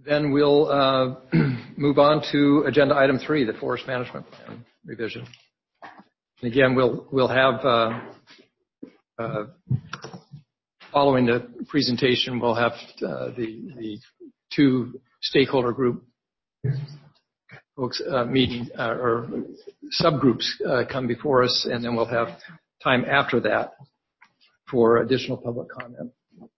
Then we'll move on to agenda item 3, the forest management plan revision. And again, we'll have following the presentation, we'll have the 2 stakeholder group folks meeting or subgroups come before us, and then we'll have time after that for additional public comment.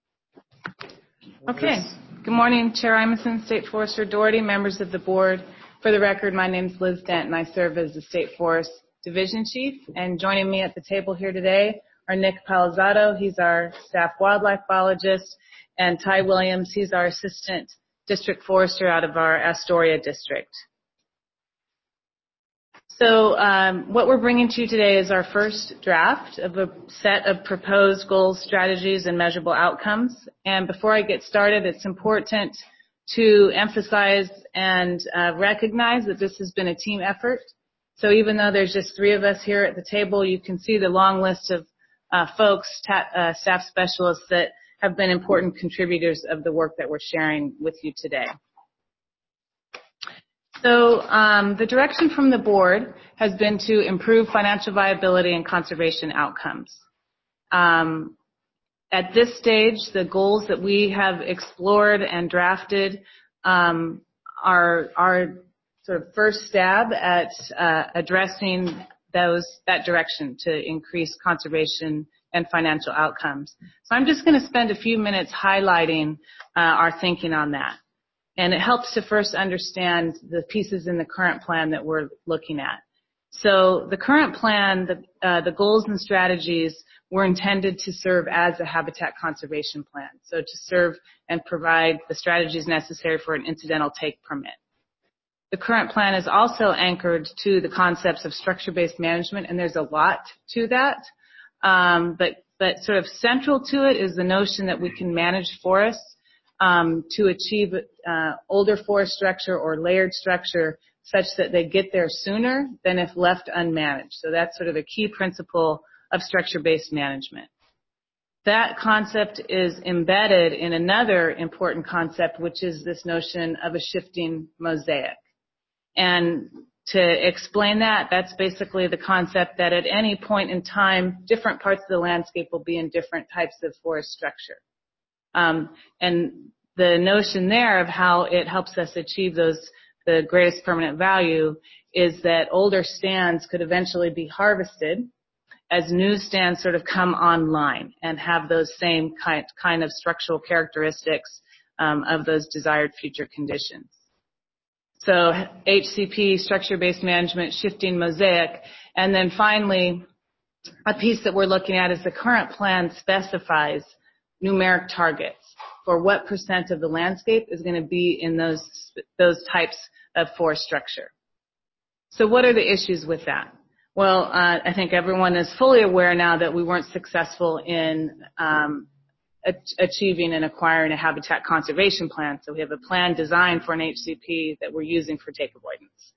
Okay. Good morning, Chair Imeson, State Forester Doherty, members of the board. For the record, my name is Liz Dent, and I serve as the State Forest Division Chief. And joining me at the table here today are Nick Palizzotto, he's our staff wildlife biologist, and Ty Williams, he's our assistant district forester out of our Astoria district. So what we're bringing to you today is our first draft of a set of proposed goals, strategies, and measurable outcomes. And before I get started, it's important to emphasize and recognize that this has been a team effort. So even though there's just 3 of us here at the table, you can see the long list of folks, staff specialists that have been important contributors of the work that we're sharing with you today. So the direction from the board has been to improve financial viability and conservation outcomes. At this stage, the goals that we have explored and drafted are sort of first stab at addressing that direction to increase conservation and financial outcomes. So I'm just going to spend a few minutes highlighting our thinking on that. And it helps to first understand the pieces in the current plan that we're looking at. So the current plan, the goals and strategies were intended to serve as a habitat conservation plan. So to serve and provide the strategies necessary for an incidental take permit. The current plan is also anchored to the concepts of structure-based management, and there's a lot to that. But sort of central to it is the notion that we can manage forests to achieve older forest structure or layered structure such that they get there sooner than if left unmanaged. So that's sort of a key principle of structure-based management. That concept is embedded in another important concept, which is this notion of a shifting mosaic. And to explain that, that's basically the concept that at any point in time, different parts of the landscape will be in different types of forest structure. And the notion there of how it helps us achieve the greatest permanent value is that older stands could eventually be harvested as new stands sort of come online and have those same kind of structural characteristics of those desired future conditions. So HCP, structure-based management, shifting mosaic, and then finally, a piece that we're looking at is the current plan specifies numeric targets for what % of the landscape is going to be in those types of forest structure. So what are the issues with that? Well, I think everyone is fully aware now that we weren't successful in achieving and acquiring a habitat conservation plan. So we have a plan designed for an HCP that we're using for take avoidance.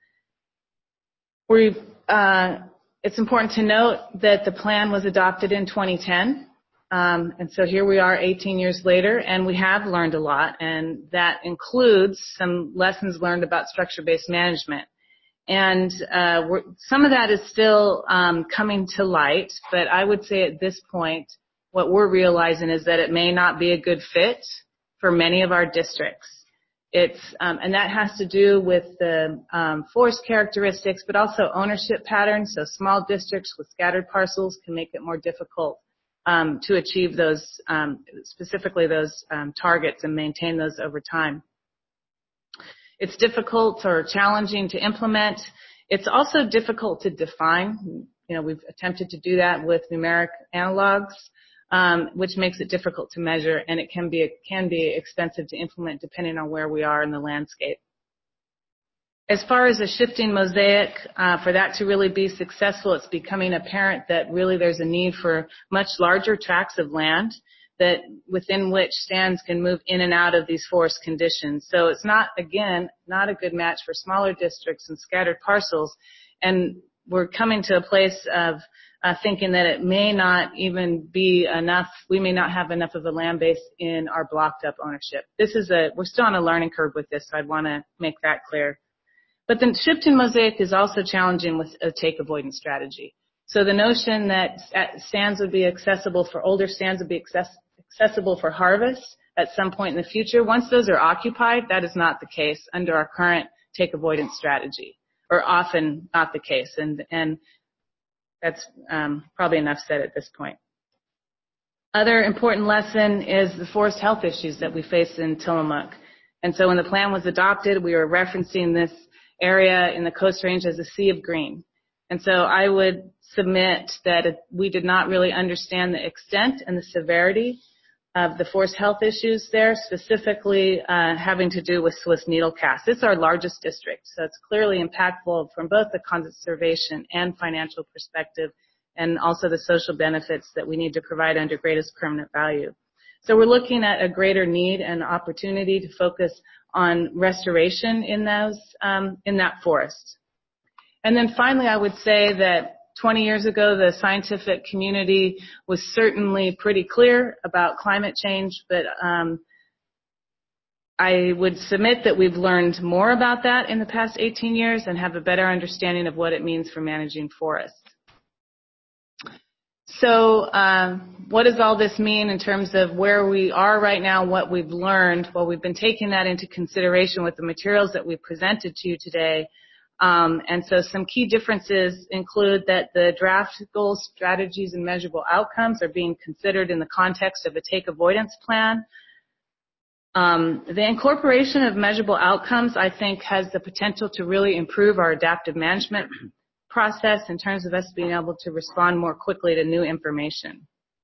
It's important to note that the plan was adopted in 2010. And so here we are 18 years later, and we have learned a lot, and that includes some lessons learned about structure-based management. And some of that is still coming to light, but I would say at this point, what we're realizing is that it may not be a good fit for many of our districts. And that has to do with the forest characteristics, but also ownership patterns. So small districts with scattered parcels can make it more difficult to achieve those, specifically those targets and maintain those over time. It's difficult or challenging to implement. It's also difficult to define. You know, we've attempted to do that with numeric analogs, which makes it difficult to measure, and it can be expensive to implement depending on where we are in the landscape. As far as a shifting mosaic, for that to really be successful, it's becoming apparent that really there's a need for much larger tracts of land that within which stands can move in and out of these forest conditions. So it's not, again, not a good match for smaller districts and scattered parcels. And we're coming to a place of thinking that it may not even be enough, we may not have enough of a land base in our blocked up ownership. We're still on a learning curve with this, so I'd want to make that clear. But the shift in Mosaic is also challenging with a take avoidance strategy. So the notion that stands would be accessible for older stands would be accessible for harvest at some point in the future. Once those are occupied, that is not the case under our current take avoidance strategy, or often not the case. And that's probably enough said at this point. Other important lesson is the forest health issues that we face in Tillamook. And so when the plan was adopted, we were referencing this area in the Coast Range as a sea of green. And so I would submit that we did not really understand the extent and the severity of the forest health issues there, specifically having to do with Swiss needlecast. It's our largest district, so it's clearly impactful from both the conservation and financial perspective, and also the social benefits that we need to provide under greatest permanent value. So we're looking at a greater need and opportunity to focus on restoration in that forest. And then finally, I would say that 20 years ago, the scientific community was certainly pretty clear about climate change, but I would submit that we've learned more about that in the past 18 years and have a better understanding of what it means for managing forests. So what does all this mean in terms of where we are right now, what we've learned? Well, we've been taking that into consideration with the materials that we presented to you today. And so some key differences include that the draft goals, strategies, and measurable outcomes are being considered in the context of a take avoidance plan. The incorporation of measurable outcomes, I think, has the potential to really improve our adaptive management process in terms of us being able to respond more quickly to new information.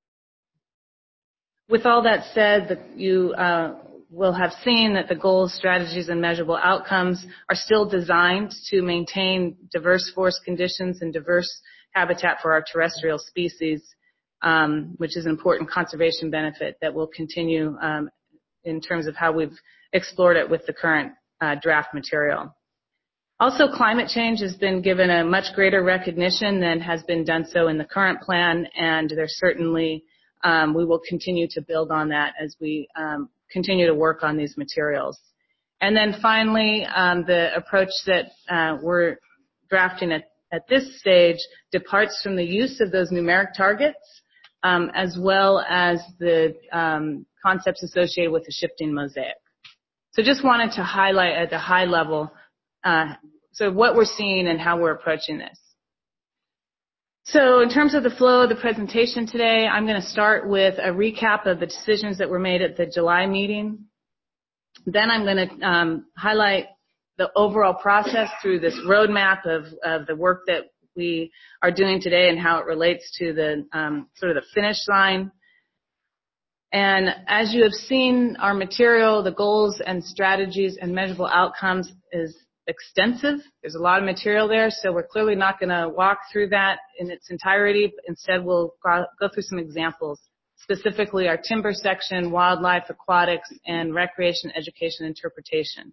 With all that said, you will have seen that the goals, strategies, and measurable outcomes are still designed to maintain diverse forest conditions and diverse habitat for our terrestrial species, which is an important conservation benefit that will continue in terms of how we've explored it with the current draft material. Also, climate change has been given a much greater recognition than has been done so in the current plan, and there's certainly we will continue to build on that as we continue to work on these materials. And then finally, the approach that we're drafting at this stage departs from the use of those numeric targets as well as the concepts associated with the shifting mosaic. So just wanted to highlight at the high level so what we're seeing and how we're approaching this. So in terms of the flow of the presentation today, I'm going to start with a recap of the decisions that were made at the July meeting. Then I'm going to highlight the overall process through this roadmap of the work that we are doing today and how it relates to the sort of the finish line. And as you have seen, our material, the goals and strategies and measurable outcomes is extensive. There's a lot of material there, so we're clearly not going to walk through that in its entirety. Instead, we'll go through some examples, specifically our timber section, wildlife, aquatics, and recreation, education, interpretation.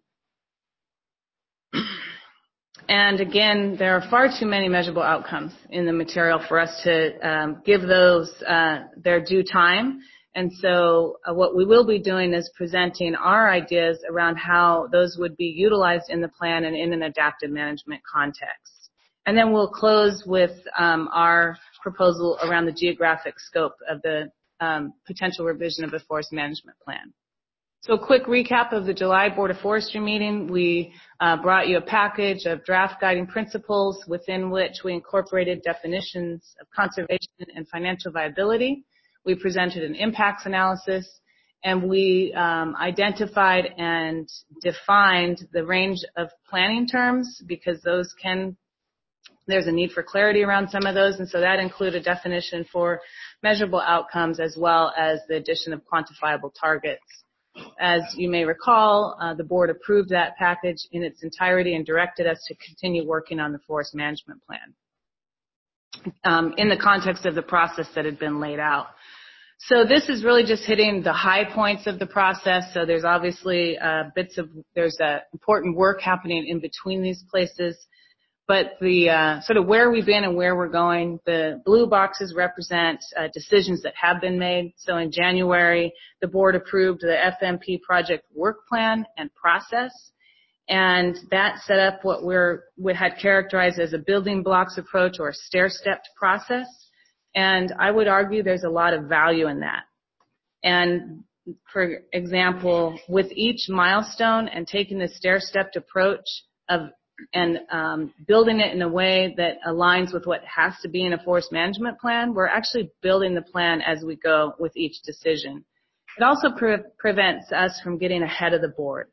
And again, there are far too many measurable outcomes in the material for us to give those their due time. And so what we will be doing is presenting our ideas around how those would be utilized in the plan and in an adaptive management context. And then we'll close with our proposal around the geographic scope of the potential revision of the forest management plan. So a quick recap of the July Board of Forestry meeting. We brought you a package of draft guiding principles within which we incorporated definitions of conservation and financial viability. We presented an impacts analysis, and we identified and defined the range of planning terms because there's a need for clarity around some of those, and so that included a definition for measurable outcomes as well as the addition of quantifiable targets. As you may recall, the board approved that package in its entirety and directed us to continue working on the forest management plan in the context of the process that had been laid out. So this is really just hitting the high points of the process. So there's obviously there's important work happening in between these places. But the sort of where we've been and where we're going, the blue boxes represent decisions that have been made. So in January, the board approved the FMP project work plan and process, and that set up what we had characterized as a building blocks approach or a stair-stepped process. And I would argue there's a lot of value in that. And for example, with each milestone and taking the stair-stepped approach and building it in a way that aligns with what has to be in a forest management plan, we're actually building the plan as we go with each decision. It also prevents us from getting ahead of the board.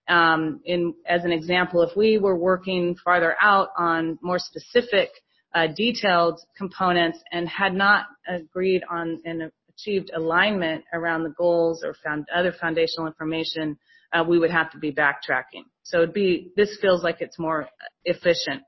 As an example, if we were working farther out on more specific, detailed components and had not agreed on and achieved alignment around the goals or found other foundational information, we would have to be backtracking. So this feels like it's more efficient.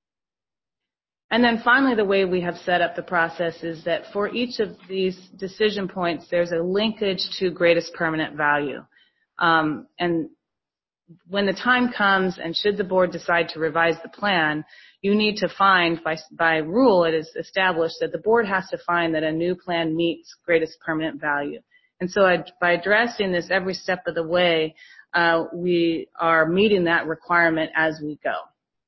And then finally, the way we have set up the process is that for each of these decision points, there's a linkage to greatest permanent value. And when the time comes and should the board decide to revise the plan, you need to find, by rule, it is established that the board has to find that a new plan meets greatest permanent value. And so by addressing this every step of the way, we are meeting that requirement as we go.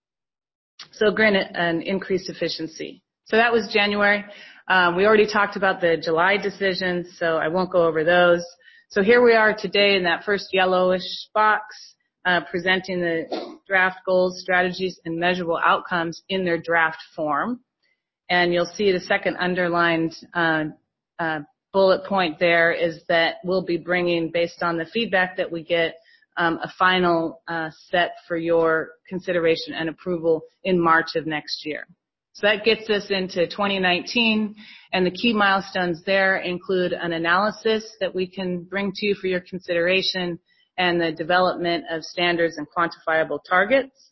So granted, an increased efficiency. So that was January. We already talked about the July decisions, so I won't go over those. So here we are today in that first yellowish box, presenting the draft goals, strategies, and measurable outcomes in their draft form. And you'll see the second underlined bullet point there is that we'll be bringing, based on the feedback that we get, a final set for your consideration and approval in March of next year. So that gets us into 2019, and the key milestones there include an analysis that we can bring to you for your consideration and the development of standards and quantifiable targets.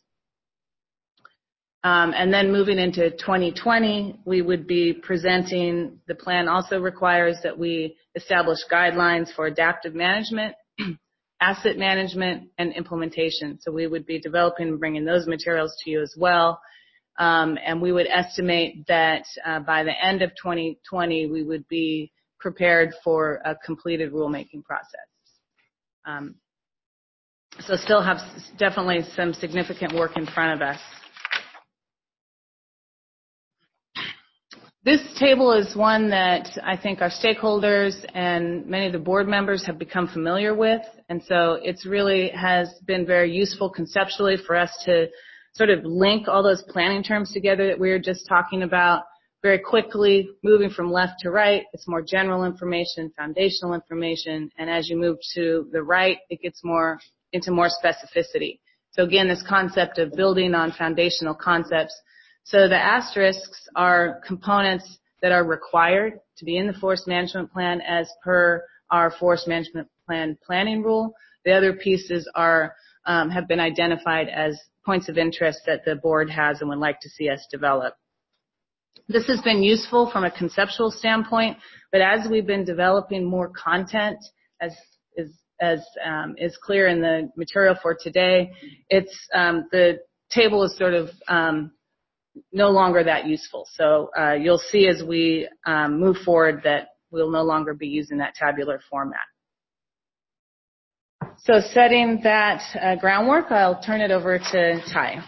And then moving into 2020, we would be presenting, the plan also requires that we establish guidelines for adaptive management, asset management, and implementation. So we would be developing and bringing those materials to you as well. And we would estimate that by the end of 2020, we would be prepared for a completed rulemaking process. So still have definitely some significant work in front of us. This table is one that I think our stakeholders and many of the board members have become familiar with, and so it's really has been very useful conceptually for us to sort of link all those planning terms together that we were just talking about very quickly, moving from left to right. It's more general information, foundational information, and as you move to the right, it gets more into more specificity. So again, this concept of building on foundational concepts. So the asterisks are components that are required to be in the forest management plan as per our forest management plan planning rule. The other pieces are have been identified as points of interest that the board has and would like to see us develop. This has been useful from a conceptual standpoint, but as we've been developing more content, as is clear in the material for today, it's the table is sort of no longer that useful. So you'll see as we move forward that we'll no longer be using that tabular format. So setting that groundwork, I'll turn it over to Ty.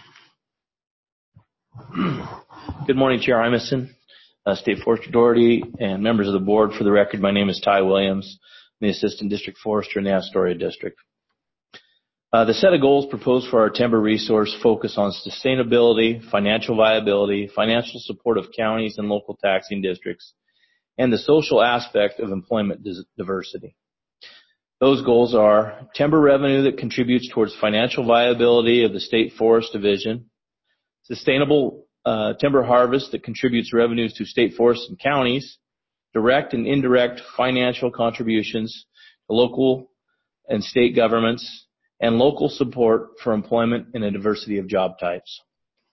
Good morning, Chair Imeson, State Forester Authority, and members of the board. For the record, my name is Ty Williams. I'm the Assistant District Forester in the Astoria District. The set of goals proposed for our timber resource focus on sustainability, financial viability, financial support of counties and local taxing districts, and the social aspect of employment diversity. Those goals are timber revenue that contributes towards financial viability of the State Forest Division, sustainable timber harvest that contributes revenues to state forests and counties, direct and indirect financial contributions to local and state governments, and local support for employment in a diversity of job types.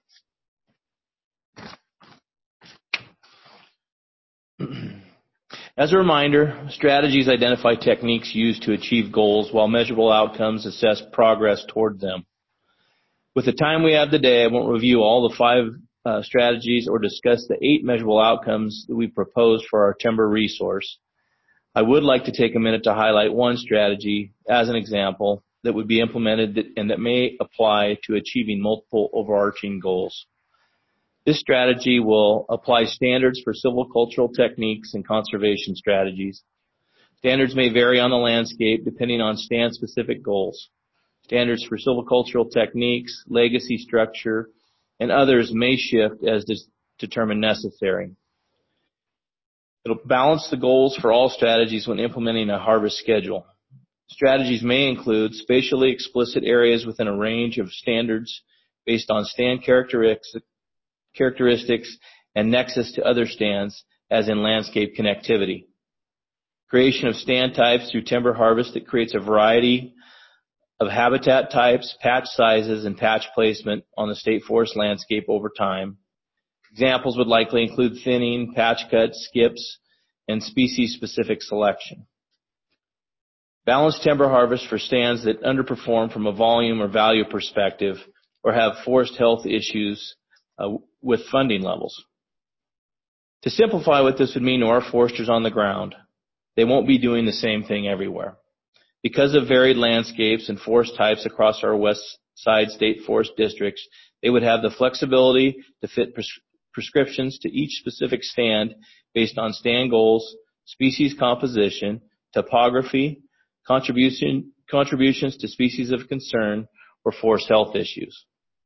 As a reminder, strategies identify techniques used to achieve goals, while measurable outcomes assess progress toward them. With the time we have today, I won't review all the 5 strategies or discuss the 8 measurable outcomes that we proposed for our timber resource. I would like to take a minute to highlight one strategy as an example that would be implemented and that may apply to achieving multiple overarching goals. This strategy will apply standards for silvicultural techniques and conservation strategies. Standards may vary on the landscape depending on stand-specific goals. Standards for silvicultural techniques, legacy structure, and others may shift as determined necessary. It'll balance the goals for all strategies when implementing a harvest schedule. Strategies may include spatially explicit areas within a range of standards based on stand characteristics and nexus to other stands, as in landscape connectivity. Creation of stand types through timber harvest that creates a variety of habitat types, patch sizes, and patch placement on the state forest landscape over time. Examples would likely include thinning, patch cuts, skips, and species-specific selection. Balanced timber harvest for stands that underperform from a volume or value perspective or have forest health issues with funding levels. To simplify what this would mean to our foresters on the ground, they won't be doing the same thing everywhere. Because of varied landscapes and forest types across our west side state forest districts, they would have the flexibility to fit prescriptions to each specific stand based on stand goals, species composition, topography, contributions to species of concern, or forest health issues.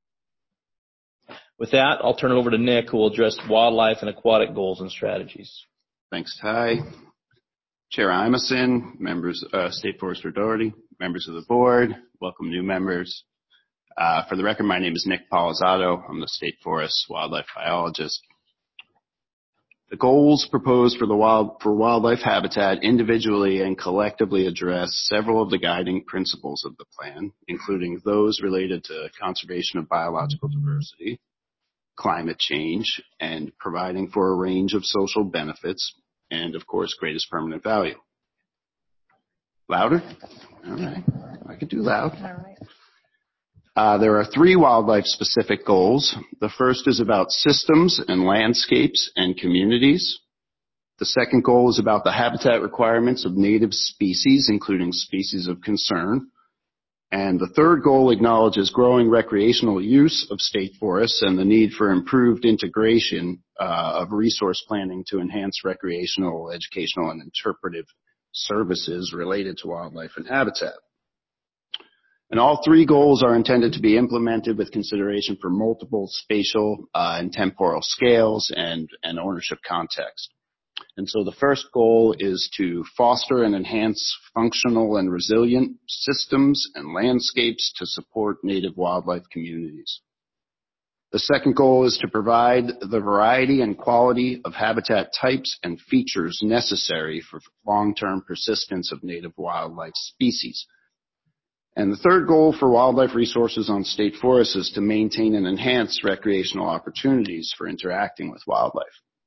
With that, I'll turn it over to Nick, who will address wildlife and aquatic goals and strategies. Thanks, Ty. Chair Imeson, members of State Forest Authority, members of the board, welcome new members. For the record, my name is Nick Polizato. I'm the State Forest wildlife biologist. The goals proposed for wildlife habitat individually and collectively address several of the guiding principles of the plan, including those related to conservation of biological diversity, climate change, and providing for a range of social benefits, and of course, greatest permanent value. Louder? All right. I could do loud. All right. There are 3 wildlife-specific goals. The first is about systems and landscapes and communities. The second goal is about the habitat requirements of native species, including species of concern. And the third goal acknowledges growing recreational use of state forests and the need for improved integration of resource planning to enhance recreational, educational, and interpretive services related to wildlife and habitat. And all 3 goals are intended to be implemented with consideration for multiple spatial and temporal scales and ownership context. And so the first goal is to foster and enhance functional and resilient systems and landscapes to support native wildlife communities. The second goal is to provide the variety and quality of habitat types and features necessary for long-term persistence of native wildlife species. And the third goal for wildlife resources on state forests is to maintain and enhance recreational opportunities for interacting with wildlife.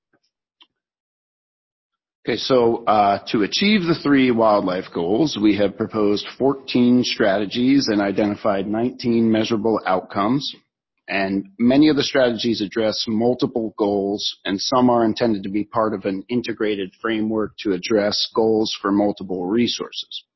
Okay, so to achieve the 3 wildlife goals, we have proposed 14 strategies and identified 19 measurable outcomes. And many of the strategies address multiple goals, and some are intended to be part of an integrated framework to address goals for multiple resources.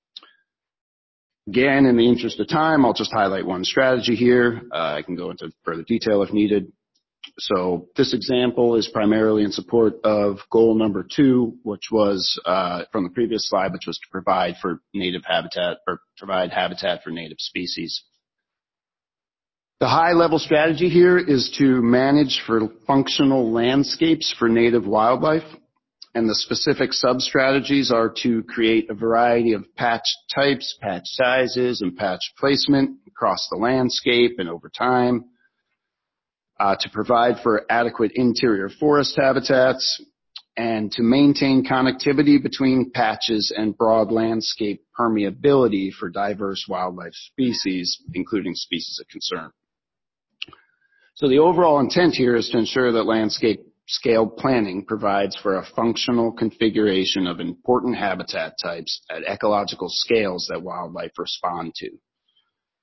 Again, in the interest of time, I'll just highlight one strategy here. I can go into further detail if needed. So this example is primarily in support of goal number 2, which was from the previous slide, which was to provide for native habitat or provide habitat for native species. The high-level strategy here is to manage for functional landscapes for native wildlife. And the specific sub-strategies are to create a variety of patch types, patch sizes, and patch placement across the landscape and over time, to provide for adequate interior forest habitats, and to maintain connectivity between patches and broad landscape permeability for diverse wildlife species, including species of concern. So the overall intent here is to ensure that landscape scale planning provides for a functional configuration of important habitat types at ecological scales that wildlife respond to.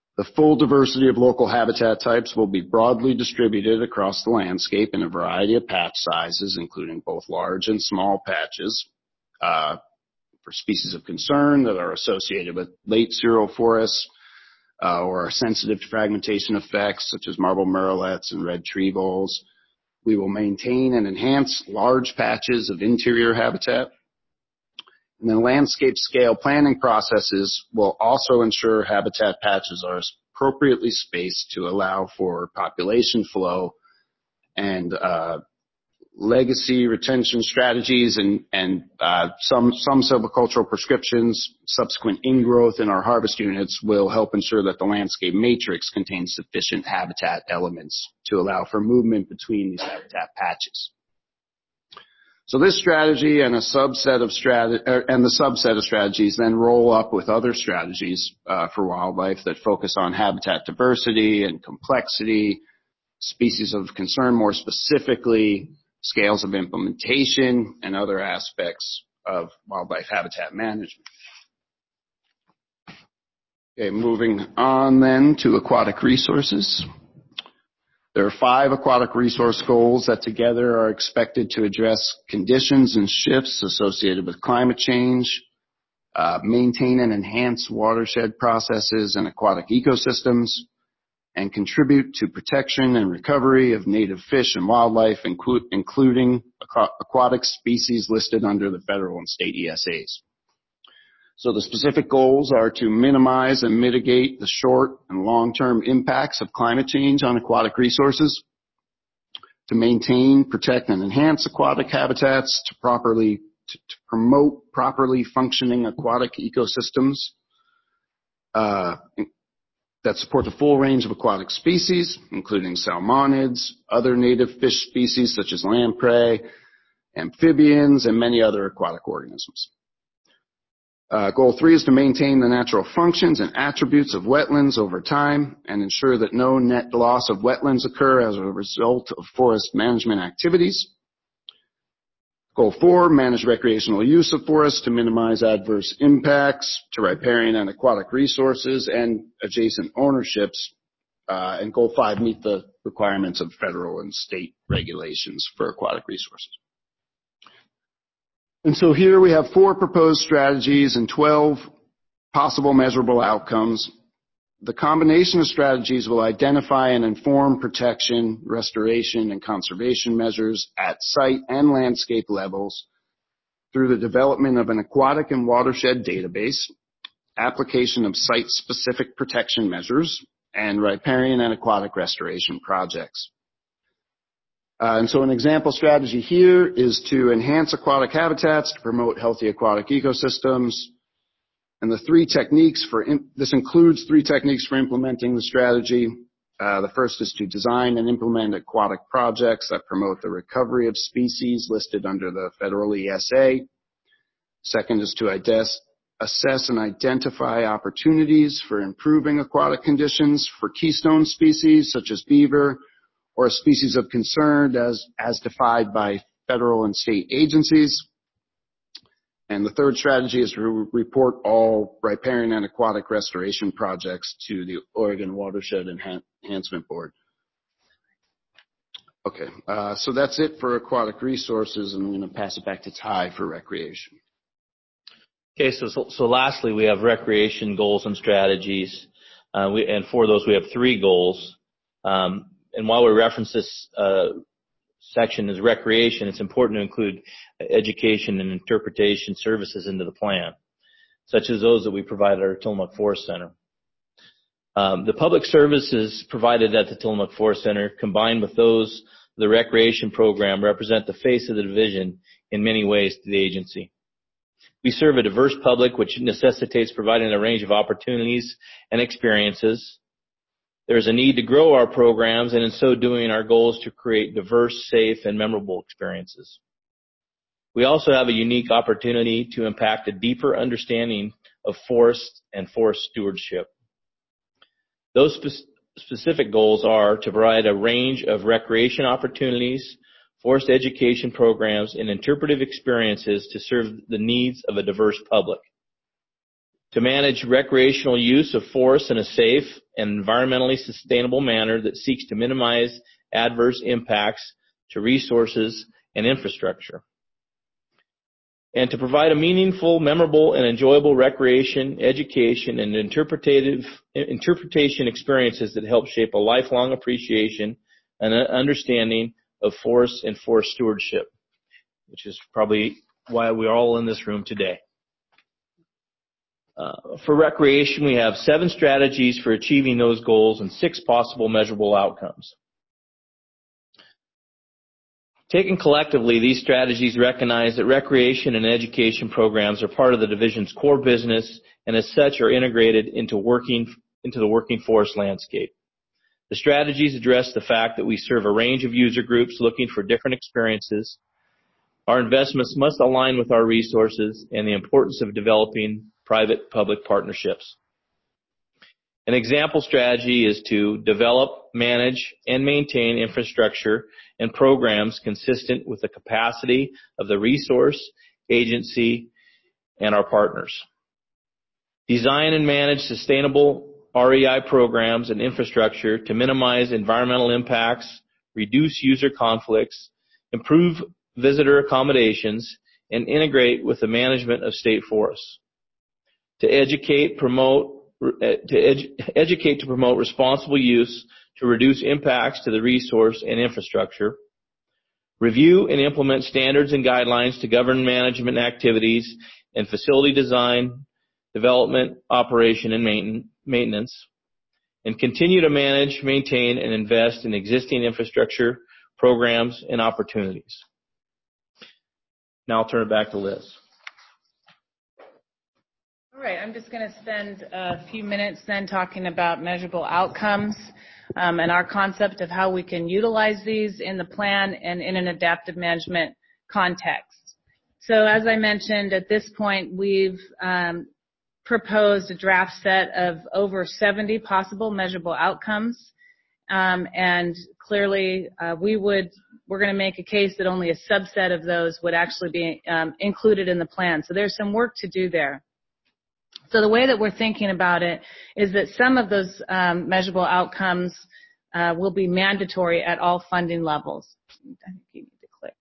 The full diversity of local habitat types will be broadly distributed across the landscape in a variety of patch sizes, including both large and small patches, for species of concern that are associated with late xeral forests or are sensitive to fragmentation effects, such as marble murrelets and red tree voles. We will maintain and enhance large patches of interior habitat. And then landscape scale planning processes will also ensure habitat patches are appropriately spaced to allow for population flow and legacy retention strategies and some silvicultural prescriptions. Subsequent ingrowth in our harvest units will help ensure that the landscape matrix contains sufficient habitat elements to allow for movement between these habitat patches. So this strategy and the subset of strategies then roll up with other strategies for wildlife that focus on habitat diversity and complexity, species of concern more specifically, scales of implementation, and other aspects of wildlife habitat management. Okay, moving on then to aquatic resources. There are 5 aquatic resource goals that together are expected to address conditions and shifts associated with climate change, maintain and enhance watershed processes and aquatic ecosystems, and contribute to protection and recovery of native fish and wildlife, including aquatic species listed under the federal and state ESAs. So the specific goals are to minimize and mitigate the short and long-term impacts of climate change on aquatic resources, to maintain, protect, and enhance aquatic habitats, to promote properly functioning aquatic ecosystems that support the full range of aquatic species, including salmonids, other native fish species such as lamprey, amphibians, and many other aquatic organisms. Goal 3 is to maintain the natural functions and attributes of wetlands over time and ensure that no net loss of wetlands occur as a result of forest management activities. Goal 4, manage recreational use of forests to minimize adverse impacts to riparian and aquatic resources and adjacent ownerships. And Goal 5, meet the requirements of federal and state regulations for aquatic resources. And so here we have 4 proposed strategies and 12 possible measurable outcomes. The combination of strategies will identify and inform protection, restoration, and conservation measures at site and landscape levels through the development of an aquatic and watershed database, application of site-specific protection measures, and riparian and aquatic restoration projects. And so an example strategy here is to enhance aquatic habitats to promote healthy aquatic ecosystems. And this includes 3 techniques for implementing the strategy. The first is to design and implement aquatic projects that promote the recovery of species listed under the federal ESA. Second is to assess and identify opportunities for improving aquatic conditions for keystone species such as beaver, or a species of concern as defined by federal and state agencies. And the third strategy is to report all riparian and aquatic restoration projects to the Oregon Watershed Enhancement Board. Okay, so that's it for aquatic resources, and I'm going to pass it back to Ty for recreation. Okay, so lastly, we have recreation goals and strategies, and for those we have 3 goals. And while we reference this section as recreation, it's important to include education and interpretation services into the plan, such as those that we provide at our Tillamook Forest Center. The public services provided at the Tillamook Forest Center, combined with those of the recreation program, represent the face of the division in many ways to the agency. We serve a diverse public, which necessitates providing a range of opportunities and experiences. There is a need to grow our programs, and in so doing, our goal is to create diverse, safe, and memorable experiences. We also have a unique opportunity to impact a deeper understanding of forests and forest stewardship. Those specific goals are to provide a range of recreation opportunities, forest education programs, and interpretive experiences to serve the needs of a diverse public. To manage recreational use of forests in a safe an environmentally sustainable manner that seeks to minimize adverse impacts to resources and infrastructure, and to provide a meaningful, memorable, and enjoyable recreation, education, and interpretation experiences that help shape a lifelong appreciation and understanding of forests and forest stewardship, which is probably why we're all in this room today. For recreation, we have 7 strategies for achieving those goals and 6 possible measurable outcomes. Taken collectively, these strategies recognize that recreation and education programs are part of the division's core business and as such are integrated into the working forest landscape. The strategies address the fact that we serve a range of user groups looking for different experiences. Our investments must align with our resources and the importance of developing private-public partnerships. An example strategy is to develop, manage, and maintain infrastructure and programs consistent with the capacity of the resource, agency, and our partners. Design and manage sustainable REI programs and infrastructure to minimize environmental impacts, reduce user conflicts, improve visitor accommodations, and integrate with the management of state forests. To educate to promote responsible use to reduce impacts to the resource and infrastructure, review and implement standards and guidelines to govern management activities and facility design, development, operation, and maintenance, and continue to manage, maintain, and invest in existing infrastructure, programs, and opportunities. Now I'll turn it back to Liz. All right, I'm just going to spend a few minutes then talking about measurable outcomes and our concept of how we can utilize these in the plan and in an adaptive management context. So as I mentioned, at this point, we've proposed a draft set of over 70 possible measurable outcomes, and clearly we're going to make a case that only a subset of those would actually be included in the plan. So there's some work to do there. So the way that we're thinking about it is that some of those measurable outcomes will be mandatory at all funding levels. I think you need to click.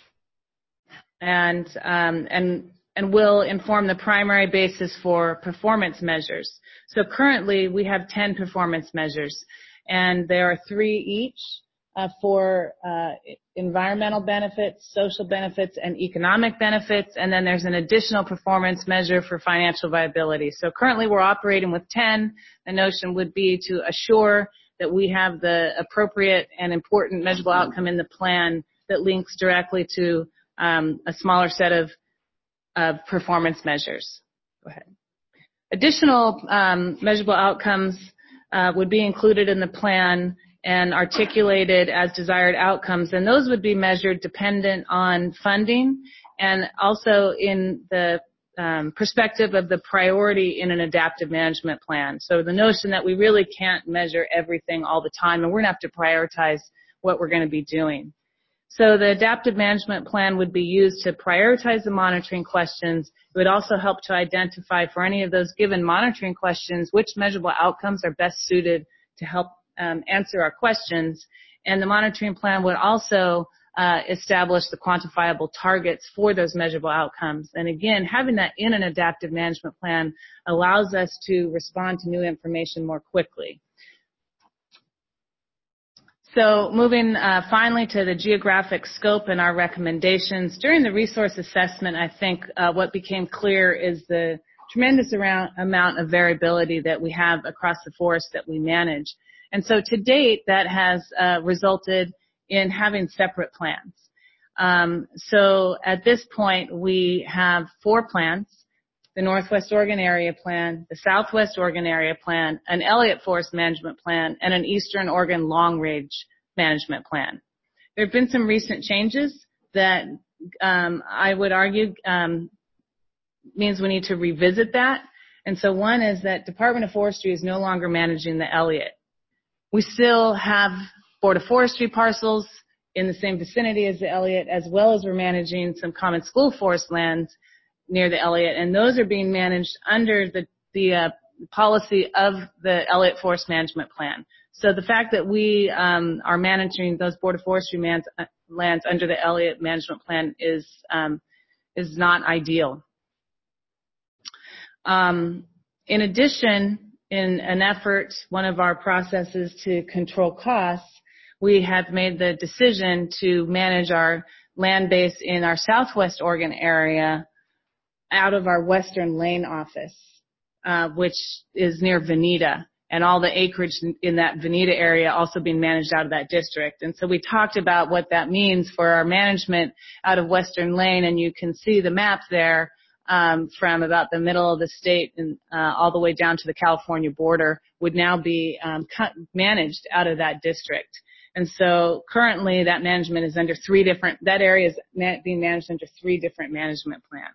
And will inform the primary basis for performance measures. So currently we have 10 performance measures, and there are 3 each for environmental benefits, social benefits, and economic benefits, and then there's an additional performance measure for financial viability. So currently we're operating with 10. The notion would be to assure that we have the appropriate and important measurable outcome in the plan that links directly to a smaller set of performance measures. Go ahead. Additional measurable outcomes would be included in the plan and articulated as desired outcomes, and those would be measured dependent on funding and also in the perspective of the priority in an adaptive management plan. So the notion that we really can't measure everything all the time, and we're going to have to prioritize what we're going to be doing. So the adaptive management plan would be used to prioritize the monitoring questions. It would also help to identify for any of those given monitoring questions which measurable outcomes are best suited to help answer our questions. And the monitoring plan would also establish the quantifiable targets for those measurable outcomes. And again, having that in an adaptive management plan allows us to respond to new information more quickly. So moving finally to the geographic scope and our recommendations. During the resource assessment, I think what became clear is the tremendous amount of variability that we have across the forest that we manage. And so to date, that has resulted in having separate plans. So at this point, we have 4 plans: the Northwest Oregon Area Plan, the Southwest Oregon Area Plan, an Elliott Forest Management Plan, and an Eastern Oregon Long Range Management Plan. There have been some recent changes that I would argue means we need to revisit that. And so one is that Department of Forestry is no longer managing the Elliott. We still have Board of Forestry parcels in the same vicinity as the Elliott, as well as we're managing some common school forest lands near the Elliott, and those are being managed under the policy of the Elliott Forest Management Plan. So the fact that we are managing those Board of Forestry lands under the Elliott Management Plan is not ideal. In addition, in an effort, one of our processes to control costs, we have made the decision to manage our land base in our Southwest Oregon area out of our Western Lane office, which is near Veneta, and all the acreage in that Veneta area also being managed out of that district. And so we talked about what that means for our management out of Western Lane, and you can see the map there from about the middle of the state and all the way down to the California border would now be managed out of that district. And so currently that management is under that area is being managed under 3 different management plans.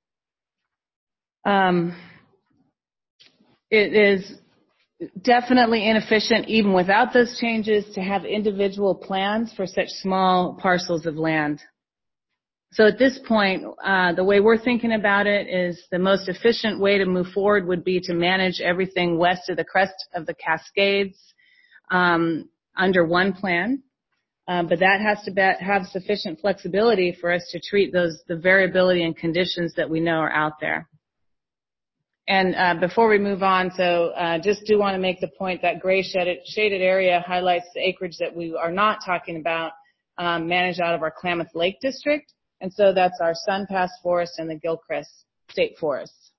It is definitely inefficient, even without those changes, to have individual plans for such small parcels of land. So at this point, the way we're thinking about it is the most efficient way to move forward would be to manage everything west of the crest of the Cascades under one plan. But that has to have sufficient flexibility for us to treat the variability and conditions that we know are out there. And before we move on, just do want to make the point that gray shaded area highlights the acreage that we are not talking about managed out of our Klamath Lake District. And so that's our Sun Pass Forest and the Gilchrist State Forests.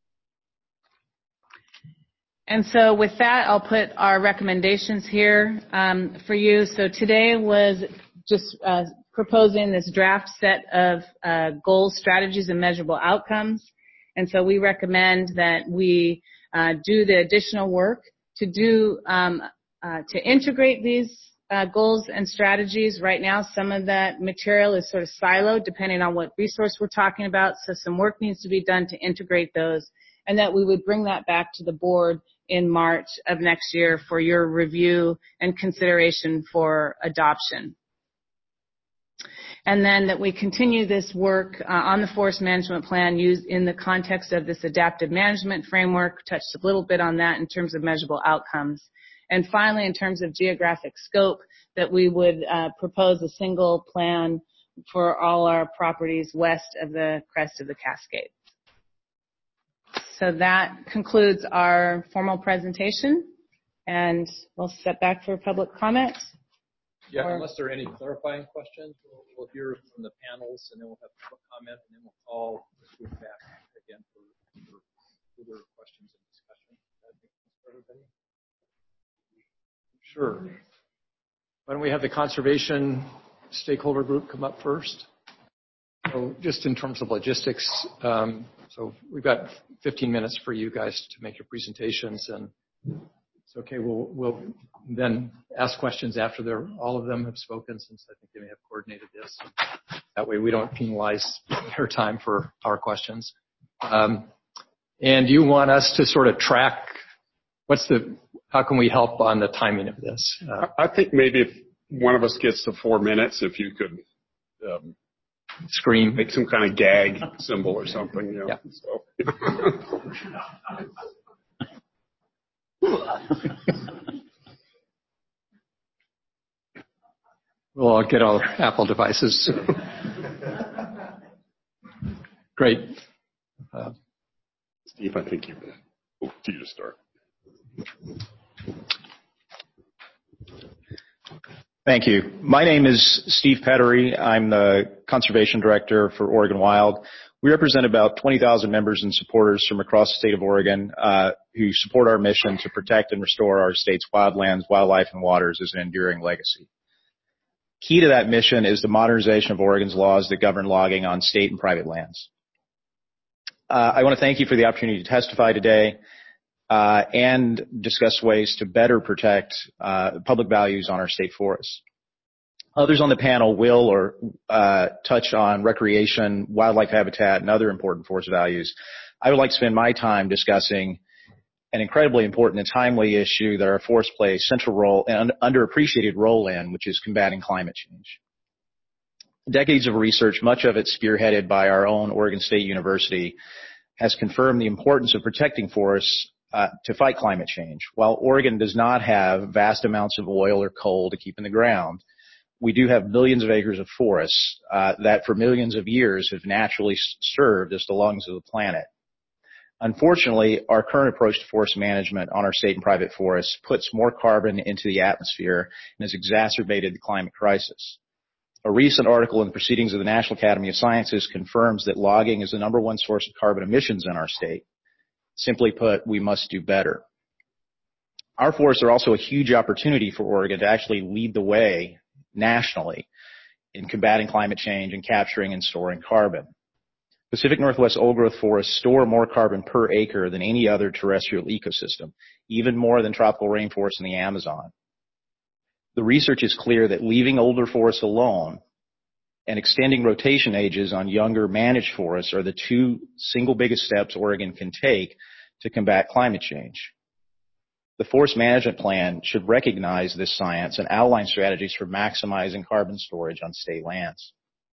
And so with that, I'll put our recommendations here for you. So today was just proposing this draft set of goals, strategies, and measurable outcomes. And so we recommend that we do the additional work to integrate these goals and strategies. Right now, some of that material is sort of siloed depending on what resource we're talking about. So some work needs to be done to integrate those, and that we would bring that back to the board in March of next year for your review and consideration for adoption. And then that we continue this work on the forest management plan used in the context of this adaptive management framework, touched a little bit on that in terms of measurable outcomes. And finally, in terms of geographic scope, that we would propose a single plan for all our properties west of the crest of the Cascades. So that concludes our formal presentation, and we'll step back for public comment. Yeah, unless there are any clarifying questions, we'll hear from the panels, and then we'll have public comment, and then we'll call the group back again for further questions and discussion. That makes sense for everybody? Sure. Why don't we have the conservation stakeholder group come up first? So just in terms of logistics, so we've got 15 minutes for you guys to make your presentations, and it's okay. We'll then ask questions after all of them have spoken, since I think they may have coordinated this. That way we don't penalize their time for our questions. And you want us to sort of track how can we help on the timing of this? I think maybe if one of us gets to 4 minutes, if you could scream, make some kind of gag symbol or something. You know, yeah. So. We'll all get our Apple devices. Great. Steve, I think you to start. Thank you. My name is Steve Pettery. I'm the Conservation Director for Oregon Wild. We represent about 20,000 members and supporters from across the state of Oregon who support our mission to protect and restore our state's wildlands, wildlife, and waters as an enduring legacy. Key to that mission is the modernization of Oregon's laws that govern logging on state and private lands. I want to thank you for the opportunity to testify today and discuss ways to better protect public values on our state forests. Others on the panel will touch on recreation, wildlife habitat, and other important forest values. I would like to spend my time discussing an incredibly important and timely issue that our forests play a central role and underappreciated role in, which is combating climate change. Decades of research, much of it spearheaded by our own Oregon State University, has confirmed the importance of protecting forests to fight climate change. While Oregon does not have vast amounts of oil or coal to keep in the ground, we do have billions of acres of forests that for millions of years have naturally served as the lungs of the planet. Unfortunately, our current approach to forest management on our state and private forests puts more carbon into the atmosphere and has exacerbated the climate crisis. A recent article in the Proceedings of the National Academy of Sciences confirms that logging is the #1 source of carbon emissions in our state. Simply put, we must do better. Our forests are also a huge opportunity for Oregon to actually lead the way nationally in combating climate change and capturing and storing carbon. Pacific Northwest old-growth forests store more carbon per acre than any other terrestrial ecosystem, even more than tropical rainforests in the Amazon. The research is clear that leaving older forests alone and extending rotation ages on younger managed forests are the two single biggest steps Oregon can take to combat climate change. The Forest Management Plan should recognize this science and outline strategies for maximizing carbon storage on state lands.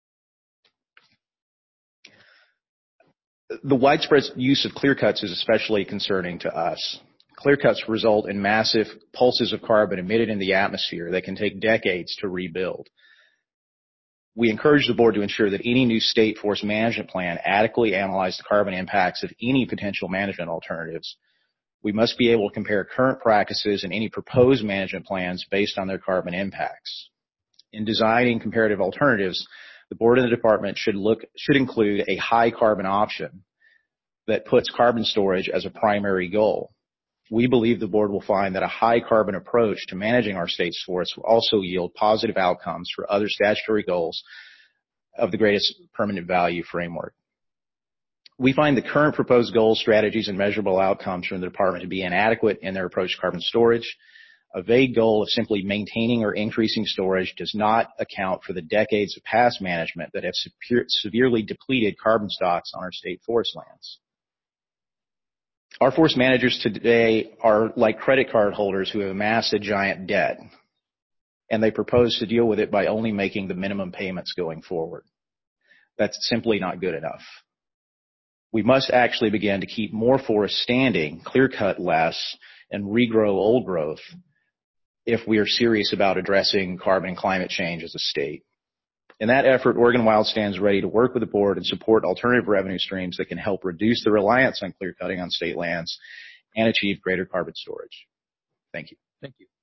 The widespread use of clear cuts is especially concerning to us. Clear cuts result in massive pulses of carbon emitted in the atmosphere that can take decades to rebuild. We encourage the board to ensure that any new state forest management plan adequately analyze the carbon impacts of any potential management alternatives. We must be able to compare current practices and any proposed management plans based on their carbon impacts. In designing comparative alternatives, the board and the department should include a high carbon option that puts carbon storage as a primary goal. We believe the board will find that a high carbon approach to managing our state's forests will also yield positive outcomes for other statutory goals of the greatest permanent value framework. We find the current proposed goals, strategies, and measurable outcomes from the department to be inadequate in their approach to carbon storage. A vague goal of simply maintaining or increasing storage does not account for the decades of past management that have severely depleted carbon stocks on our state forest lands. Our forest managers today are like credit card holders who have amassed a giant debt, and they propose to deal with it by only making the minimum payments going forward. That's simply not good enough. We must actually begin to keep more forests standing, clear cut less, and regrow old growth if we are serious about addressing carbon and climate change as a state. In that effort, Oregon Wild stands ready to work with the board and support alternative revenue streams that can help reduce the reliance on clear cutting on state lands and achieve greater carbon storage. Thank you. Thank you.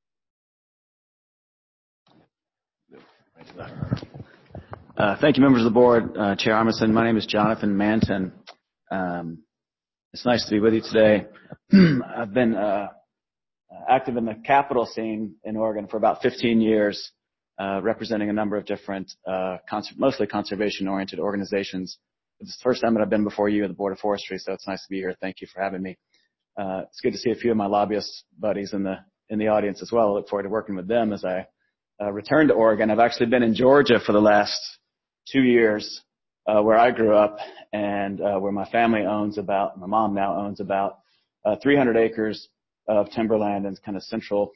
Thank you, members of the board. Chair Armisen, my name is Jonathan Manton. It's nice to be with you today. I've been active in the capital scene in Oregon for about 15 years, representing a number of different, mostly conservation-oriented organizations. It's the first time that I've been before you at the Board of Forestry, so it's nice to be here. Thank you for having me. It's good to see a few of my lobbyist buddies in the audience as well. I look forward to working with them as I return to Oregon. I've actually been in Georgia for the last 2 years, where I grew up and where my family owns about, my mom now owns about 300 acres of timberland in kind of central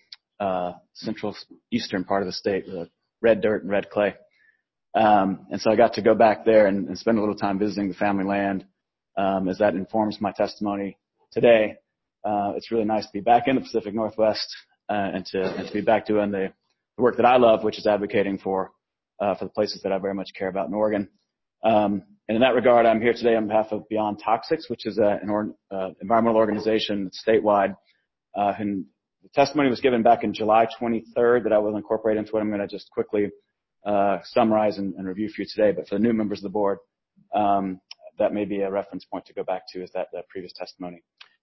eastern part of the state with red dirt and red clay. And so I got to go back there and spend a little time visiting the family land as that informs my testimony today. It's really nice to be back in the Pacific Northwest and to be back doing the work that I love, which is advocating for the places that I very much care about in Oregon. And in that regard, I'm here today on behalf of Beyond Toxics, which is an environmental organization that's statewide. And the testimony was given back in July 23rd that I will incorporate into what I'm going to just quickly summarize and review for you today. But for the new members of the board, that may be a reference point to go back to is that previous testimony.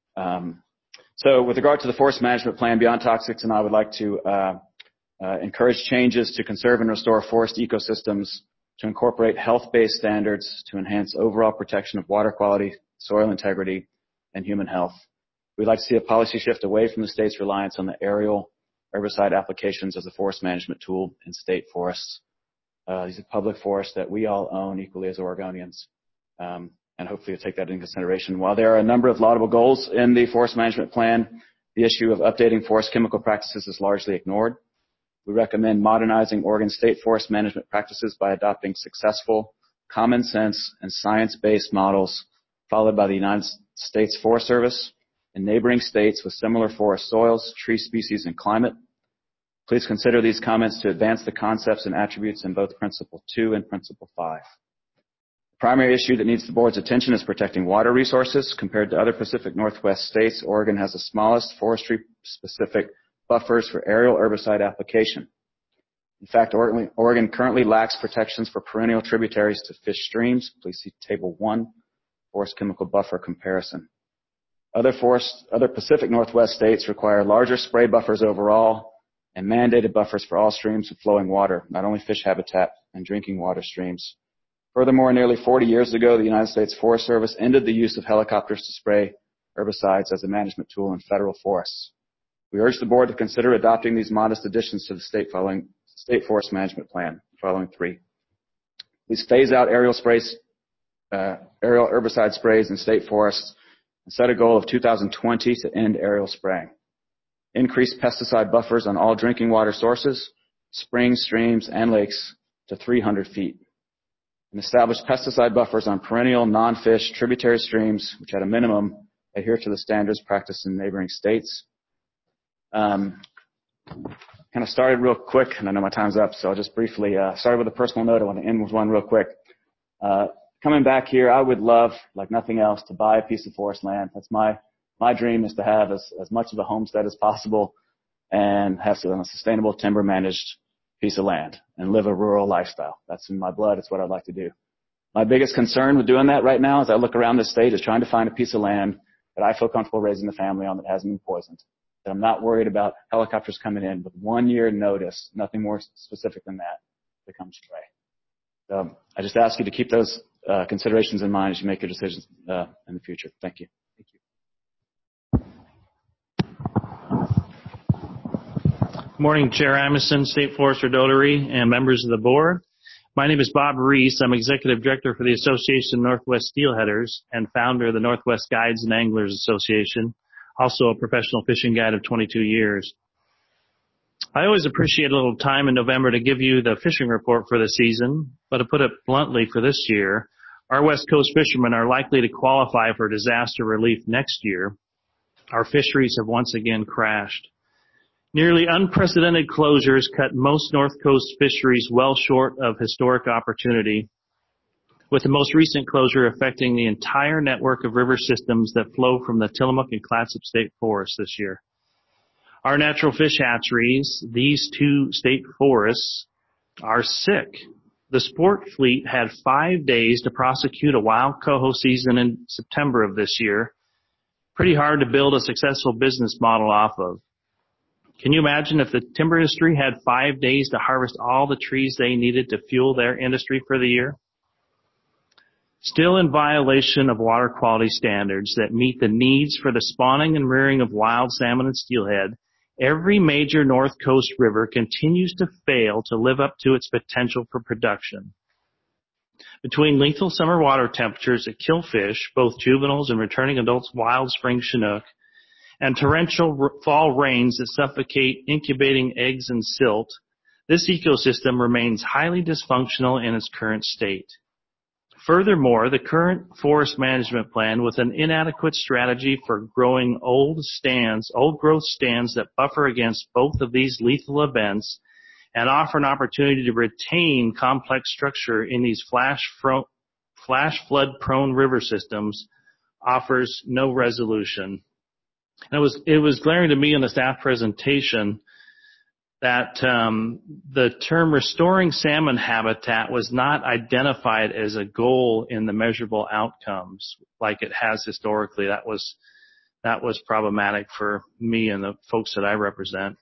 So with regard to the Forest Management Plan, Beyond Toxics and I would like to encourage changes to conserve and restore forest ecosystems, to incorporate health-based standards to enhance overall protection of water quality, soil integrity, and human health. We'd like to see a policy shift away from the state's reliance on the aerial herbicide applications as a forest management tool in state forests. These are public forests that we all own equally as Oregonians, and hopefully you'll take that into consideration. While there are a number of laudable goals in the Forest Management Plan, the issue of updating forest chemical practices is largely ignored. We recommend modernizing Oregon state forest management practices by adopting successful, common sense, and science-based models followed by the United States Forest Service in neighboring states with similar forest soils, tree species, and climate. Please consider these comments to advance the concepts and attributes in both Principle 2 and Principle 5. The primary issue that needs the board's attention is protecting water resources. Compared to other Pacific Northwest states, Oregon has the smallest forestry-specific buffers for aerial herbicide application. In fact, Oregon currently lacks protections for perennial tributaries to fish streams. Please see Table 1, Forest Chemical Buffer Comparison. Other Pacific Northwest states require larger spray buffers overall and mandated buffers for all streams with flowing water, not only fish habitat and drinking water streams. Furthermore, nearly 40 years ago, the United States Forest Service ended the use of helicopters to spray herbicides as a management tool in federal forests. We urge the board to consider adopting these modest additions to the state forest management plan, following 3. Please phase out aerial herbicide sprays in state forests and set a goal of 2020 to end aerial spraying. Increase pesticide buffers on all drinking water sources, springs, streams, and lakes to 300 feet. And establish pesticide buffers on perennial non-fish tributary streams, which at a minimum adhere to the standards practiced in neighboring states. Kind of started real quick, and I know my time's up, so I'll just briefly start with a personal note. I want to end with one real quick. Coming back here, I would love, like nothing else, to buy a piece of forest land. That's my dream, is to have as much of a homestead as possible and have a sustainable timber managed piece of land and live a rural lifestyle. That's in my blood. It's what I'd like to do. My biggest concern with doing that right now, as I look around this state, is trying to find a piece of land that I feel comfortable raising the family on that hasn't been poisoned. That I'm not worried about helicopters coming in with 1 year notice, nothing more specific than that, to come stray. So I just ask you to keep those considerations in mind as you make your decisions in the future. Thank you. Thank you. Good morning, Chair Amison, State Forester Doherty, and members of the board. My name is Bob Reese. I'm Executive Director for the Association of Northwest Steelheaders and founder of the Northwest Guides and Anglers Association, also a professional fishing guide of 22 years. I always appreciate a little time in November to give you the fishing report for the season, but to put it bluntly, for this year, our West Coast fishermen are likely to qualify for disaster relief next year. Our fisheries have once again crashed. Nearly unprecedented closures cut most North Coast fisheries well short of historic opportunity, with the most recent closure affecting the entire network of river systems that flow from the Tillamook and Clatsop State Forests this year. Our natural fish hatcheries, these 2 state forests, are sick. The sport fleet had 5 days to prosecute a wild coho season in September of this year. Pretty hard to build a successful business model off of. Can you imagine if the timber industry had 5 days to harvest all the trees they needed to fuel their industry for the year? Still in violation of water quality standards that meet the needs for the spawning and rearing of wild salmon and steelhead, every major North Coast river continues to fail to live up to its potential for production. Between lethal summer water temperatures that kill fish, both juveniles and returning adults, wild spring Chinook, and torrential fall rains that suffocate incubating eggs and silt, this ecosystem remains highly dysfunctional in its current state. Furthermore, the current forest management plan, with an inadequate strategy for growing old growth stands that buffer against both of these lethal events and offer an opportunity to retain complex structure in these flash flood prone river systems, offers no resolution. It was glaring to me in the staff presentation that the term restoring salmon habitat was not identified as a goal in the measurable outcomes like it has historically. That was problematic for me and the folks that I represent.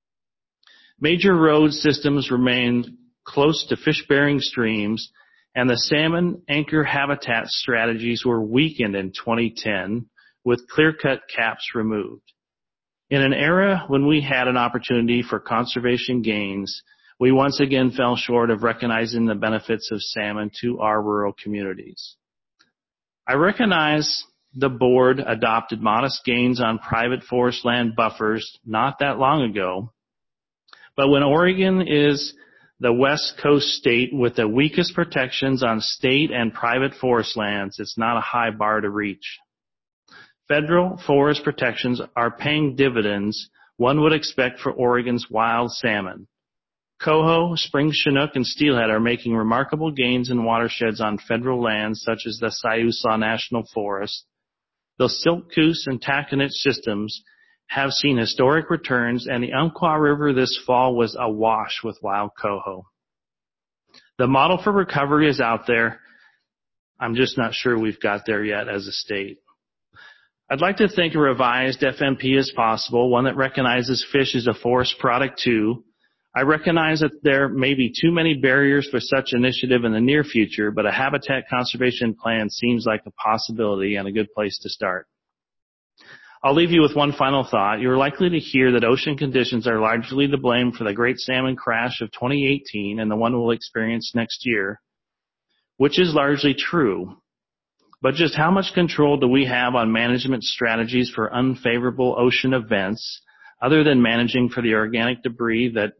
Major road systems remain close to fish-bearing streams, and the salmon anchor habitat strategies were weakened in 2010 with clear-cut caps removed. In an era when we had an opportunity for conservation gains, we once again fell short of recognizing the benefits of salmon to our rural communities. I recognize the board adopted modest gains on private forest land buffers not that long ago, but when Oregon is the West Coast state with the weakest protections on state and private forest lands, it's not a high bar to reach. Federal forest protections are paying dividends one would expect for Oregon's wild salmon. Coho, spring chinook, and steelhead are making remarkable gains in watersheds on federal lands such as the Siuslaw National Forest. The Siltcoos and Taconite systems have seen historic returns, and the Umpqua River this fall was awash with wild coho. The model for recovery is out there. I'm just not sure we've got there yet as a state. I'd like to think a revised FMP is possible, one that recognizes fish as a forest product too. I recognize that there may be too many barriers for such initiative in the near future, but a habitat conservation plan seems like a possibility and a good place to start. I'll leave you with one final thought. You're likely to hear that ocean conditions are largely to blame for the great salmon crash of 2018 and the one we'll experience next year, which is largely true. But just how much control do we have on management strategies for unfavorable ocean events other than managing for the organic debris that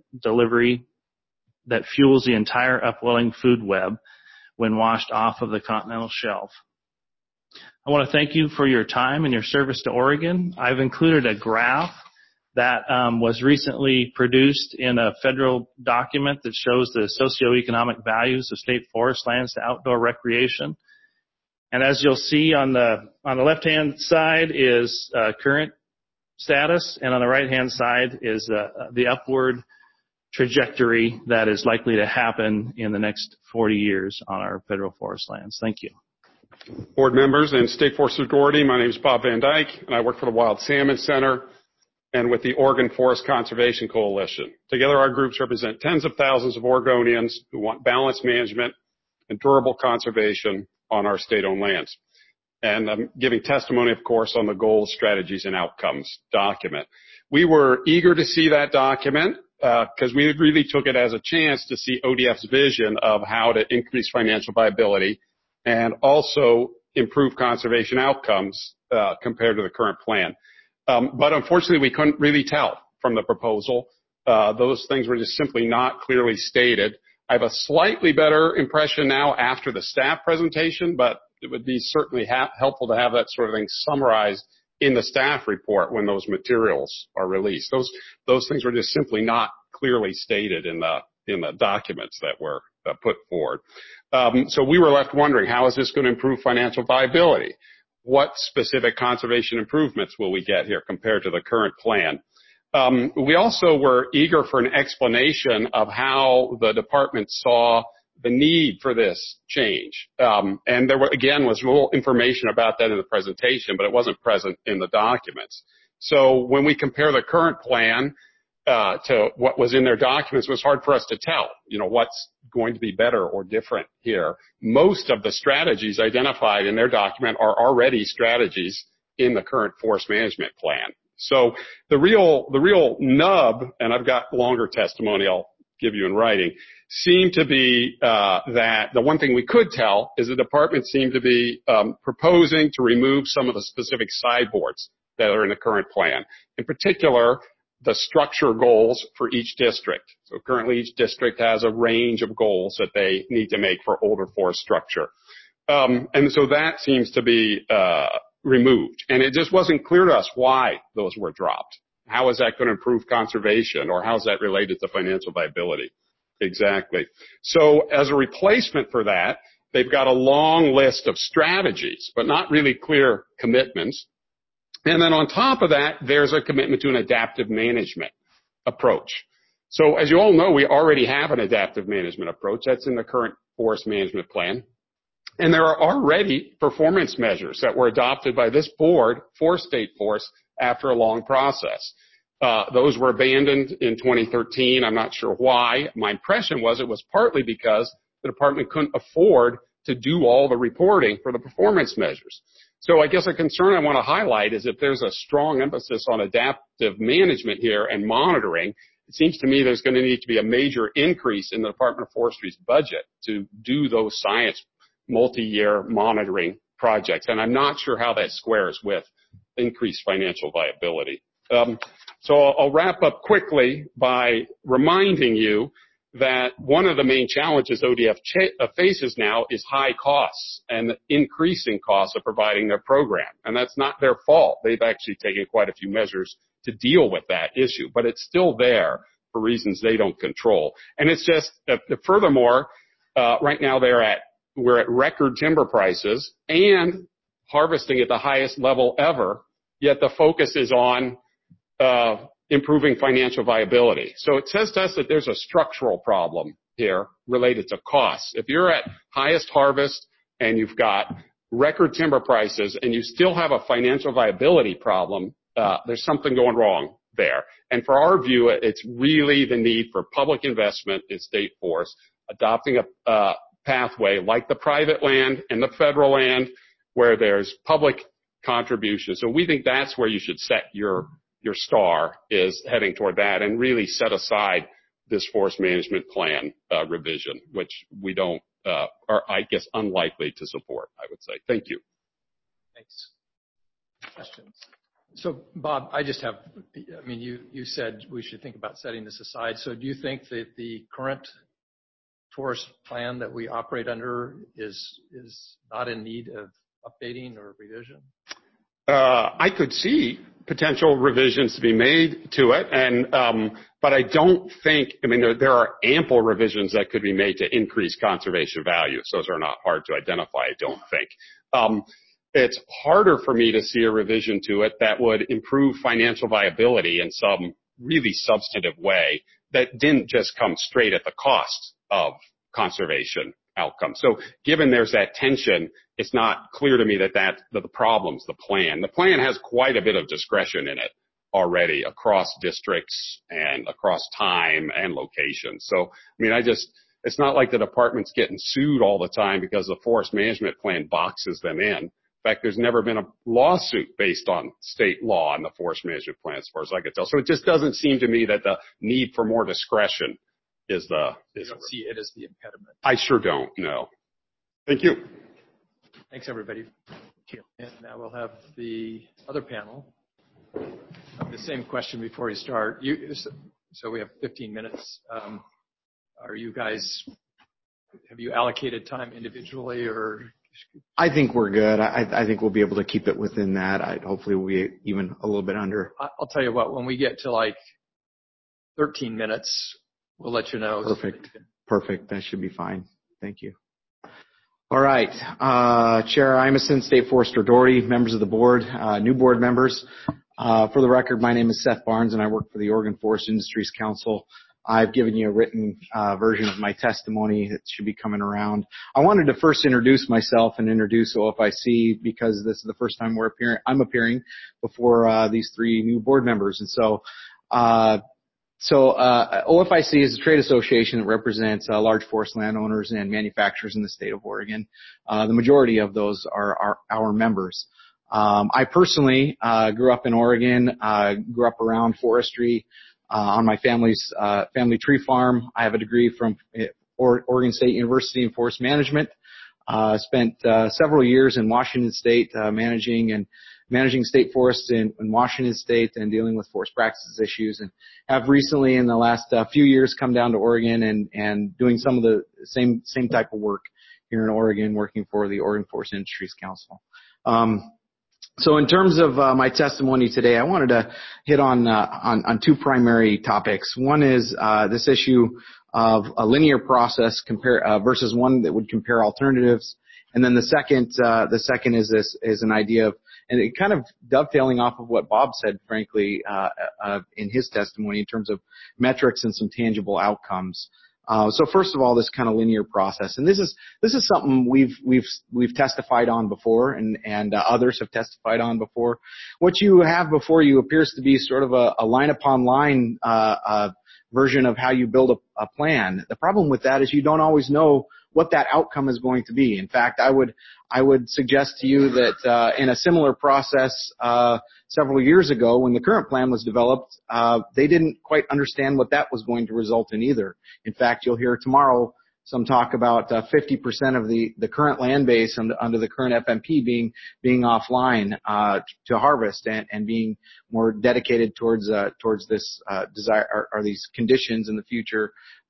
fuels the entire upwelling food web when washed off of the continental shelf? I want to thank you for your time and your service to Oregon. I've included a graph that was recently produced in a federal document that shows the socioeconomic values of state forest lands to outdoor recreation. And as you'll see on the left-hand side is current status, and on the right-hand side is the upward trajectory that is likely to happen in the next 40 years on our federal forest lands. Thank you. Board members and State Forest Authority, my name is Bob Van Dyke, and I work for the Wild Salmon Center and with the Oregon Forest Conservation Coalition. Together, our groups represent tens of thousands of Oregonians who want balanced management and durable conservation on our state-owned lands. And I'm giving testimony, of course, on the goals, strategies, and outcomes document. We were eager to see that document because we really took it as a chance to see ODF's vision of how to increase financial viability and also improve conservation outcomes compared to the current plan. But unfortunately, we couldn't really tell from the proposal. Those things were just simply not clearly stated. I have a slightly better impression now after the staff presentation, but it would be certainly helpful to have that sort of thing summarized in the staff report when those materials are released. Those things were just simply not clearly stated in the documents that were put forward. So we were left wondering, how is this going to improve financial viability? What specific conservation improvements will we get here compared to the current plan? We also were eager for an explanation of how the department saw the need for this change. And there was little information about that in the presentation, but it wasn't present in the documents. So when we compare the current plan to what was in their documents, it was hard for us to tell, what's going to be better or different here. Most of the strategies identified in their document are already strategies in the current forest management plan. So the real nub, and I've got longer testimony I'll give you in writing, seemed to be that the one thing we could tell is the department seemed to be proposing to remove some of the specific sideboards that are in the current plan. In particular, the structure goals for each district. So currently each district has a range of goals that they need to make for older forest structure. And so that seems to be removed. And it just wasn't clear to us why those were dropped. How is that going to improve conservation, or how is that related to financial viability? Exactly. So as a replacement for that, they've got a long list of strategies, but not really clear commitments. And then on top of that, there's a commitment to an adaptive management approach. So as you all know, we already have an adaptive management approach. That's in the current forest management plan. And there are already performance measures that were adopted by this board for state forests after a long process. Those were abandoned in 2013. I'm not sure why. My impression was it was partly because the department couldn't afford to do all the reporting for the performance measures. So I guess a concern I want to highlight is if there's a strong emphasis on adaptive management here and monitoring, it seems to me there's going to need to be a major increase in the Department of Forestry's budget to do those science multi-year monitoring projects. And I'm not sure how that squares with increased financial viability. So I'll wrap up quickly by reminding you that one of the main challenges ODF faces now is high costs and increasing costs of providing their program. And that's not their fault. They've actually taken quite a few measures to deal with that issue, but it's still there for reasons they don't control. And it's just, furthermore, right now we're at record timber prices and harvesting at the highest level ever, yet the focus is on improving financial viability. So it says to us that there's a structural problem here related to costs. If you're at highest harvest and you've got record timber prices and you still have a financial viability problem, there's something going wrong there. And for our view, it's really the need for public investment in state forests, adopting a pathway like the private land and the federal land where there's public contribution. So we think that's where you should set your star, is heading toward that, and really set aside this forest management plan revision, which we don't, are, I guess, unlikely to support, I would say. Thank you. Thanks. Questions? So, Bob, I mean, you said we should think about setting this aside. So do you think that the current forest plan that we operate under is not in need of updating or revision? I could see potential revisions to be made to it, but I don't think, I mean, there are ample revisions that could be made to increase conservation value. So those are not hard to identify, I don't think. It's harder for me to see a revision to it that would improve financial viability in some really substantive way that didn't just come straight at the cost of conservation outcomes. So given there's that tension, it's not clear to me that the problem's the plan. The plan has quite a bit of discretion in it already across districts and across time and location. So, I mean, it's not like the department's getting sued all the time because the forest management plan boxes them in. In fact, there's never been a lawsuit based on state law in the forest management plan, as far as I can tell. So it just doesn't seem to me that the need for more discretion is you don't see it as the impediment. I sure don't, no. Thank you. Thanks, everybody. And now we'll have the other panel. The same question before you start. So we have 15 minutes. Are you guys, have you allocated time individually, or? I think we're good. I think we'll be able to keep it within that. Hopefully we'll be even a little bit under. I'll tell you what, when we get to like 13 minutes, we'll let you know. Perfect. That should be fine. Thank you. All right. Chair Imeson, State Forester Doherty, members of the board, new board members. For the record, my name is Seth Barnes, and I work for the Oregon Forest Industries Council. I've given you a written version of my testimony that should be coming around. I wanted to first introduce myself and introduce OFIC because this is the first time I'm appearing before these three new board members. And so OFIC is a trade association that represents large forest landowners and manufacturers in the state of Oregon. The majority of those are our members. I personally grew up in Oregon, grew up around forestry on my family's family tree farm. I have a degree from Oregon State University in forest management. Spent several years in Washington State managing state forests in Washington State and dealing with forest practices issues, and have recently in the last few years come down to Oregon and doing some of the same type of work here in Oregon, working for the Oregon Forest Industries Council. So in terms of my testimony today, I wanted to hit on two primary topics. One is this issue of a linear process versus one that would compare alternatives, and then the second is an idea of, and it kind of dovetailing off of what Bob said, frankly, in his testimony in terms of metrics and some tangible outcomes. So first of all, this kind of linear process, and this is something we've testified on before, and others have testified on before. What you have before you appears to be sort of a line upon line version of how you build a plan. The problem with that is you don't always know what that outcome is going to be. In fact, I would suggest to you that in a similar process several years ago, when the current plan was developed, they didn't quite understand what that was going to result in either. In fact, you'll hear tomorrow some talk about 50% of the current land base under the current FMP being offline to harvest and being more dedicated towards this desire or these conditions in the future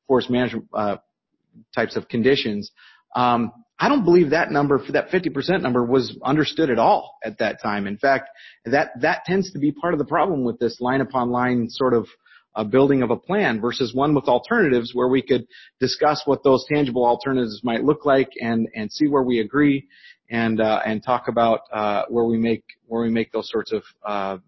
forest management types of conditions. I don't believe that number, that 50% number, was understood at all at that time. In fact, that tends to be part of the problem with this line upon line sort of building of a plan versus one with alternatives, where we could discuss what those tangible alternatives might look like and see where we agree and talk about where we make those sorts of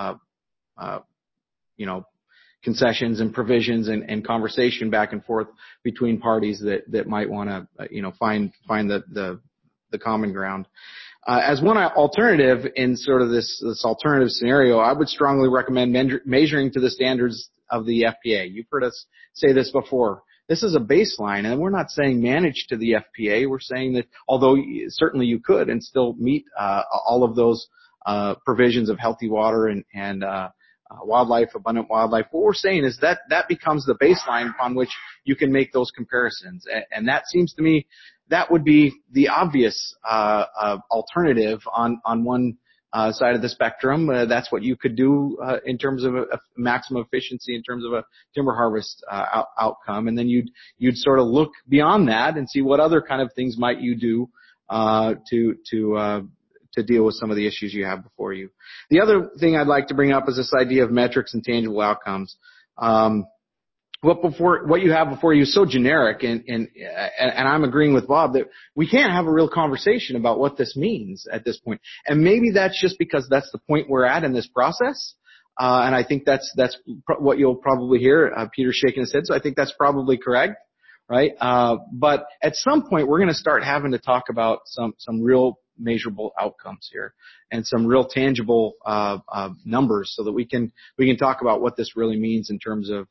concessions and provisions and conversation back and forth between parties that might want to find the common ground. As one alternative in sort of this alternative scenario, I would strongly recommend measuring to the standards of the FPA. You've heard us say this before. This is a baseline, and we're not saying manage to the FPA. We're saying that although certainly you could and still meet all of those provisions of healthy water and wildlife, abundant wildlife, what we're saying is that becomes the baseline upon which you can make those comparisons. And that seems to me that would be the obvious alternative on one side of the spectrum. That's what you could do in terms of a maximum efficiency, in terms of a timber harvest outcome. And then you'd sort of look beyond that and see what other kind of things might you do to deal with some of the issues you have before you. The other thing I'd like to bring up is this idea of metrics and tangible outcomes. What you have before you is so generic, and I'm agreeing with Bob that we can't have a real conversation about what this means at this point. And maybe that's just because that's the point we're at in this process. And I think that's what you'll probably hear. Peter's shaking his head, so I think that's probably correct, right? But at some point, we're going to start having to talk about some real measurable outcomes here and some real tangible numbers, so that we can talk about what this really means in terms of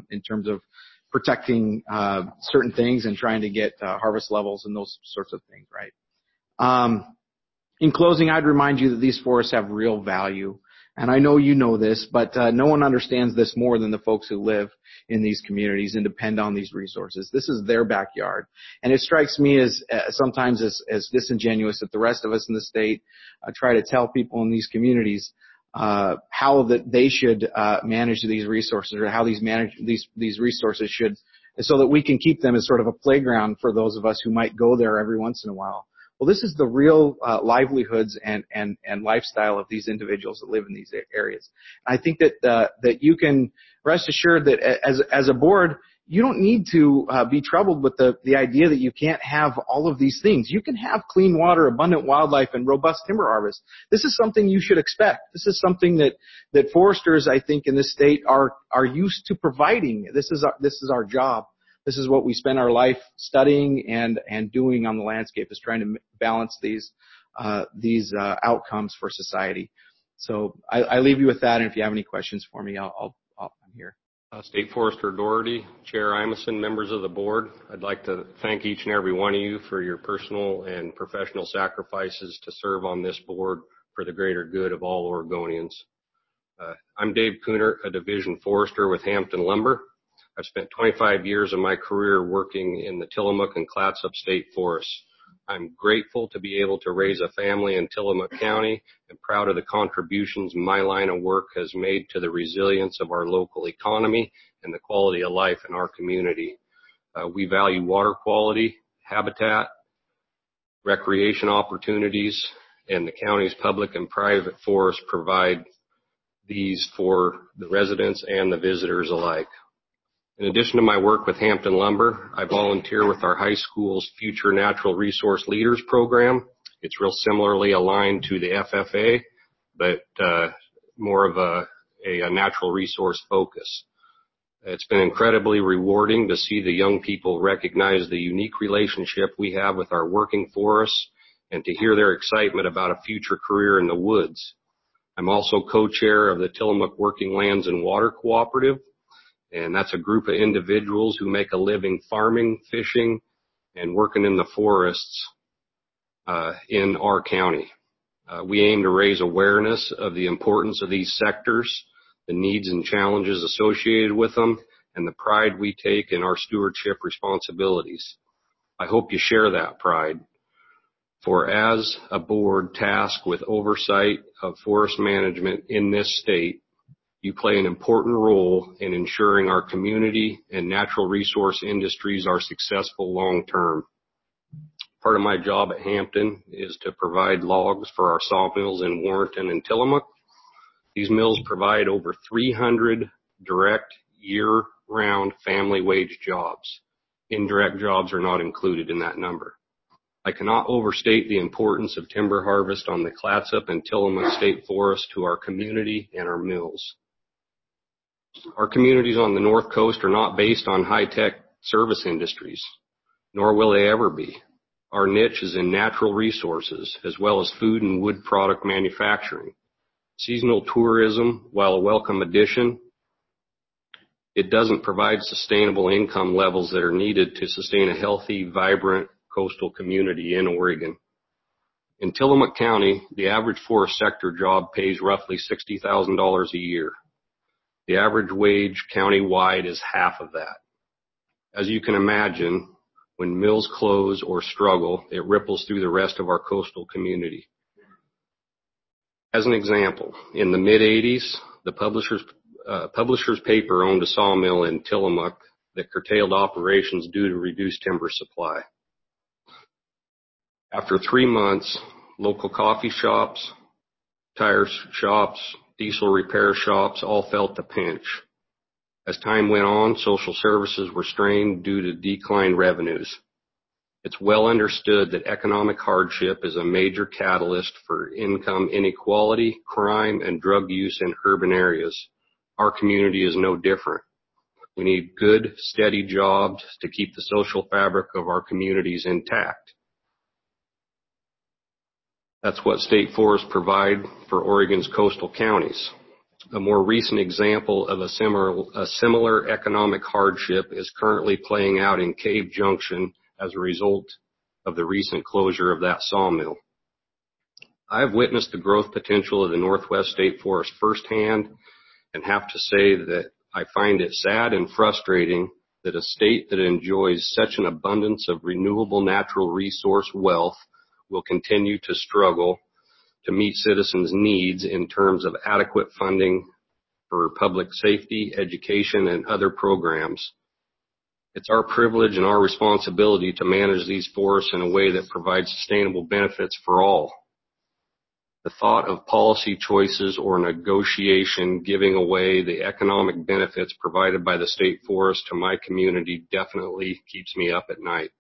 protecting certain things and trying to get harvest levels and those sorts of things right. In closing, I'd remind you that these forests have real value. And I know you know this, but no one understands this more than the folks who live in these communities and depend on these resources. This is their backyard. And it strikes me as sometimes as disingenuous that the rest of us in the state try to tell people in these communities how that they should manage these resources, or how these resources should, so that we can keep them as sort of a playground for those of us who might go there every once in a while. Well, this is the real livelihoods and lifestyle of these individuals that live in these areas. I think that you can rest assured that as a board, you don't need to be troubled with the idea that you can't have all of these things. You can have clean water, abundant wildlife, and robust timber harvest. This is something you should expect. This is something that foresters, I think, in this state are used to providing. This is our job. This is what we spend our life studying and doing on the landscape, is trying to balance these outcomes for society. So I leave you with that, and if you have any questions for me, I'm here. State Forester Doherty, Chair Imison, members of the board, I'd like to thank each and every one of you for your personal and professional sacrifices to serve on this board for the greater good of all Oregonians. I'm Dave Cooner, a division forester with Hampton Lumber. I've spent 25 years of my career working in the Tillamook and Clatsop State Forests. I'm grateful to be able to raise a family in Tillamook County and proud of the contributions my line of work has made to the resilience of our local economy and the quality of life in our community. We value water quality, habitat, recreation opportunities, and the county's public and private forests provide these for the residents and the visitors alike. In addition to my work with Hampton Lumber, I volunteer with our high school's Future Natural Resource Leaders program. It's real similarly aligned to the FFA, but more of a natural resource focus. It's been incredibly rewarding to see the young people recognize the unique relationship we have with our working forests and to hear their excitement about a future career in the woods. I'm also co-chair of the Tillamook Working Lands and Water Cooperative, and that's a group of individuals who make a living farming, fishing, and working in the forests in our county. We aim to raise awareness of the importance of these sectors, the needs and challenges associated with them, and the pride we take in our stewardship responsibilities. I hope you share that pride. For as a board tasked with oversight of forest management in this state, You play an important role in ensuring our community and natural resource industries are successful long term. Part of my job at Hampton is to provide logs for our sawmills in Warrenton and Tillamook. These mills provide over 300 direct year-round family wage jobs. Indirect jobs are not included in that number. I cannot overstate the importance of timber harvest on the Clatsop and Tillamook State Forest to our community and our mills. Our communities on the North Coast are not based on high-tech service industries, nor will they ever be. Our niche is in natural resources, as well as food and wood product manufacturing. Seasonal tourism, while a welcome addition, it doesn't provide sustainable income levels that are needed to sustain a healthy, vibrant coastal community in Oregon. In Tillamook County, the average forest sector job pays roughly $60,000 a year. The average wage county-wide is half of that. As you can imagine, when mills close or struggle, it ripples through the rest of our coastal community. As an example, in the mid-'80s, the Publisher's Paper owned a sawmill in Tillamook that curtailed operations due to reduced timber supply. After 3 months, local coffee shops, tire shops, diesel repair shops all felt the pinch. As time went on, social services were strained due to declined revenues. It's well understood that economic hardship is a major catalyst for income inequality, crime, and drug use in urban areas. Our community is no different. We need good, steady jobs to keep the social fabric of our communities intact. That's what state forests provide for Oregon's coastal counties. A more recent example of a similar economic hardship is currently playing out in Cave Junction as a result of the recent closure of that sawmill. I have witnessed the growth potential of the Northwest State Forest firsthand and have to say that I find it sad and frustrating that a state that enjoys such an abundance of renewable natural resource wealth will continue to struggle to meet citizens' needs in terms of adequate funding for public safety, education, and other programs. It's our privilege and our responsibility to manage these forests in a way that provides sustainable benefits for all. The thought of policy choices or negotiation giving away the economic benefits provided by the state forest to my community definitely keeps me up at night.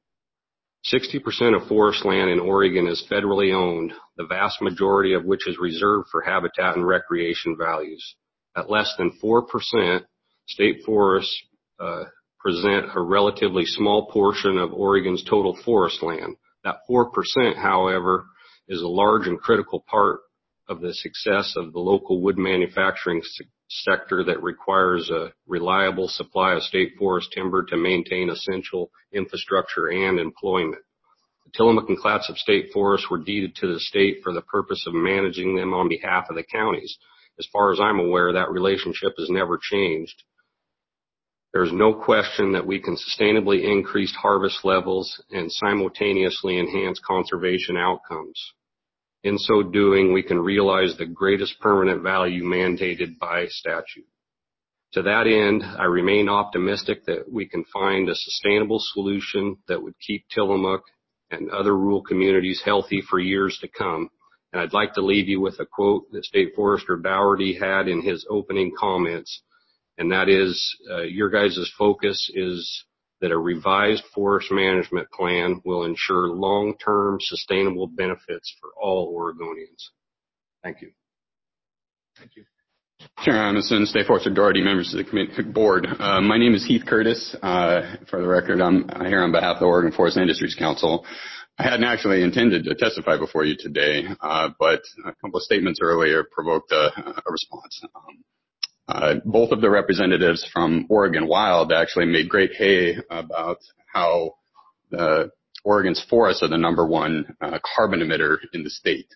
60% of forest land in Oregon is federally owned, the vast majority of which is reserved for habitat and recreation values. At less than 4%, state forests present a relatively small portion of Oregon's total forest land. That 4%, however, is a large and critical part of the success of the local wood manufacturing sector that requires a reliable supply of state forest timber to maintain essential infrastructure and employment. The Tillamook and Clatsop state forests were deeded to the state for the purpose of managing them on behalf of the counties. As far as I'm aware, that relationship has never changed. There's no question that we can sustainably increase harvest levels and simultaneously enhance conservation outcomes. In so doing, we can realize the greatest permanent value mandated by statute. To that end, I remain optimistic that we can find a sustainable solution that would keep Tillamook and other rural communities healthy for years to come. And I'd like to leave you with a quote that State Forester Dougherty had in his opening comments, and that is, your guys' focus is that a revised forest management plan will ensure long-term sustainable benefits for all Oregonians. Thank you. Thank you. Chair Amundson, State Forester Dougherty, members of the board. My name is Heath Curtis. For the record, I'm here on behalf of the Oregon Forest Industries Council. I hadn't actually intended to testify before you today, but a couple of statements earlier provoked a response. Both of the representatives from Oregon Wild actually made great hay about how Oregon's forests are the #1 carbon emitter in the state.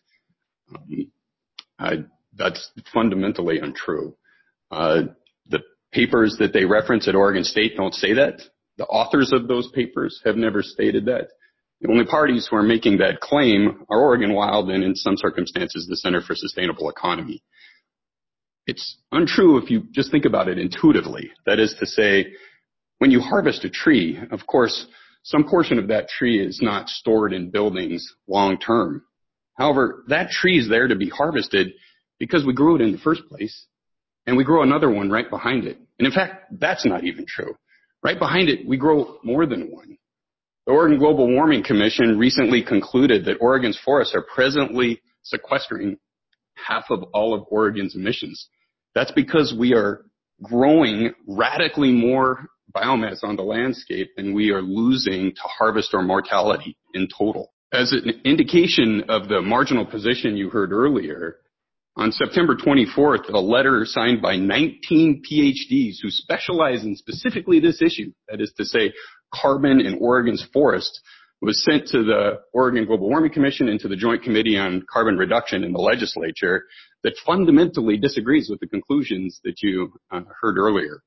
That's fundamentally untrue. The papers that they reference at Oregon State don't say that. The authors of those papers have never stated that. The only parties who are making that claim are Oregon Wild and, in some circumstances, the Center for Sustainable Economy. it's untrue if you just think about it intuitively. That is to say, when you harvest a tree, of course, some portion of that tree is not stored in buildings long term. However, that tree is there to be harvested because we grew it in the first place, and we grow another one right behind it. And in fact, that's not even true. Right behind it, we grow more than one. The Oregon Global Warming Commission recently concluded that Oregon's forests are presently sequestering half of all of Oregon's emissions. That's because we are growing radically more biomass on the landscape than we are losing to harvest or mortality in total. As an indication of the marginal position you heard earlier, on September 24th, a letter signed by 19 PhDs who specialize in specifically this issue, that is to say, carbon in Oregon's forest, was sent to the Oregon Global Warming Commission and to the Joint Committee on Carbon Reduction in the legislature that fundamentally disagrees with the conclusions that you heard earlier.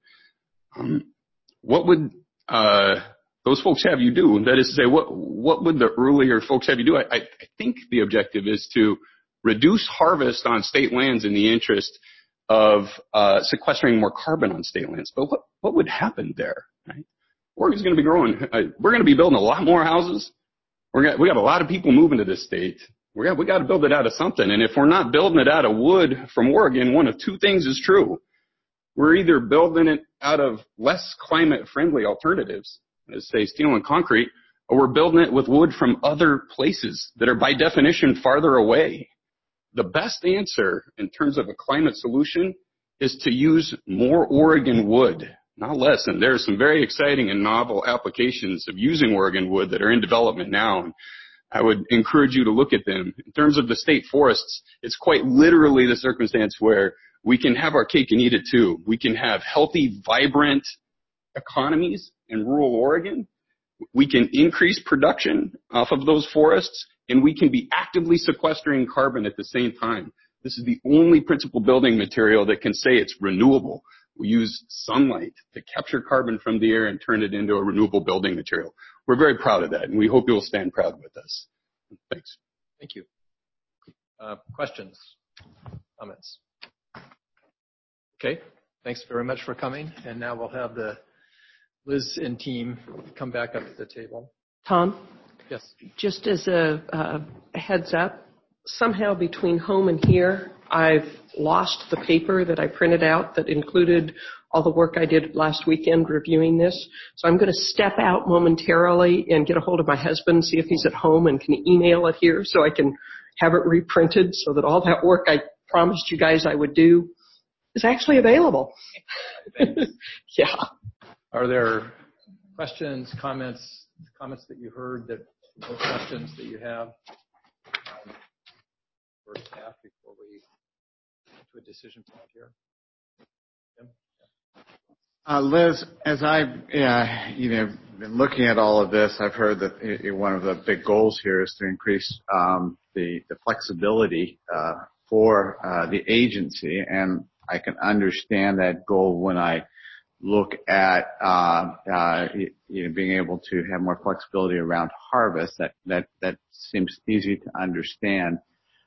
What would those folks have you do? That is to say, what would the earlier folks have you do? I think the objective is to reduce harvest on state lands in the interest of sequestering more carbon on state lands. But what would happen there? Right? Oregon's going to be growing. We're going to be building a lot more houses. We got a lot of people moving to this state. We got to build it out of something. And if we're not building it out of wood from Oregon, one of two things is true. We're either building it out of less climate-friendly alternatives, as say steel and concrete, or we're building it with wood from other places that are by definition farther away. The best answer in terms of a climate solution is to use more Oregon wood, not less. And there are some very exciting and novel applications of using Oregon wood that are in development now. And I would encourage you to look at them. In terms of the state forests, it's quite literally the circumstance where we can have our cake and eat it too. We can have healthy, vibrant economies in rural Oregon. We can increase production off of those forests, and we can be actively sequestering carbon at the same time. This is the only principal building material that can say it's renewable. We use sunlight to capture carbon from the air and turn it into a renewable building material. We're very proud of that, and we hope you'll stand proud with us. Thanks. Thank you. Questions? Comments? Okay. Thanks very much for coming. And now we'll have the Liz and team come back up to the table. Tom? Yes. Just as a heads up, somehow between home and here, I've lost the paper that I printed out that included all the work I did last weekend reviewing this. So I'm going to step out momentarily and get a hold of my husband, see if he's at home and can email it here so I can have it reprinted so that all that work I promised you guys I would do is actually available. Yeah. Are there questions, comments that you heard, no questions that you have for staff before we get to a decision point here? Liz, as I've been looking at all of this, I've heard that one of the big goals here is to increase the flexibility for the agency, and I can understand that goal when I look at being able to have more flexibility around harvest. That seems easy to understand.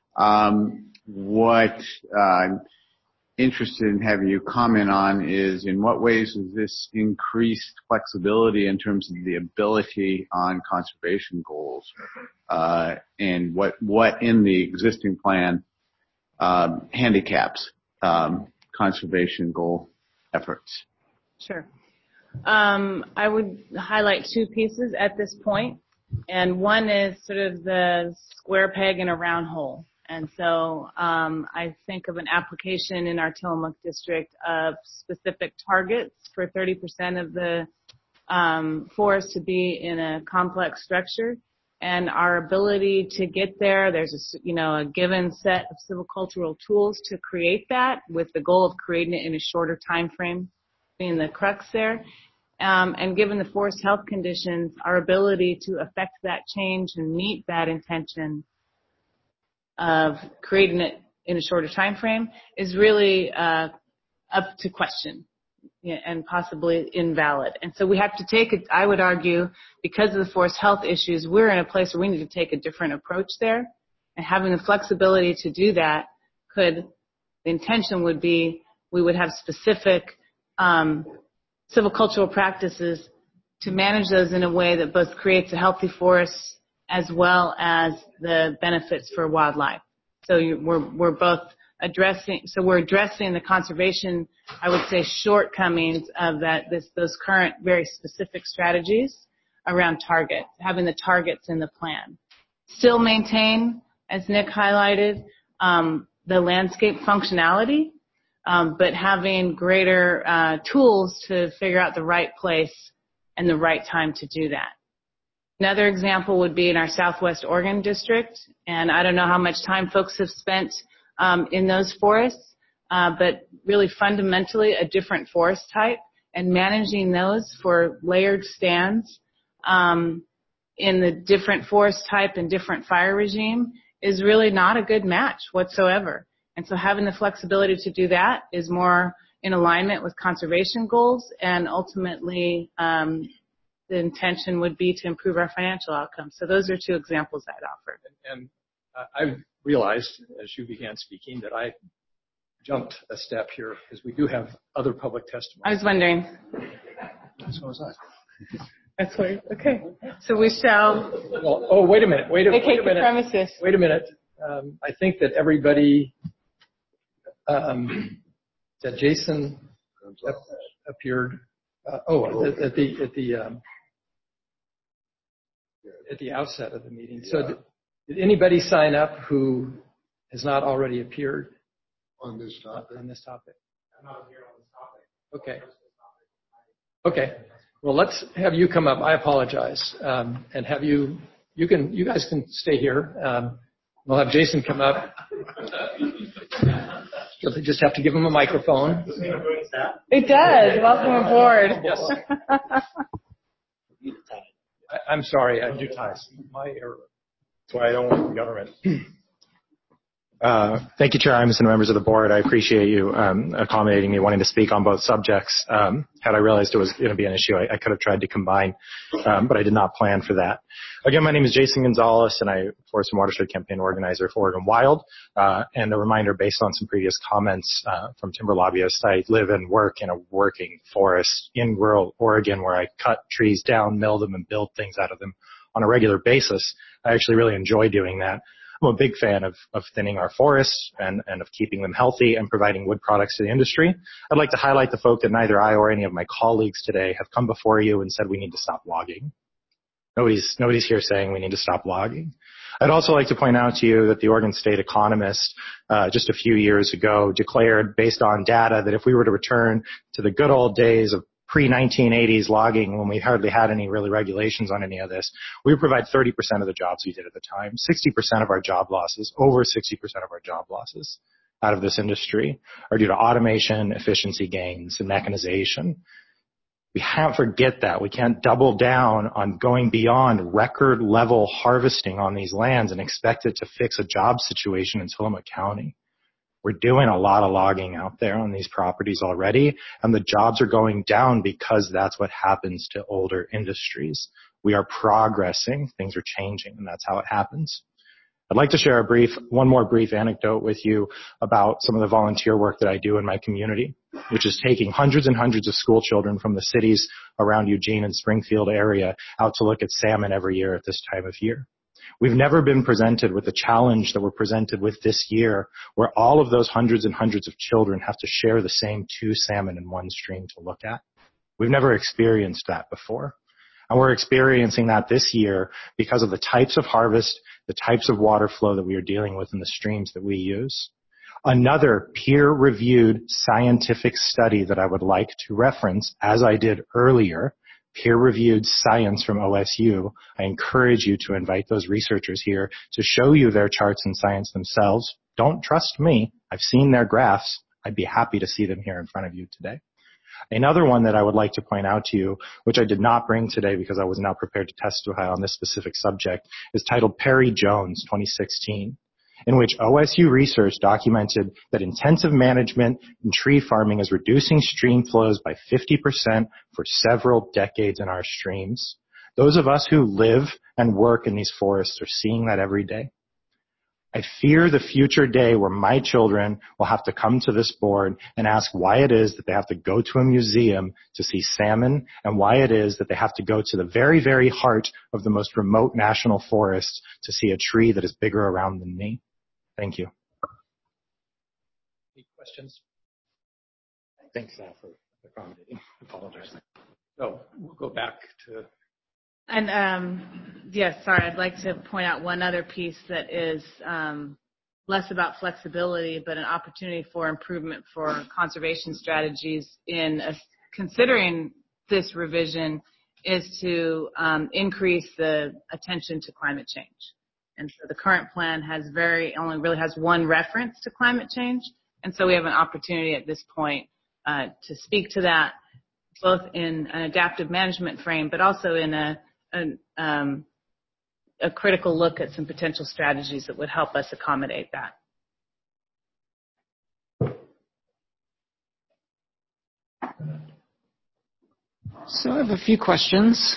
What I'm interested in having you comment on is in what ways is this increased flexibility in terms of the ability on conservation goals, and what in the existing plan handicaps conservation goal efforts? Sure. I would highlight two pieces at this point, and one is sort of the square peg in a round hole. And so I think of an application in our Tillamook district of specific targets for 30% of the forest to be in a complex structure. And our ability to get there, there's a given set of silvicultural tools to create that, with the goal of creating it in a shorter time frame being the crux there. And given the forest health conditions, our ability to affect that change and meet that intention of creating it in a shorter time frame is really up to question and possibly invalid. And so we have to take it, I would argue, because of the forest health issues, we're in a place where we need to take a different approach there. And having the flexibility to do that could The intention would be we would have specific silvicultural practices to manage those in a way that both creates a healthy forest as well as the benefits for wildlife. So we're both addressing the conservation, I would say, shortcomings of those current very specific strategies around targets, having the targets in the plan. Still maintain, as Nick highlighted, the landscape functionality, but having greater tools to figure out the right place and the right time to do that. Another example would be in our Southwest Oregon district, and I don't know how much time folks have spent in those forests, but really fundamentally a different forest type, and managing those for layered stands in the different forest type and different fire regime is really not a good match whatsoever. And so having the flexibility to do that is more in alignment with conservation goals, and ultimately the intention would be to improve our financial outcomes. So those are two examples I'd offer. And I realized as you began speaking that I jumped a step here because we do have other public testimony. I was wondering. So was I. That's right. Okay. So we shall. Well, wait a minute. Vacate the premises. Wait a minute. I think that everybody. That Jason appeared. At the outset of the meeting. Yeah. So did anybody sign up who has not already appeared on this topic? I'm not here on this topic. Okay. Well, let's have you come up. I apologize, and have you guys can stay here. We'll have Jason come up. You'll just have to give him a microphone. It does. Welcome aboard. Yes. I'm sorry. I do ties. My error. That's why I don't want the government. Thank you, Chair Imus and members of the board. I appreciate you accommodating me wanting to speak on both subjects. Had I realized it was going to be an issue, I could have tried to combine, but I did not plan for that. Again, my name is Jason Gonzalez, and I'm Forest and Watershed Campaign Organizer for Oregon Wild. And a reminder, based on some previous comments from timber lobbyists, I live and work in a working forest in rural Oregon where I cut trees down, mill them, and build things out of them on a regular basis. I actually really enjoy doing that. I'm a big fan of thinning our forests and of keeping them healthy and providing wood products to the industry. I'd like to highlight the folk that neither I or any of my colleagues today have come before you and said we need to stop logging. Nobody's here saying we need to stop logging. I'd also like to point out to you that the Oregon State Economist just a few years ago declared, based on data, that if we were to return to the good old days of pre-1980s logging, when we hardly had any really regulations on any of this, we would provide 30% of the jobs we did at the time. 60% of our job losses, over 60% of our job losses out of this industry are due to automation, efficiency gains, and mechanization. We can't forget that. We can't double down on going beyond record level harvesting on these lands and expect it to fix a job situation in Tillamook County. We're doing a lot of logging out there on these properties already, and the jobs are going down because that's what happens to older industries. We are progressing. Things are changing, and that's how it happens. I'd like to share one more brief anecdote with you about some of the volunteer work that I do in my community, which is taking hundreds and hundreds of school children from the cities around Eugene and Springfield area out to look at salmon every year at this time of year. We've never been presented with the challenge that we're presented with this year, where all of those hundreds and hundreds of children have to share the same 2 salmon in one stream to look at. We've never experienced that before. And we're experiencing that this year because of the types of harvest, the types of water flow that we are dealing with in the streams that we use. Another peer-reviewed scientific study that I would like to reference, as I did earlier, peer-reviewed science from OSU. I encourage you to invite those researchers here to show you their charts and science themselves. Don't trust me. I've seen their graphs. I'd be happy to see them here in front of you today. Another one that I would like to point out to you, which I did not bring today because I was not prepared to testify on this specific subject, is titled Perry Jones 2016. In which OSU research documented that intensive management in tree farming is reducing stream flows by 50% for several decades in our streams. Those of us who live and work in these forests are seeing that every day. I fear the future day where my children will have to come to this board and ask why it is that they have to go to a museum to see salmon and why it is that they have to go to the very, very heart of the most remote national forest to see a tree that is bigger around than me. Thank you. Any questions? Thanks, Al, for accommodating. Apologize. So we'll go back to... And yes, sorry, I'd like to point out one other piece that is less about flexibility, but an opportunity for improvement for conservation strategies in considering this revision is to increase the attention to climate change. And so the current plan only really has one reference to climate change. And so we have an opportunity at this point to speak to that, both in an adaptive management frame, but also in a critical look at some potential strategies that would help us accommodate that. So I have a few questions.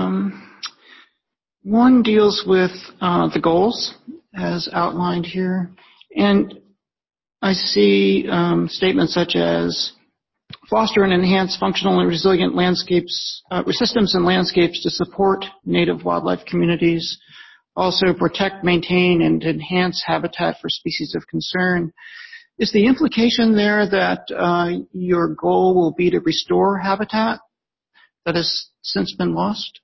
One deals with the goals as outlined here. And I see statements such as foster and enhance functional and resilient landscapes, systems and landscapes to support native wildlife communities. Also protect, maintain, and enhance habitat for species of concern. Is the implication there that your goal will be to restore habitat that has since been lost?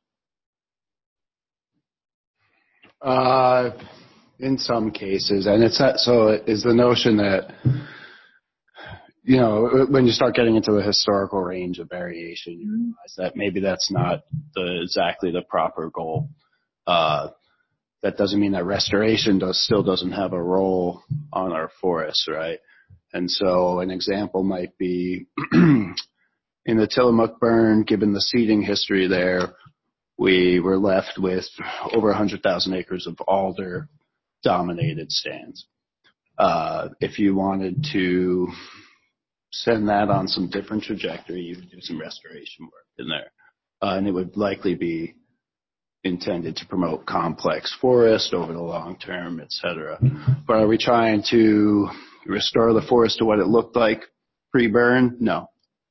In some cases, and it's not, so is the notion that, you know, when you start getting into the historical range of variation, you realize that maybe that's not exactly the proper goal. That doesn't mean that restoration still doesn't have a role on our forests, right? And so an example might be in the Tillamook burn, given the seeding history there, we were left with over 100,000 acres of alder-dominated stands. If you wanted to send that on some different trajectory, you would do some restoration work in there. And it would likely be intended to promote complex forest over the long term, et cetera. But are we trying to restore the forest to what it looked like pre-burn? No.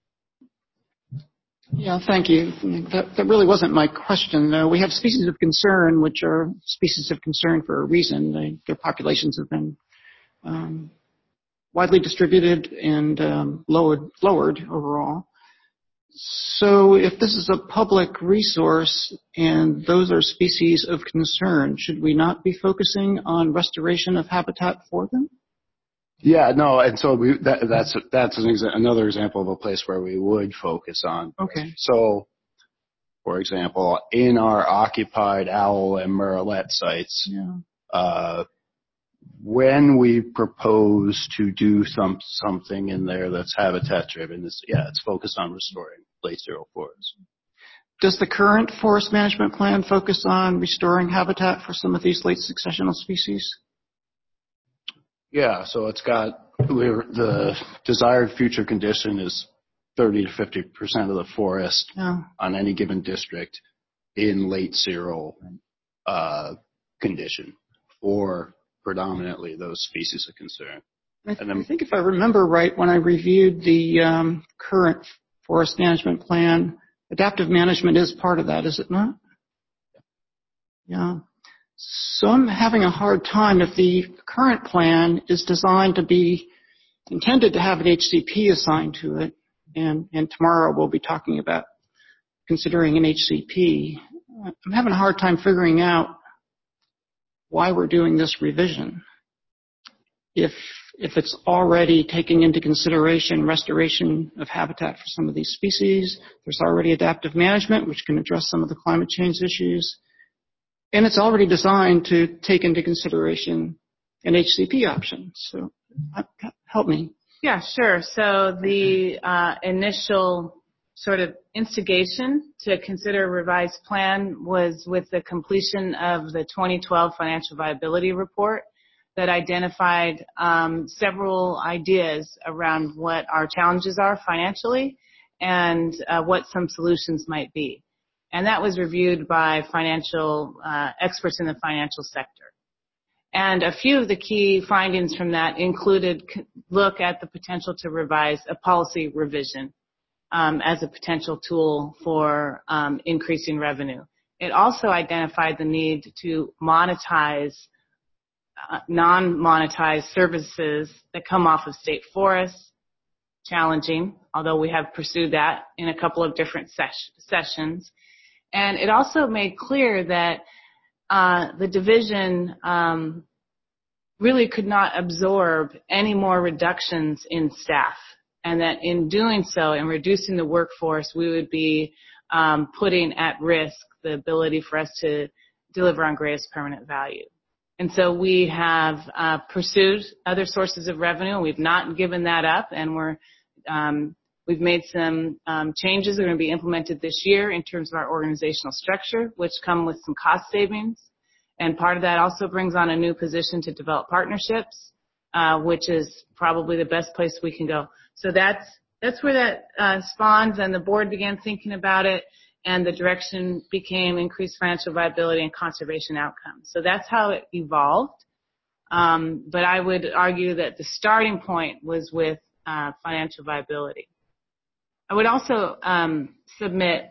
Yeah, thank you. That really wasn't my question, though. We have species of concern, which are species of concern for a reason. Their populations have been widely distributed and lowered overall. So if this is a public resource and those are species of concern, should we not be focusing on restoration of habitat for them? Yeah, no, and so that's another example of a place where we would focus on. Okay. So, for example, in our occupied owl and murrelet sites, when we propose to do something in there that's habitat driven, it's focused on restoring late zero forests. Does the current forest management plan focus on restoring habitat for some of these late successional species? Yeah, so it's got the desired future condition is 30 to 50% of the forest on any given district in late zero condition for predominantly those species of concern. I think if I remember right, when I reviewed the current forest management plan, adaptive management is part of that, is it not? Yeah. So I'm having a hard time if the current plan is designed to be intended to have an HCP assigned to it, and tomorrow we'll be talking about considering an HCP. I'm having a hard time figuring out why we're doing this revision. If it's already taking into consideration restoration of habitat for some of these species, there's already adaptive management, which can address some of the climate change issues, and it's already designed to take into consideration an HCP option. So help me. Yeah, sure. So the initial sort of instigation to consider a revised plan was with the completion of the 2012 financial viability report that identified several ideas around what our challenges are financially and what some solutions might be. And that was reviewed by financial experts in the financial sector. And a few of the key findings from that included look at the potential to revise a policy revision as a potential tool for increasing revenue. It also identified the need to monetize non-monetized services that come off of state forests. Challenging, although we have pursued that in a couple of different sessions. And it also made clear that the division really could not absorb any more reductions in staff, and that in doing so and reducing the workforce, we would be putting at risk the ability for us to deliver on greatest permanent value. And so we have pursued other sources of revenue, and we've not given that up, and we've made some changes that are going to be implemented this year in terms of our organizational structure, which come with some cost savings. And part of that also brings on a new position to develop partnerships, which is probably the best place we can go. So that's where that spawns, and the board began thinking about it, and the direction became increased financial viability and conservation outcomes. So that's how it evolved. But I would argue that the starting point was with financial viability. I would also submit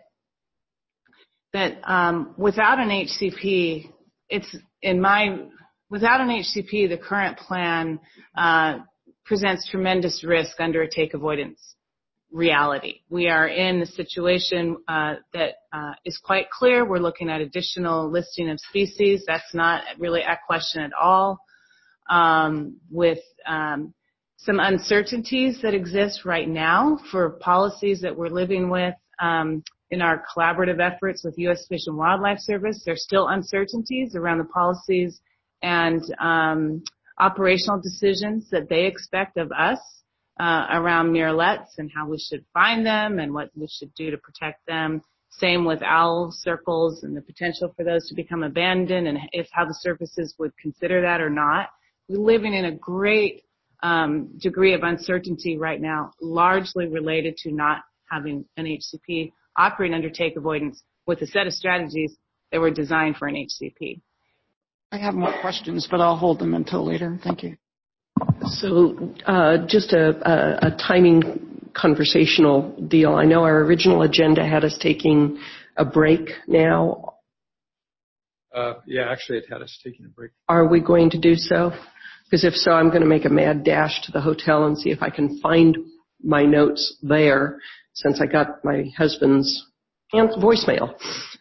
that without an HCP, without an HCP, the current plan presents tremendous risk under a take avoidance reality. We are in a situation that is quite clear. We're looking at additional listing of species. That's not really a question at all. With some uncertainties that exist right now for policies that we're living with in our collaborative efforts with U.S. Fish and Wildlife Service. There's still uncertainties around the policies and operational decisions that they expect of us around mirrolets and how we should find them and what we should do to protect them. Same with owl circles and the potential for those to become abandoned, and if how the services would consider that or not. We're living in a great degree of uncertainty right now, largely related to not having an HCP operating under take avoidance with a set of strategies that were designed for an HCP. I have more questions, but I'll hold them until later. Thank you. So just a timing conversational deal. I know our original agenda had us taking a break now. Yeah, actually it had us taking a break. Are we going to do so? Because if so, I'm going to make a mad dash to the hotel and see if I can find my notes there, since I got my husband's voicemail.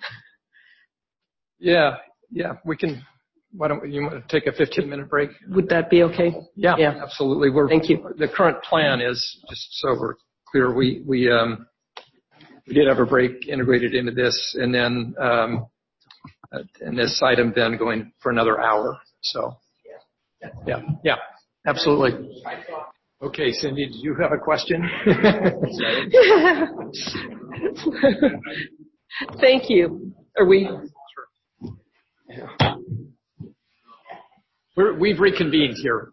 Yeah, we can. Why don't you want to take a 15-minute break? Would that be okay? Yeah. Absolutely. Thank you. The current plan is, just so we're clear, we did have a break integrated into this, and then and this item then going for another hour. So. Yeah, absolutely. Okay, Cindy, did you have a question? Thank you. Are we? Yeah. We've reconvened here.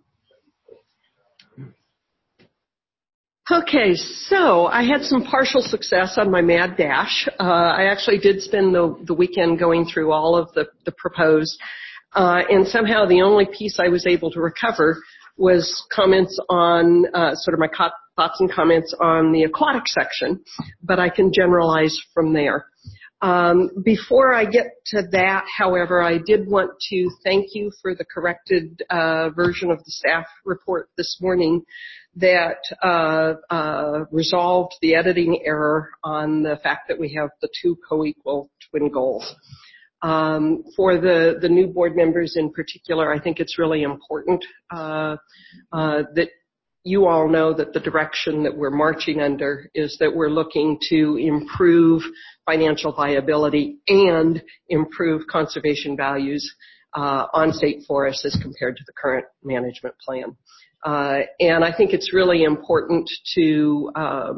Okay, so I had some partial success on my mad dash. I actually did spend the weekend going through all of the proposed. And somehow the only piece I was able to recover was comments on, sort of my thoughts and comments on the aquatic section, but I can generalize from there. Before I get to that, however, I did want to thank you for the corrected version of the staff report this morning that resolved the editing error on the fact that we have the two co-equal twin goals. For the new board members in particular, I think it's really important that you all know that the direction that we're marching under is that we're looking to improve financial viability and improve conservation values on state forests as compared to the current management plan. And I think it's really important to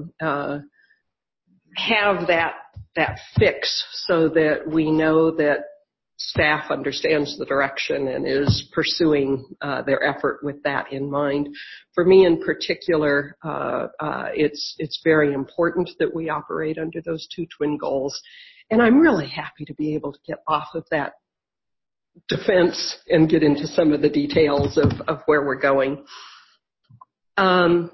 have that fix so that we know that staff understands the direction and is pursuing their effort with that in mind. For me in particular, it's very important that we operate under those two twin goals, and I'm really happy to be able to get off of that defense and get into some of the details of where we're going. So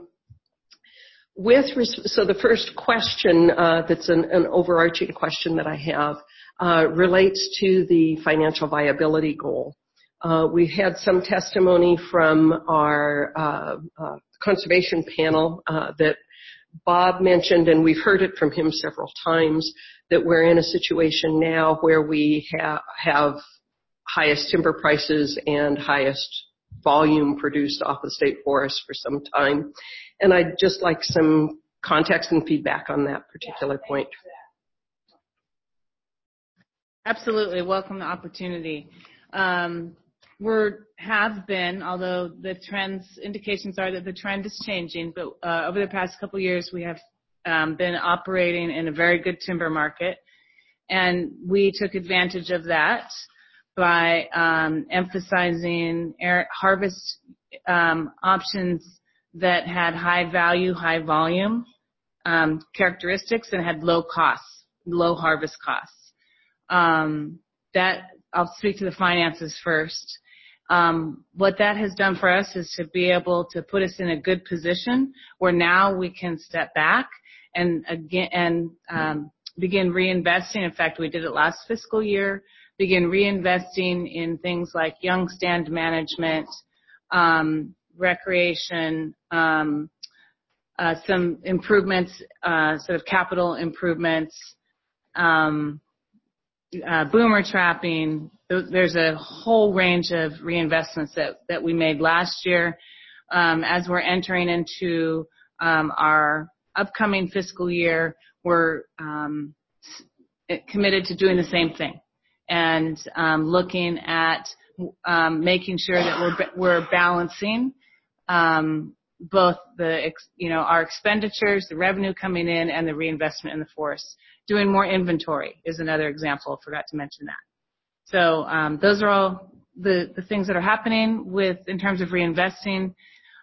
the first question that's an overarching question that I have relates to the financial viability goal. We had some testimony from our conservation panel that Bob mentioned, and we've heard it from him several times, that we're in a situation now where we have highest timber prices and highest volume produced off the state forest for some time. And I'd just like some context and feedback on that particular point. Absolutely. Welcome the opportunity. Have been, although the indications are that the trend is changing, but over the past couple of years we have been operating in a very good timber market, and we took advantage of that by emphasizing harvest options that had high value, high volume characteristics and had low harvest costs. I'll speak to the finances first. What that has done for us is to be able to put us in a good position where now we can step back and begin reinvesting. In fact, we did it last fiscal year. Begin reinvesting in things like young stand management, recreation, some improvements, sort of capital improvements, boomer trapping. There's a whole range of reinvestments that we made last year. As we're entering into our upcoming fiscal year, we're committed to doing the same thing and looking at making sure that we're balancing both our expenditures, the revenue coming in, and the reinvestment in the forest. Doing more inventory is another example. Forgot to mention that. So those are all the things that are happening in terms of reinvesting.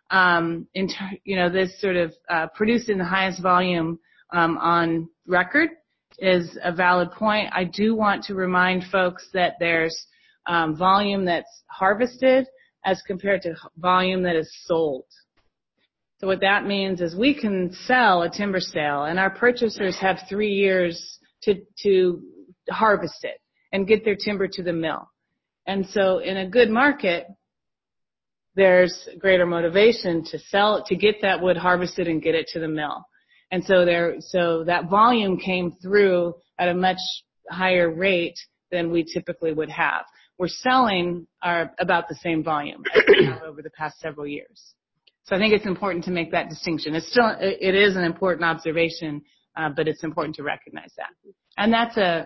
This sort of producing the highest volume on record is a valid point. I do want to remind folks that there's volume that's harvested as compared to volume that is sold. So what that means is we can sell a timber sale, and our purchasers have 3 years to harvest it and get their timber to the mill. And so in a good market, there's greater motivation to sell, to get that wood harvested and get it to the mill. And so that volume came through at a much higher rate than we typically would have. We're selling about the same volume as we have over the past several years. So I think it's important to make that distinction. It is an important observation, but it's important to recognize that. And that's a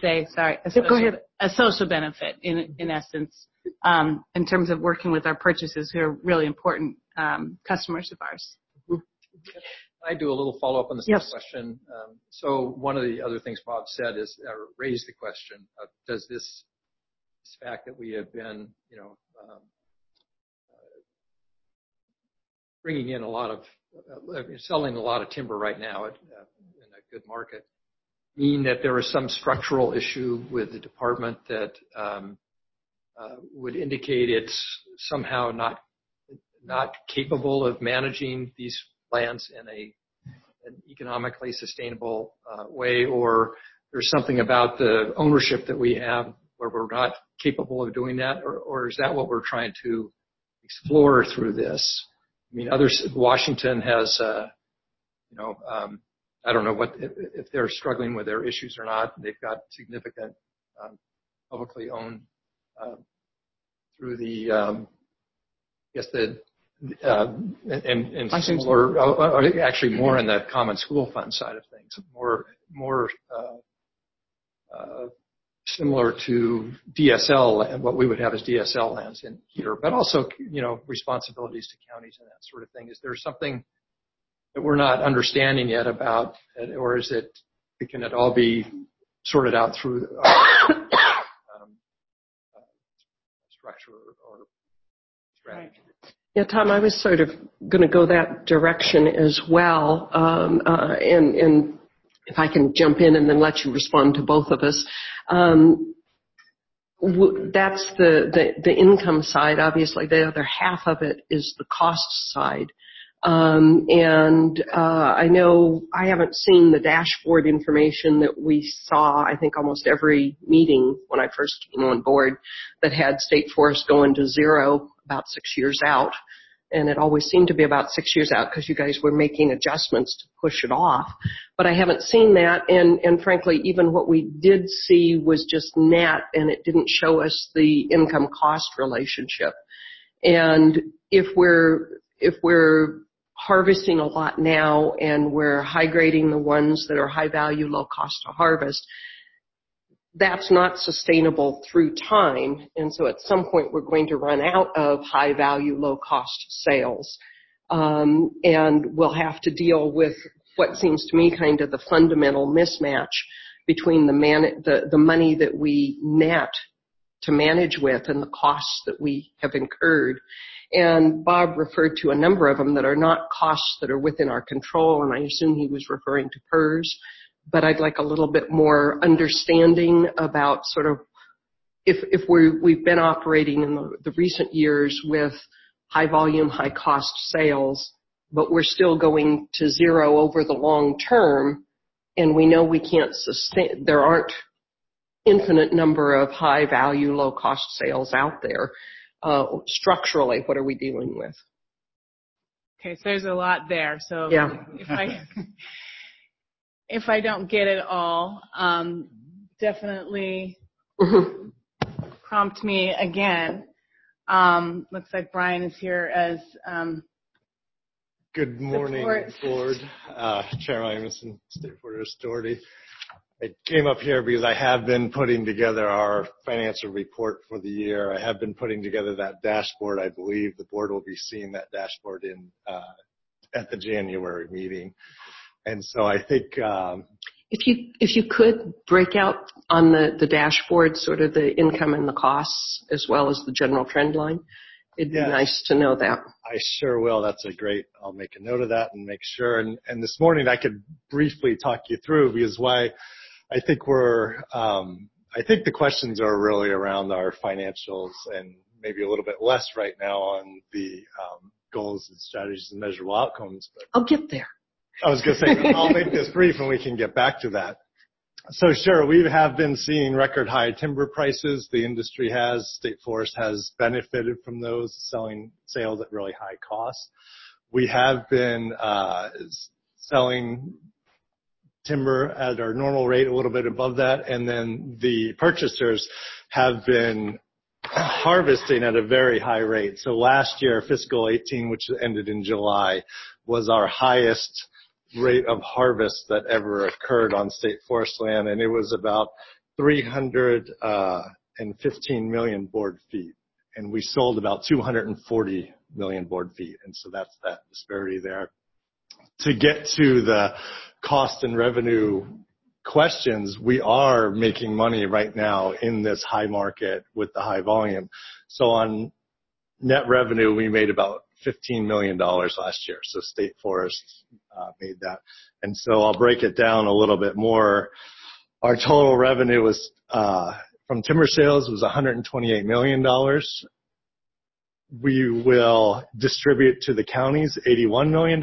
social benefit in essence, in terms of working with our purchasers who are really important customers of ours. I do a little follow-up on this question. So one of the other things Bob said is raised the question of does this fact that we have been, bringing in selling a lot of timber right now in a good market, mean that there is some structural issue with the department that would indicate it's somehow not capable of managing these lands in an economically sustainable way, or there's something about the ownership that we have where we're not capable of doing that, or is that what we're trying to explore through this? I mean, Washington has, I don't know if they're struggling with their issues or not. They've got significant publicly owned through the, and similar, actually more in the common school fund side of things, more similar to DSL, what we would have as DSL lands in here, but also, responsibilities to counties and that sort of thing. Is there something that we're not understanding yet about, or can it all be sorted out through structure or strategy? Yeah, Tom, I was sort of going to go that direction as well, and if I can jump in and then let you respond to both of us. that's the income side. Obviously, the other half of it is the cost side. I know I haven't seen the dashboard information that we saw, I think, almost every meeting when I first came on board that had State Forest going to zero about 6 years out. And it always seemed to be about 6 years out because you guys were making adjustments to push it off. But I haven't seen that. And frankly, even what we did see was just net, and it didn't show us the income cost relationship. And if we're harvesting a lot now and we're high grading the ones that are high value, low cost to harvest, that's not sustainable through time. And so at some point we're going to run out of high value, low cost sales. And we'll have to deal with what seems to me kind of the fundamental mismatch between the money that we net to manage with and the costs that we have incurred. And Bob referred to a number of them that are not costs that are within our control, and I assume he was referring to PERS. But I'd like a little bit more understanding about sort of if we've been operating in the recent years with high volume, high cost sales, but we're still going to zero over the long term, and we know we can't sustain, there aren't infinite number of high value, low cost sales out there. Structurally, what are we dealing with? Okay, so there's a lot there. So yeah. If I don't get it all, definitely prompt me again. Looks like Brian is here as good morning, support. Board. Chair Imeson, State Forest Authority. I came up here because I have been putting together our financial report for the year. I have been putting together that dashboard. I believe the board will be seeing that dashboard at the January meeting. And so I think if you could break out on the dashboard sort of the income and the costs as well as the general trend line, it'd be nice to know that. I sure will. I'll make a note of that and make sure. And this morning I could briefly talk you through because I think the questions are really around our financials and maybe a little bit less right now on the goals and strategies and measurable outcomes. But I'll get there. I was going to say, I'll make this brief and we can get back to that. So sure, we have been seeing record high timber prices. The industry has, State Forest has benefited from those sales at really high cost. We have been selling timber at our normal rate, a little bit above that, and then the purchasers have been harvesting at a very high rate. So last year, fiscal 18, which ended in July, was our highest rate of harvest that ever occurred on state forest land, and it was about 315 million board feet, and we sold about 240 million board feet, and so that's that disparity there. To get to the cost and revenue questions, we are making money right now in this high market with the high volume. So on net revenue, we made about $15 million last year. So State Forest made that. And so I'll break it down a little bit more. Our total revenue was from timber sales was $128 million. We will distribute to the counties $81 million.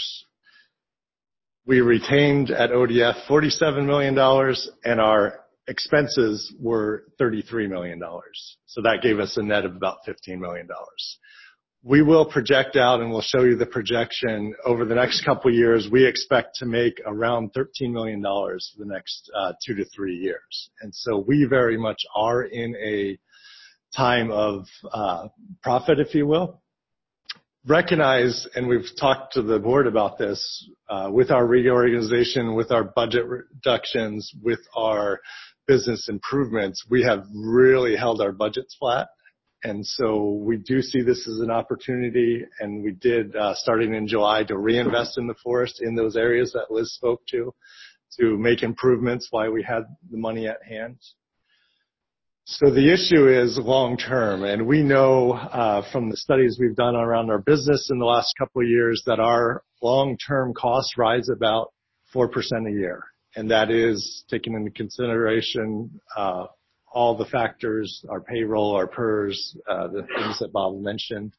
We retained at ODF $47 million, and our expenses were $33 million. So that gave us a net of about $15 million. We will project out, and we'll show you the projection over the next couple of years. We expect to make around $13 million for the next 2 to 3 years. And so we very much are in a time of profit, if you will. Recognize, and we've talked to the board about this, with our reorganization, with our budget reductions, with our business improvements, we have really held our budgets flat. And so we do see this as an opportunity, and we did, starting in July, to reinvest in the forest in those areas that Liz spoke to make improvements while we had the money at hand. So the issue is long term, and we know from the studies we've done around our business in the last couple of years that our long-term costs rise about 4% a year, and that is taking into consideration all the factors, our payroll, our PERS, the things that Bob mentioned.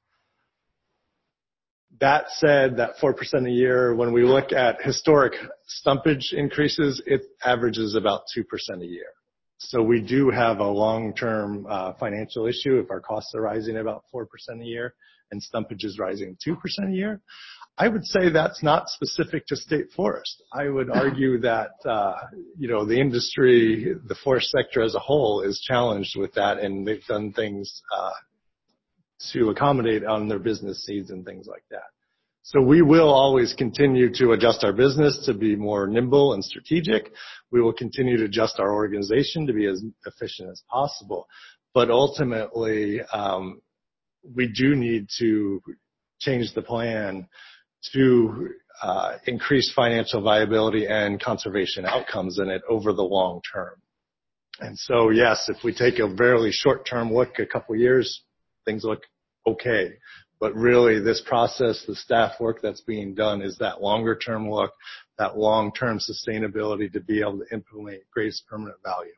That said, that 4% a year, when we look at historic stumpage increases, it averages about 2% a year. So we do have a long-term financial issue if our costs are rising about 4% a year and stumpage is rising 2% a year. I would say that's not specific to state forest. I would argue that, the industry, the forest sector as a whole is challenged with that, and they've done things to accommodate on their business needs and things like that. So we will always continue to adjust our business to be more nimble and strategic. We will continue to adjust our organization to be as efficient as possible. But ultimately, we do need to change the plan to increase financial viability and conservation outcomes in it over the long term. And so, yes, if we take a very short-term look, a couple years, things look okay. But really, this process, the staff work that's being done is that longer-term look, that long-term sustainability to be able to implement greatest permanent value.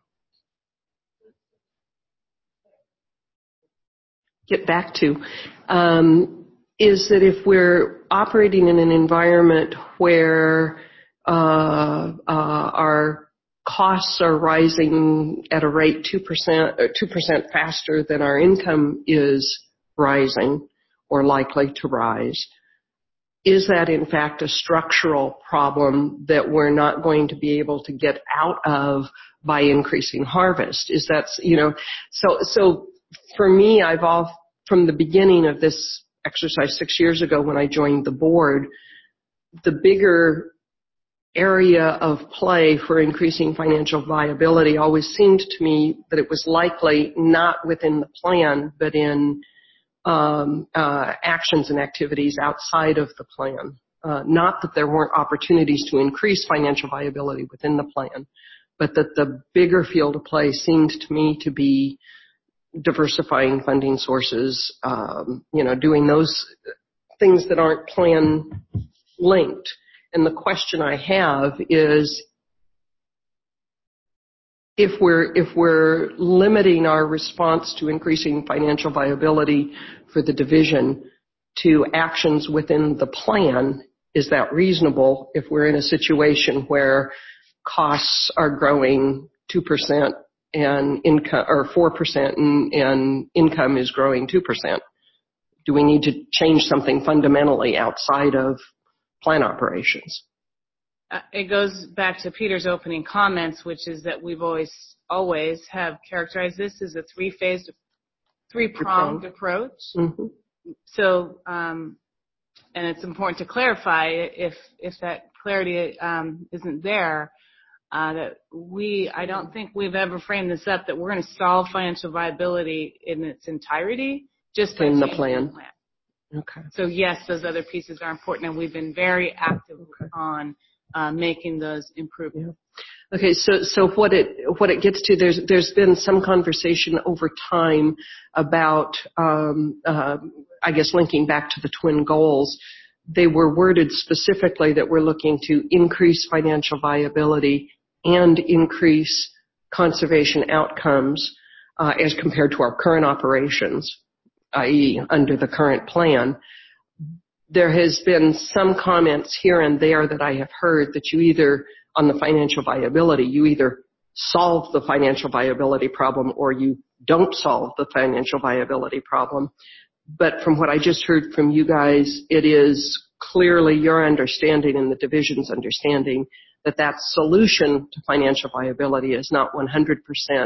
Get back to is that if we're operating in an environment where our costs are rising at a rate 2% faster than our income is rising or likely to rise, is that in fact a structural problem that we're not going to be able to get out of by increasing harvest? Is that, so for me, from the beginning of this exercise 6 years ago when I joined the board, the bigger area of play for increasing financial viability always seemed to me that it was likely not within the plan, but in actions and activities outside of the plan. Not that there weren't opportunities to increase financial viability within the plan, but that the bigger field of play seemed to me to be diversifying funding sources, doing those things that aren't plan linked. And the question I have is, if we're limiting our response to increasing financial viability for the division to actions within the plan, is that reasonable if we're in a situation where costs are growing 2% and income, or 4%, and income is growing 2%? Do we need to change something fundamentally outside of plan operations? It goes back to Peter's opening comments, which is that we've always have characterized this as a three-pronged approach. Mm-hmm. So, and it's important to clarify if that clarity isn't there. That I don't think we've ever framed this up that we're going to solve financial viability in its entirety just by in the plan. Okay. So yes, those other pieces are important, and we've been very active on making those improvements. Yeah. Okay, so what it gets to, there's been some conversation over time about, I guess linking back to the twin goals. They were worded specifically that we're looking to increase financial viability and increase conservation outcomes as compared to our current operations, i.e. under the current plan. There has been some comments here and there that I have heard that you either, on the financial viability, you either solve the financial viability problem or you don't solve the financial viability problem. But from what I just heard from you guys, it is clearly your understanding and the division's understanding that solution to financial viability is not 100%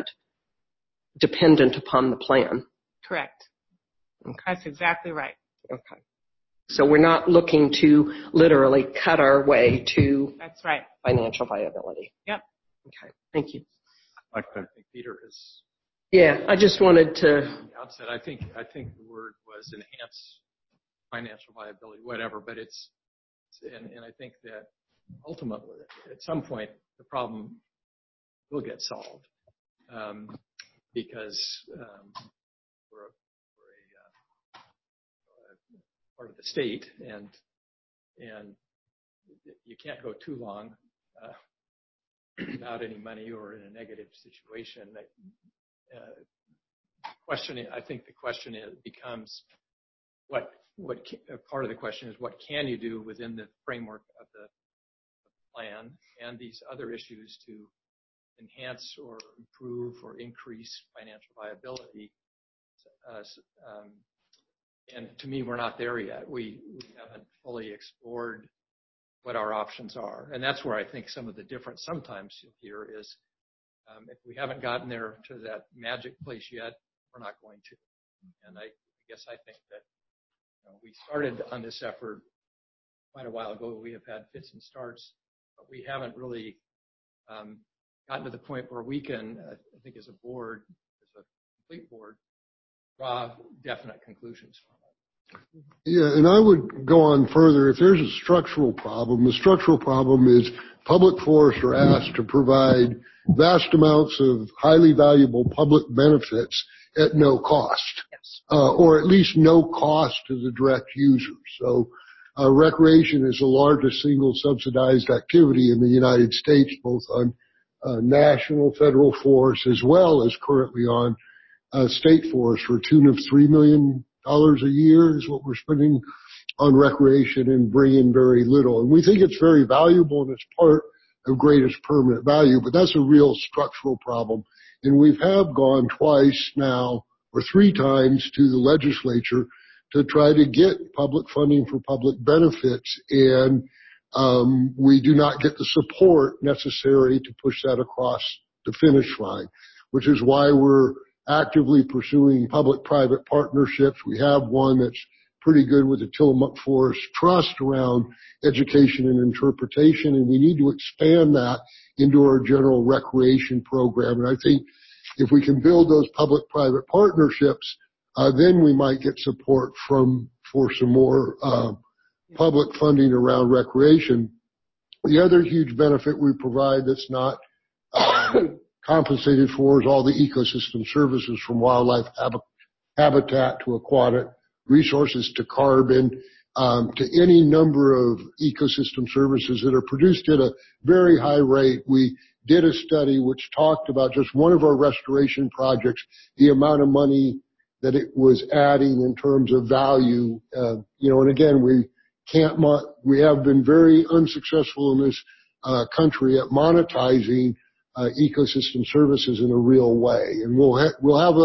dependent upon the plan. Correct. Okay. That's exactly right. Okay. So we're not looking to literally cut our way to That's right. financial viability. Yep. Okay. Thank you. I think Peter is. Yeah, I just wanted to. Outset, I think the word was enhance financial viability, whatever, but and I think that ultimately, at some point, the problem will get solved because we're a part of the state, and you can't go too long without any money or in a negative situation. I think the question becomes part of the question is what can you do within the framework of the plan and these other issues to enhance or improve or increase financial viability. And to me, we're not there yet. We haven't fully explored what our options are. And that's where I think some of the difference sometimes you'll hear is if we haven't gotten there to that magic place yet, we're not going to. And I guess I think that we started on this effort quite a while ago. We have had fits and starts, but we haven't really gotten to the point where we can, I think as a board, as a complete board, draw definite conclusions from it. Yeah, and I would go on further. If there's a structural problem, the structural problem is public forests are asked to provide vast amounts of highly valuable public benefits at no cost, or at least no cost to the direct user. So recreation is the largest single subsidized activity in the United States, both on national federal forests as well as currently on state forests, for a tune of $3 million a year is what we're spending on recreation and bringing very little. And we think it's very valuable and it's part of greatest permanent value, but that's a real structural problem. And we have gone twice now or 3 times to the legislature to try to get public funding for public benefits, and we do not get the support necessary to push that across the finish line, which is why we're actively pursuing public-private partnerships. We have one that's pretty good with the Tillamook Forest Trust around education and interpretation, and we need to expand that into our general recreation program. And I think if we can build those public-private partnerships, then we might get support for some more public funding around recreation. The other huge benefit we provide that's not compensated for is all the ecosystem services, from wildlife habitat to aquatic resources to carbon, to any number of ecosystem services that are produced at a very high rate. We did a study which talked about just one of our restoration projects, the amount of money that it was adding in terms of value. And again, we have been very unsuccessful in this country at monetizing ecosystem services in a real way. And we'll have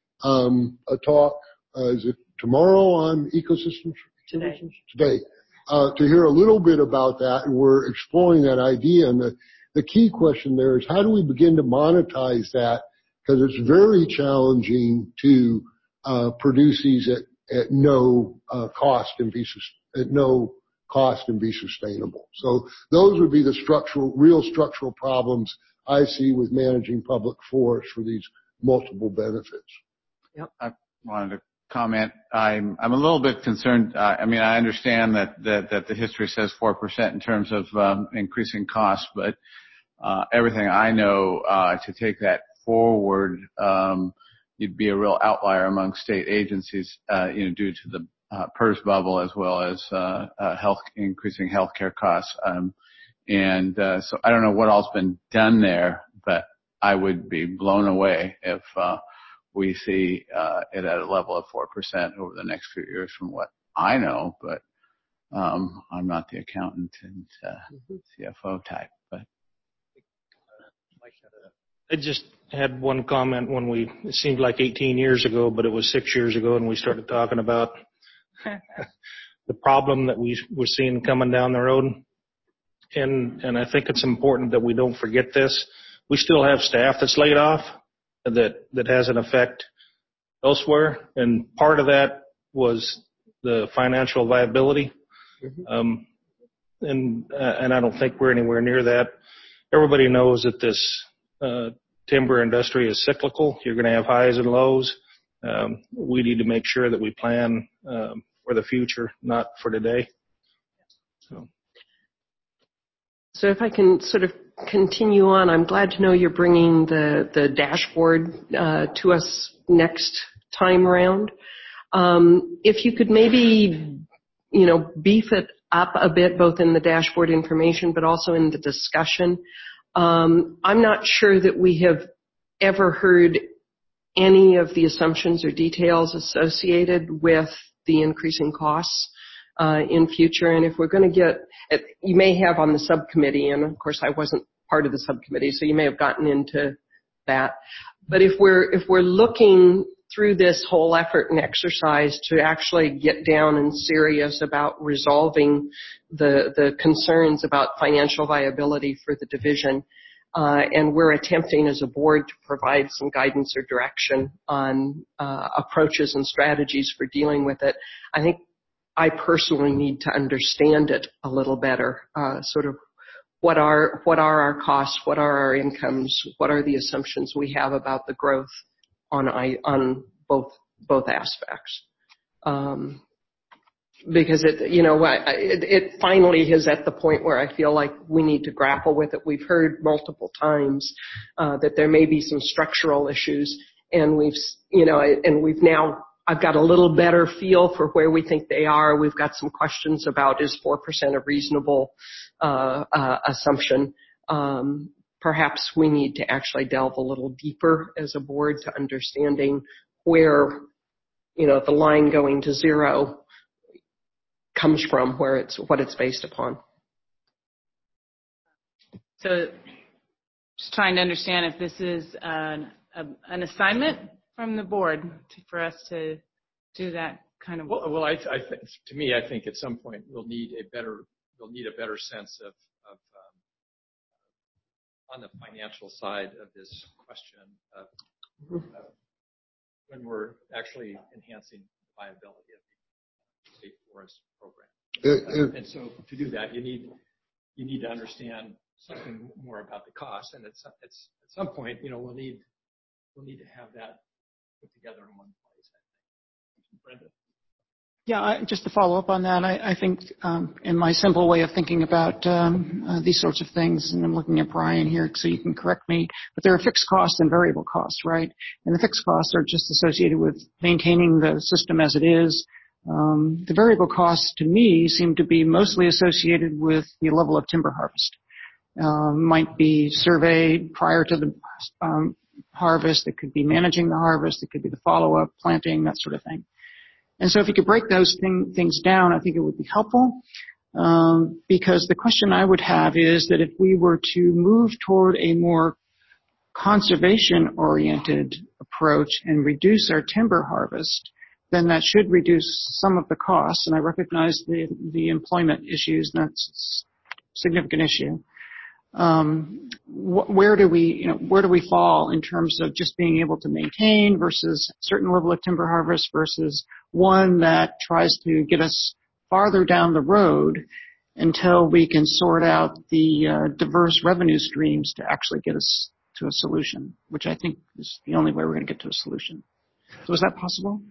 a talk, is it tomorrow on ecosystem services? Today. To hear a little bit about that, and we're exploring that idea. And the key question there is, how do we begin to monetize that? Because it's very challenging to produce these at no cost and be sustainable. So those would be the real structural problems I see with managing public forests for these multiple benefits. Yep. I wanted to comment. I'm a little bit concerned. I understand that the history says 4% in terms of increasing costs, but everything I know to take that forward, you'd be a real outlier among state agencies, due to the PERS bubble as well as increasing healthcare costs. So I don't know what all's been done there, but I would be blown away if we see it at a level of 4% over the next few years from what I know, but I'm not the accountant and CFO type. But I just had one comment it seemed like 18 years ago, but it was 6 years ago, and we started talking about the problem that we were seeing coming down the road. And I think it's important that we don't forget this. We still have staff that's laid off that has an effect elsewhere, and part of that was the financial viability. And I don't think we're anywhere near that. Everybody knows that this timber industry is cyclical. You're going to have highs and lows. We need to make sure that we plan for the future, not for today. So if I can sort of continue on, I'm glad to know you're bringing the dashboard to us next time around. If you could maybe, beef it up a bit, both in the dashboard information, but also in the discussion. I'm not sure that we have ever heard any of the assumptions or details associated with the increasing costs in future. And if we're going to get, you may have on the subcommittee, and of course I wasn't part of the subcommittee, so you may have gotten into that. But if we're looking through this whole effort and exercise to actually get down and serious about resolving the concerns about financial viability for the division, and we're attempting as a board to provide some guidance or direction on approaches and strategies for dealing with it, I think I personally need to understand it a little better, sort of what are our costs, what are our incomes, what are the assumptions we have about the growth on both aspects. Because it finally is at the point where I feel like we need to grapple with it. We've heard multiple times that there may be some structural issues, and I've got a little better feel for where we think they are. We've got some questions about, is 4% a reasonable assumption? Perhaps we need to actually delve a little deeper as a board to understanding where, the line going to zero comes from, what it's based upon. So just trying to understand if this is an assignment from the board for us to do that kind of work. Well, I think, to me, I think at some point we'll need a better sense of on the financial side of this question of when we're actually enhancing the viability of the state forest program. And so to do that, you need to understand something more about the cost. And at some point, we'll need to have that put together in one place, I think. Brenda? Yeah, just to follow up on that, I think in my simple way of thinking about these sorts of things, and I'm looking at Brian here so you can correct me, but there are fixed costs and variable costs, right? And the fixed costs are just associated with maintaining the system as it is. The variable costs, to me, seem to be mostly associated with the level of timber harvest. Might be surveyed prior to the harvest. It could be managing the harvest. It could be the follow-up, planting, that sort of thing. And so if you could break those things down, I think it would be helpful. Because the question I would have is that if we were to move toward a more conservation-oriented approach and reduce our timber harvest, then that should reduce some of the costs. And I recognize the employment issues, and that's a significant issue. Where do we fall in terms of just being able to maintain versus a certain level of timber harvest versus one that tries to get us farther down the road until we can sort out the diverse revenue streams to actually get us to a solution, which I think is the only way we're going to get to a solution. So is that possible?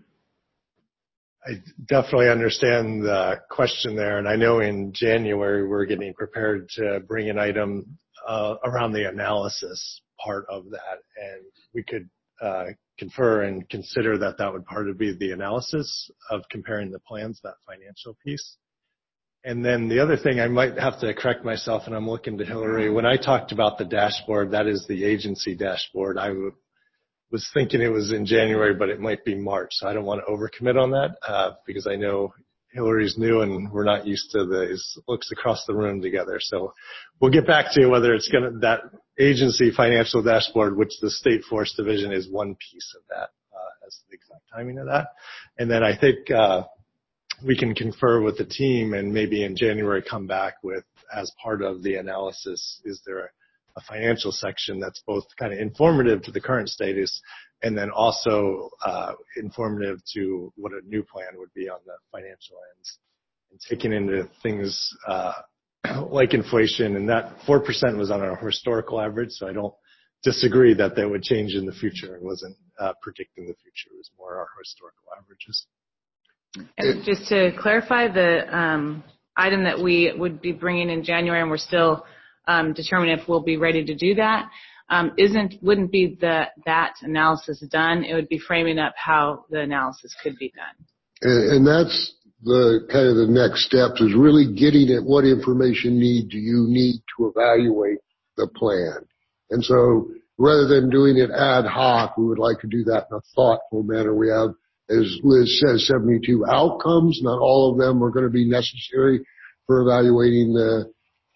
I definitely understand the question there, and I know in January we're getting prepared to bring an item around the analysis part of that, and we could confer and consider that would part of be the analysis of comparing the plans, that financial piece. And then the other thing, I might have to correct myself, and I'm looking to Hillary. When I talked about the dashboard, that is the agency dashboard. I was thinking it was in January, but it might be March. So I don't want to overcommit on that because I know Hillary's new and we're not used to these looks across the room together. So we'll get back to you whether it's that agency financial dashboard, which the State Forest Division is one piece of that as to the exact timing of that. And then I think we can confer with the team and maybe in January come back with, as part of the analysis, is there a financial section that's both kind of informative to the current status and then also informative to what a new plan would be on the financial ends, and taking into things like inflation. And that 4% was on our historical average, so I don't disagree that would change in the future. It wasn't predicting the future. It was more our historical averages. And just to clarify, the item that we would be bringing in January, and we're still determining if we'll be ready to do that, wouldn't be that analysis done. It would be framing up how the analysis could be done. And that's the kind of the next steps, is really getting at what information do you need to evaluate the plan. And so rather than doing it ad hoc, we would like to do that in a thoughtful manner. We have, as Liz says, 72 outcomes. Not all of them are going to be necessary for evaluating the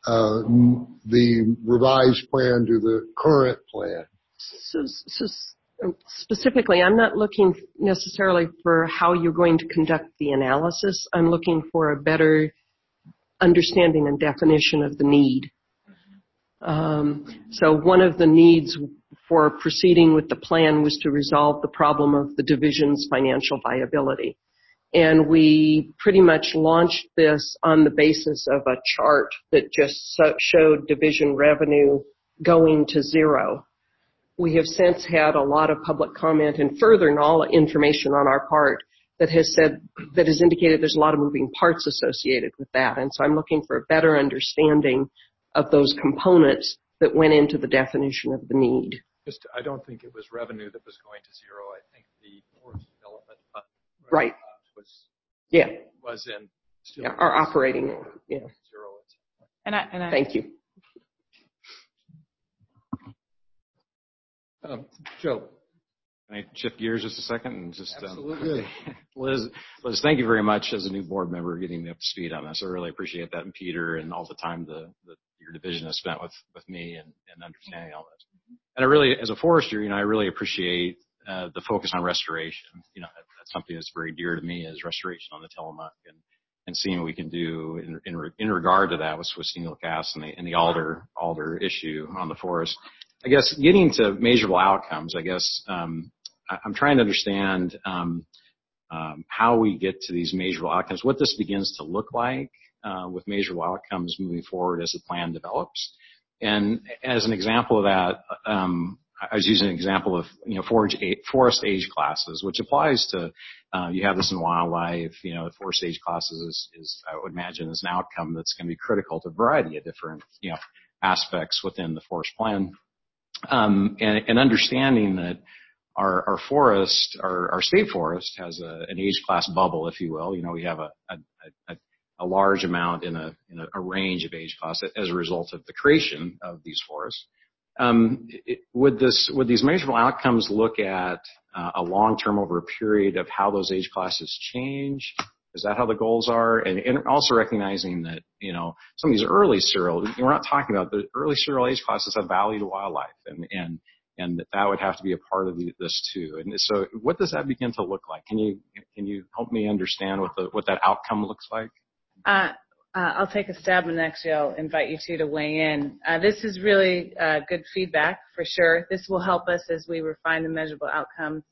revised plan to the current plan. So specifically, I'm not looking necessarily for how you're going to conduct the analysis. I'm looking for a better understanding and definition of the need. So one of the needs for proceeding with the plan was to resolve the problem of the division's financial viability. And we pretty much launched this on the basis of a chart that just showed division revenue going to zero. We have since had a lot of public comment and further information on our part that has indicated there's a lot of moving parts associated with that. And so I'm looking for a better understanding of those components that went into the definition of the need. I don't think it was revenue that was going to zero. I think the forest development fund right was in still our operating zero. And thank you. Joe. Can I shift gears just a second and just absolutely. Liz, thank you very much as a new board member getting me up to speed on this. I really appreciate that, and Peter, and all the time that your division has spent with me and understanding all this. And I really, as a forester, I really appreciate the focus on restoration. That's something that's very dear to me, is restoration on the Tillamook, and seeing what we can do in regard to that with Swiss needle gas and the alder issue on the forest. I guess getting to measurable outcomes, I'm trying to understand how we get to these measurable outcomes, what this begins to look like with measurable outcomes moving forward as the plan develops. And as an example of that, I was using an example of forest age classes, which applies to you have this in wildlife. Forest age classes is I would imagine is an outcome that's going to be critical to a variety of different aspects within the forest plan. And understanding that our forest, our state forest, has an age class bubble, if you will. We have a large amount in a range of age class as a result of the creation of these forests. Would these measurable outcomes look at a long term over a period of how those age classes change? Is that how the goals are? And also recognizing that, some of these early cereal, we're not talking about the early cereal age classes have value to wildlife, and that would have to be a part of this too. And so what does that begin to look like? Can you help me understand what that outcome looks like? I'll take a stab, and actually I'll invite you two to weigh in. This is really good feedback for sure. This will help us as we refine the measurable outcomes.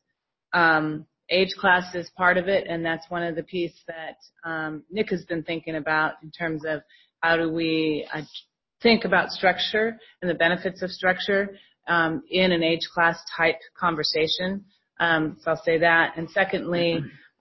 Age class is part of it, and that's one of the pieces that Nick has been thinking about in terms of how do we think about structure and the benefits of structure in an age class type conversation. So I'll say that. And secondly,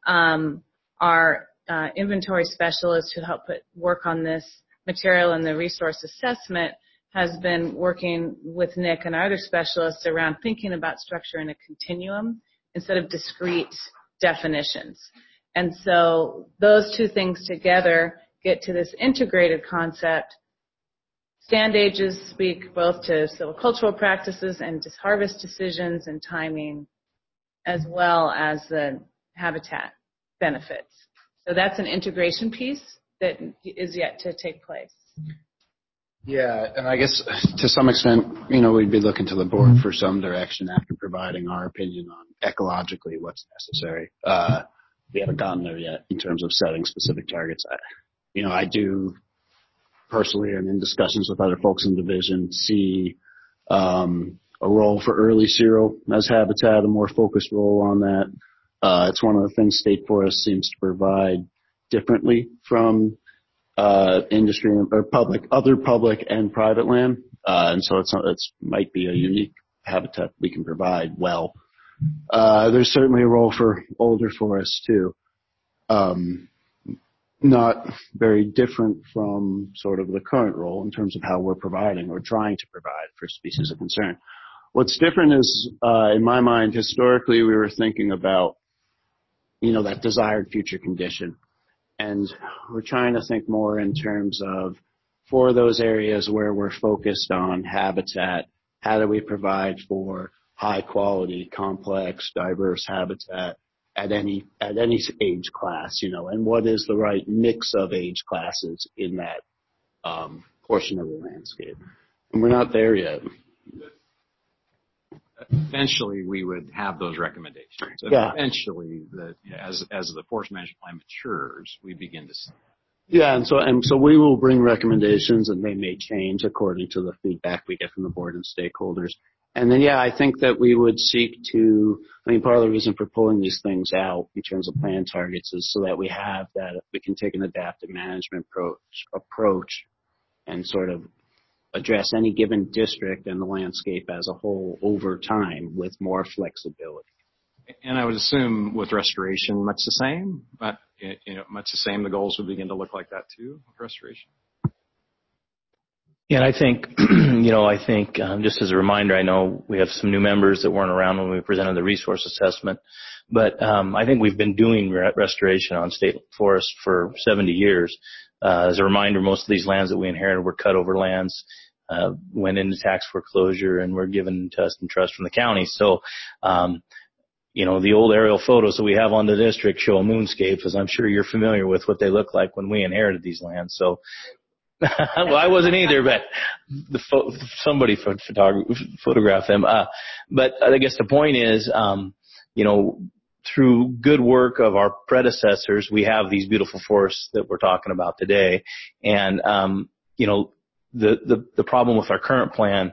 our inventory specialist who helped work on this material and the resource assessment has been working with Nick and our other specialists around thinking about structure in a continuum instead of discrete definitions. And so those two things together get to this integrated concept. Stand ages speak both to silvicultural practices and harvest decisions and timing, as well as the habitat benefits. So that's an integration piece that is yet to take place. Yeah, and I guess to some extent, we'd be looking to the board for some direction after providing our opinion on ecologically what's necessary. We haven't gotten there yet in terms of setting specific targets. I do personally, and in discussions with other folks in the division, see a role for early cereal as habitat, a more focused role on that. It's one of the things state forest seems to provide differently from industry or other public and private land, and so it's might be a unique habitat we can provide well. There's certainly a role for older forests too, not very different from sort of the current role in terms of how we're providing or trying to provide for species of concern. What's different is, in my mind, historically we were thinking about, that desired future condition. And we're trying to think more in terms of, for those areas where we're focused on habitat, how do we provide for high quality, complex, diverse habitat at any age class, and what is the right mix of age classes in that portion of the landscape. And we're not there yet. Eventually, we would have those recommendations. Yeah. Eventually, as the forest management plan matures, we begin to see. Yeah, and so we will bring recommendations, and they may change according to the feedback we get from the board and stakeholders. And then, I think that we would seek to, part of the reason for pulling these things out in terms of plan targets is so that we have that, we can take an adaptive management approach and sort of address any given district and the landscape as a whole over time with more flexibility. And I would assume with restoration, much the same, but much the same, the goals would begin to look like that too with restoration. Yeah, and I think, just as a reminder, I know we have some new members that weren't around when we presented the resource assessment, but I think we've been doing restoration on state forests for 70 years. As a reminder, most of these lands that we inherited were cut over lands, went into tax foreclosure, and were given to us in trust from the county. So, the old aerial photos that we have on the district show a moonscape, as I'm sure you're familiar with what they look like when we inherited these lands. So, well, I wasn't either, but somebody photographed them. But I guess the point is, through good work of our predecessors, we have these beautiful forests that we're talking about today. And, the problem with our current plan,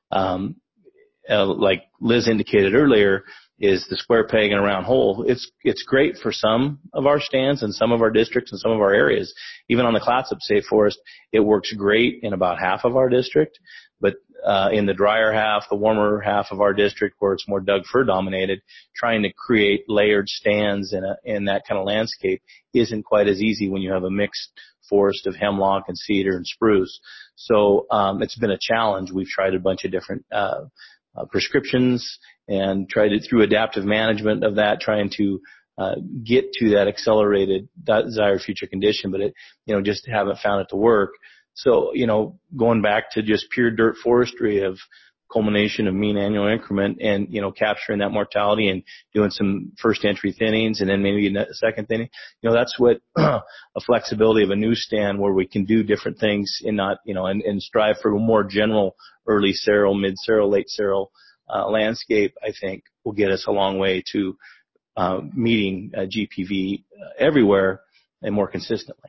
like Liz indicated earlier, is the square peg in a round hole. It's great for some of our stands and some of our districts and some of our areas. Even on the Clatsop State Forest, it works great in about half of our district, but in the drier half, the warmer half of our district where it's more Doug fir dominated, trying to create layered stands in that kind of landscape isn't quite as easy when you have a mixed forest of hemlock and cedar and spruce. So it's been a challenge. We've tried a bunch of different prescriptions and tried it through adaptive management of that, trying to get to that accelerated desired future condition, but just haven't found it to work. So, going back to just pure dirt forestry of culmination of mean annual increment and, capturing that mortality and doing some first entry thinnings and then maybe a second thinning, that's what a flexibility of a new stand where we can do different things and not, and strive for a more general early seral, mid seral, late seral landscape, I think will get us a long way to meeting GPV everywhere and more consistently.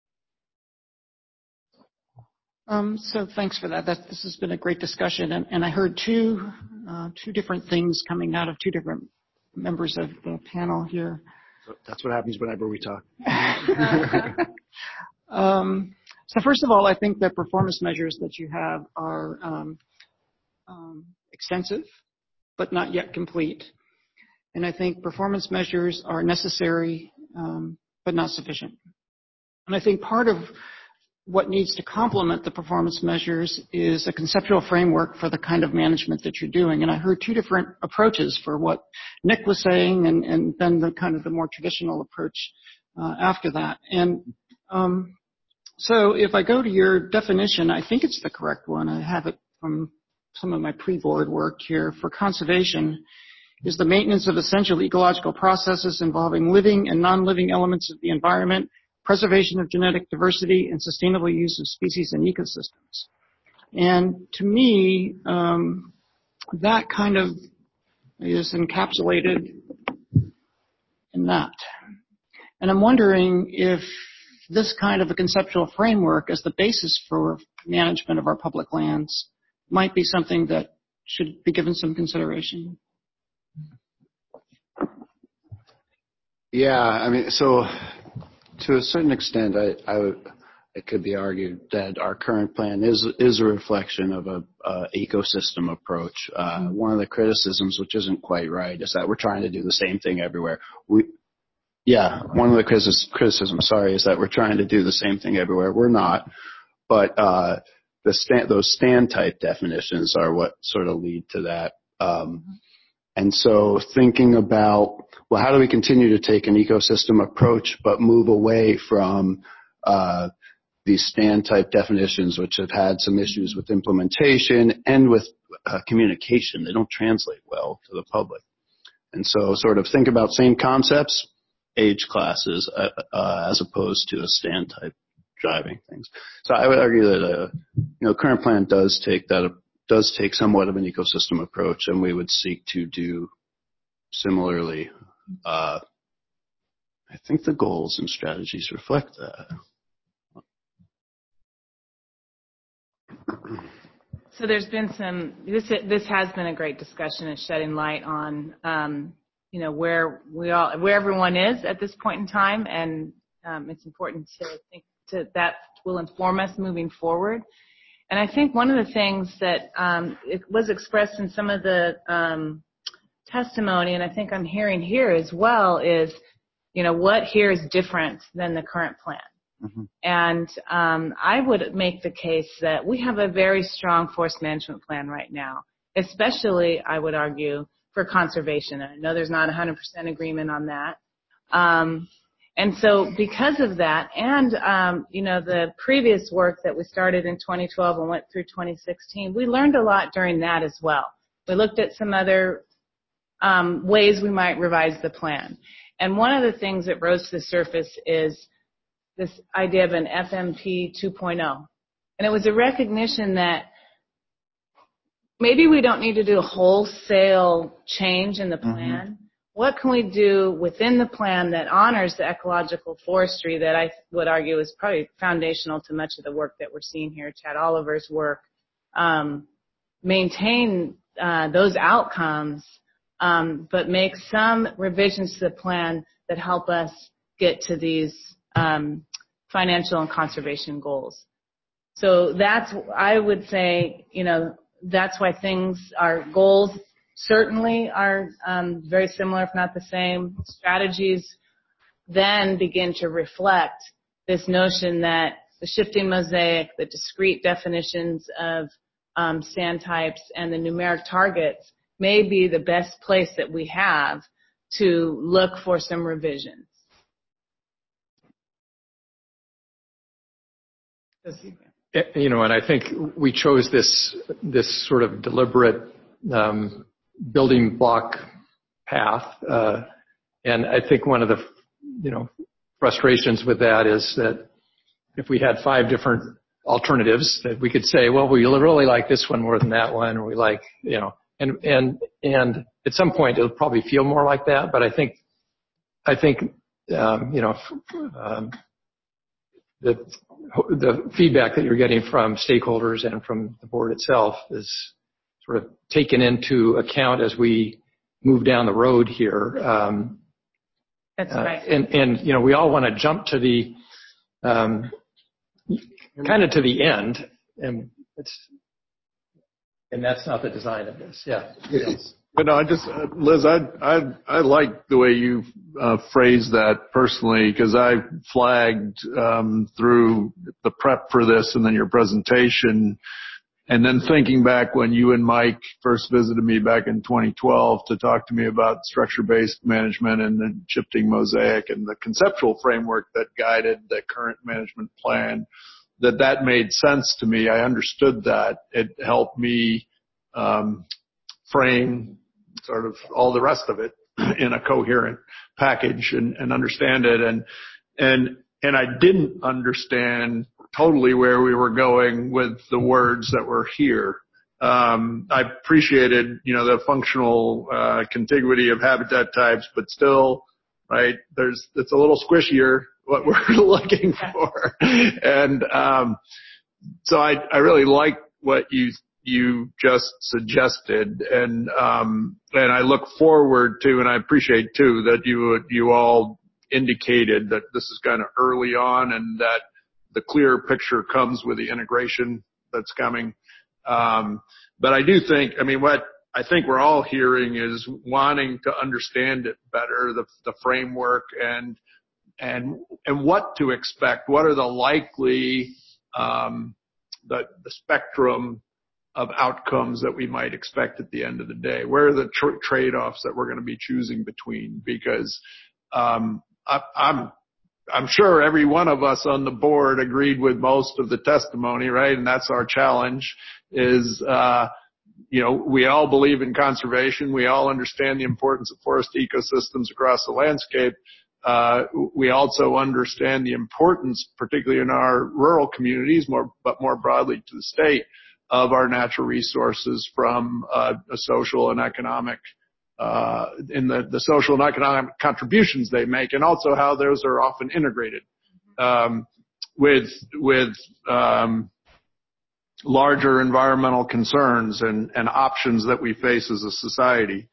So thanks for that. This has been a great discussion, and I heard two different things coming out of two different members of the panel here. So that's what happens whenever we talk. So first of all, I think the performance measures that you have are extensive, but not yet complete. And I think performance measures are necessary, but not sufficient. And I think part of what needs to complement the performance measures is a conceptual framework for the kind of management that you're doing. And I heard two different approaches for what Nick was saying and then the kind of the more traditional approach after that. And so if I go to your definition, I think it's the correct one. I have it from some of my pre-board work here. For conservation is the maintenance of essential ecological processes involving living and non-living elements of the environment, preservation of genetic diversity, and sustainable use of species and ecosystems. And to me, that kind of is encapsulated in that. And I'm wondering if this kind of a conceptual framework as the basis for management of our public lands might be something that should be given some consideration. Yeah, so to a certain extent, it could be argued that our current plan is a reflection of a ecosystem approach. One of the criticisms, which isn't quite right, is that we're trying to do the same thing everywhere. One of the criticisms, is that we're trying to do the same thing everywhere. We're not, but those stand type definitions are what sort of lead to that. And so thinking about, well, how do we continue to take an ecosystem approach but move away from these stand type definitions, which have had some issues with implementation and with communication. They don't translate well to the public. And so sort of think about same concepts, age classes, as opposed to a stand type driving things. So I would argue that, current plan does take somewhat of an ecosystem approach, and we would seek to do similarly. I think the goals and strategies reflect that. So there's been this has been a great discussion and shedding light on, where everyone is at this point in time, and it's important to think that will inform us moving forward. And I think one of the things that it was expressed in some of the testimony, and I think I'm hearing here as well, is, what here is different than the current plan. Mm-hmm. And I would make the case that we have a very strong forest management plan right now, especially, I would argue, for conservation. And I know there's not 100% agreement on that. And so because of that, and, the previous work that we started in 2012 and went through 2016, we learned a lot during that as well. We looked at some other ways we might revise the plan. And one of the things that rose to the surface is this idea of an FMP 2.0. And it was a recognition that maybe we don't need to do a wholesale change in the plan. Mm-hmm. What can we do within the plan that honors the ecological forestry that I would argue is probably foundational to much of the work that we're seeing here, Chad Oliver's work, maintain those outcomes, but make some revisions to the plan that help us get to these financial and conservation goals. So I would say, that's why our goals certainly are very similar, if not the same. Strategies then begin to reflect this notion that the shifting mosaic, the discrete definitions of stand types, and the numeric targets may be the best place that we have to look for some revisions. And I think we chose this sort of deliberate building block path, and I think one of the frustrations with that is that if we had 5 different alternatives, that we could say, well, we really like this one more than that one, or we like, and at some point it'll probably feel more like that. But I think the feedback that you're getting from stakeholders and from the board itself is sort of taken into account as we move down the road here. That's right. And we all want to jump to the kind of to the end, and that's not the design of this. Yeah. Yes. But no, Liz, I like the way you phrased that personally, because I flagged through the prep for this and then your presentation, and then thinking back when you and Mike first visited me back in 2012 to talk to me about structure-based management and the shifting mosaic and the conceptual framework that guided the current management plan, that made sense to me. I understood that. It helped me frame sort of all the rest of it in a coherent package and understand it. And I didn't understand totally where we were going with the words that were here. I appreciated, the functional contiguity of habitat types, but still, right, it's a little squishier what we're looking for. And so I really like what you just suggested, and I look forward to, and I appreciate too that you all indicated that this is kind of early on, and that the clear picture comes with the integration that's coming. But I do think, what I think we're all hearing is wanting to understand it better, the framework and what to expect. What are the likely the spectrum of outcomes that we might expect at the end of the day? Where are the trade-offs that we're going to be choosing between? Because I'm I'm sure every one of us on the board agreed with most of the testimony, right? And that's our challenge is, we all believe in conservation. We all understand the importance of forest ecosystems across the landscape. We also understand the importance, particularly in our rural communities, but more broadly to the state, of our natural resources from a social and economic, in the social and economic contributions they make, and also how those are often integrated with larger environmental concerns and options that we face as a society.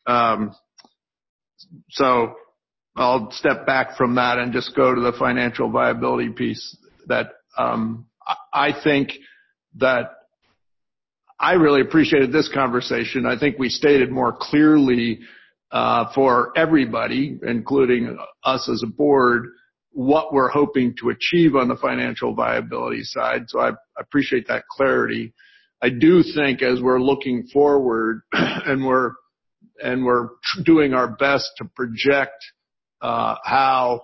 So I'll step back from that and just go to the financial viability piece that I think that I really appreciated this conversation. I think we stated more clearly for everybody, including us as a board, what we're hoping to achieve on the financial viability side. So I appreciate that clarity. I do think as we're looking forward and we're doing our best to project how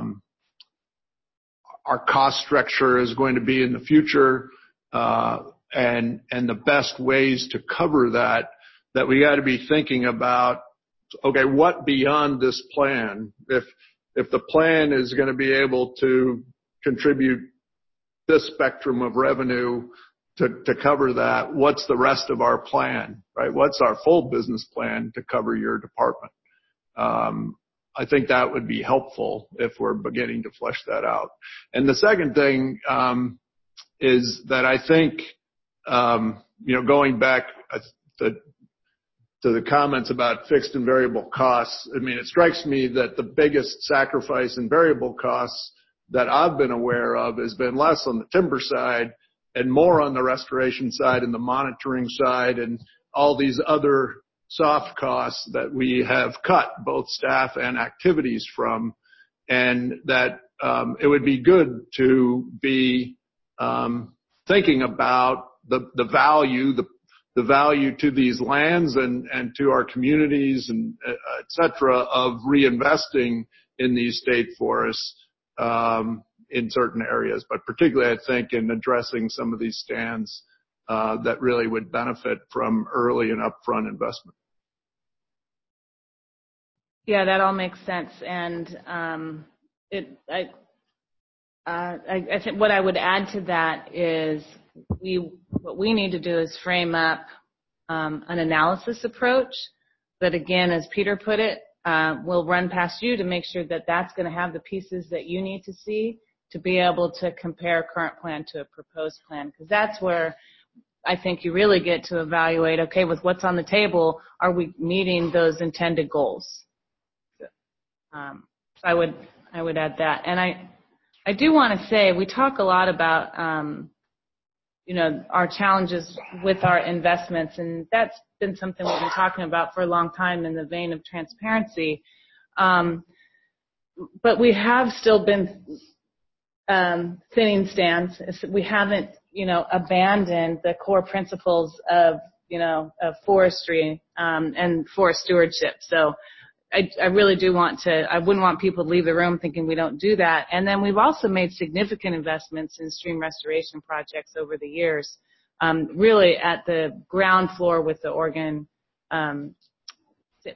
our cost structure is going to be in the future, and the best ways to cover that we got to be thinking about, okay, what beyond this plan? If the plan is going to be able to contribute this spectrum of revenue to cover that, what's the rest of our plan, right? What's our full business plan to cover your department? I think that would be helpful if we're beginning to flesh that out. And the second thing is that I think, going back to the comments about fixed and variable costs, I mean, it strikes me that the biggest sacrifice in variable costs that I've been aware of has been less on the timber side and more on the restoration side and the monitoring side and all these other soft costs that we have cut both staff and activities from, and that it would be good to be thinking about the value to these lands and to our communities and et cetera of reinvesting in these state forests in certain areas, but particularly I think in addressing some of these stands that really would benefit from early and upfront investment. Yeah, that all makes sense, and I think what I would add to that is what we need to do is frame up an analysis approach that, again, as Peter put it, will run past you to make sure that that's going to have the pieces that you need to see to be able to compare current plan to a proposed plan, because that's where I think you really get to evaluate, okay, with what's on the table, are we meeting those intended goals? So I would add that. And I do want to say, we talk a lot about, our challenges with our investments, and that's been something we've been talking about for a long time in the vein of transparency. But we have still been thinning stands. We haven't, abandoned the core principles of forestry and forest stewardship. So I really do I wouldn't want people to leave the room thinking we don't do that. And then we've also made significant investments in stream restoration projects over the years, really at the ground floor with the Oregon, the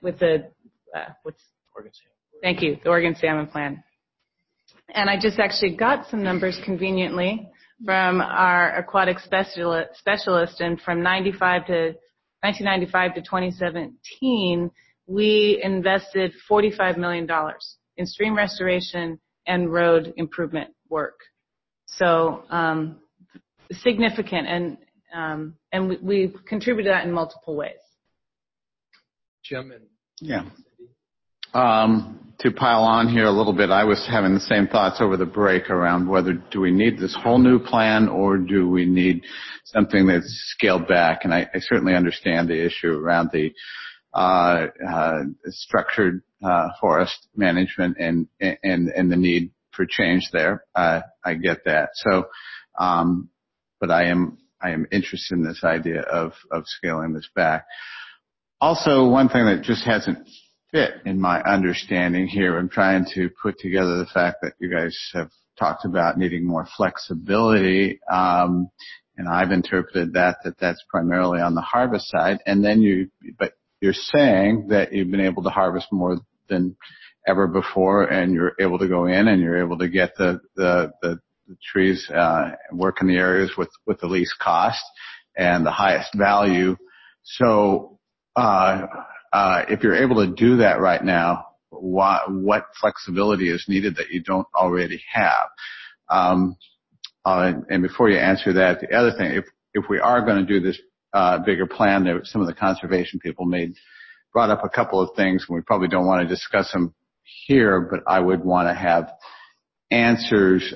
Oregon Salmon Plan. And I just actually got some numbers conveniently from our aquatic specialist, and from 1995 to 2017, we invested $45 million in stream restoration and road improvement work. So significant, and we contributed that in multiple ways. Jim and yeah. To pile on here a little bit, I was having the same thoughts over the break around whether do we need this whole new plan or do we need something that's scaled back. And I certainly understand the issue around the structured forest management and the need for change there. I get that. So, but I am interested in this idea of scaling this back. Also, one thing that just hasn't fit in my understanding here. I'm trying to put together the fact that you guys have talked about needing more flexibility, and I've interpreted that's primarily on the harvest side. And then but you're saying that you've been able to harvest more than ever before, and you're able to go in and you're able to get the trees, work in the areas with the least cost and the highest value. So, if you're able to do that right now, what flexibility is needed that you don't already have? And before you answer that, the other thing, if we are going to do this bigger plan, some of the conservation people brought up a couple of things, and we probably don't want to discuss them here, but I would want to have answers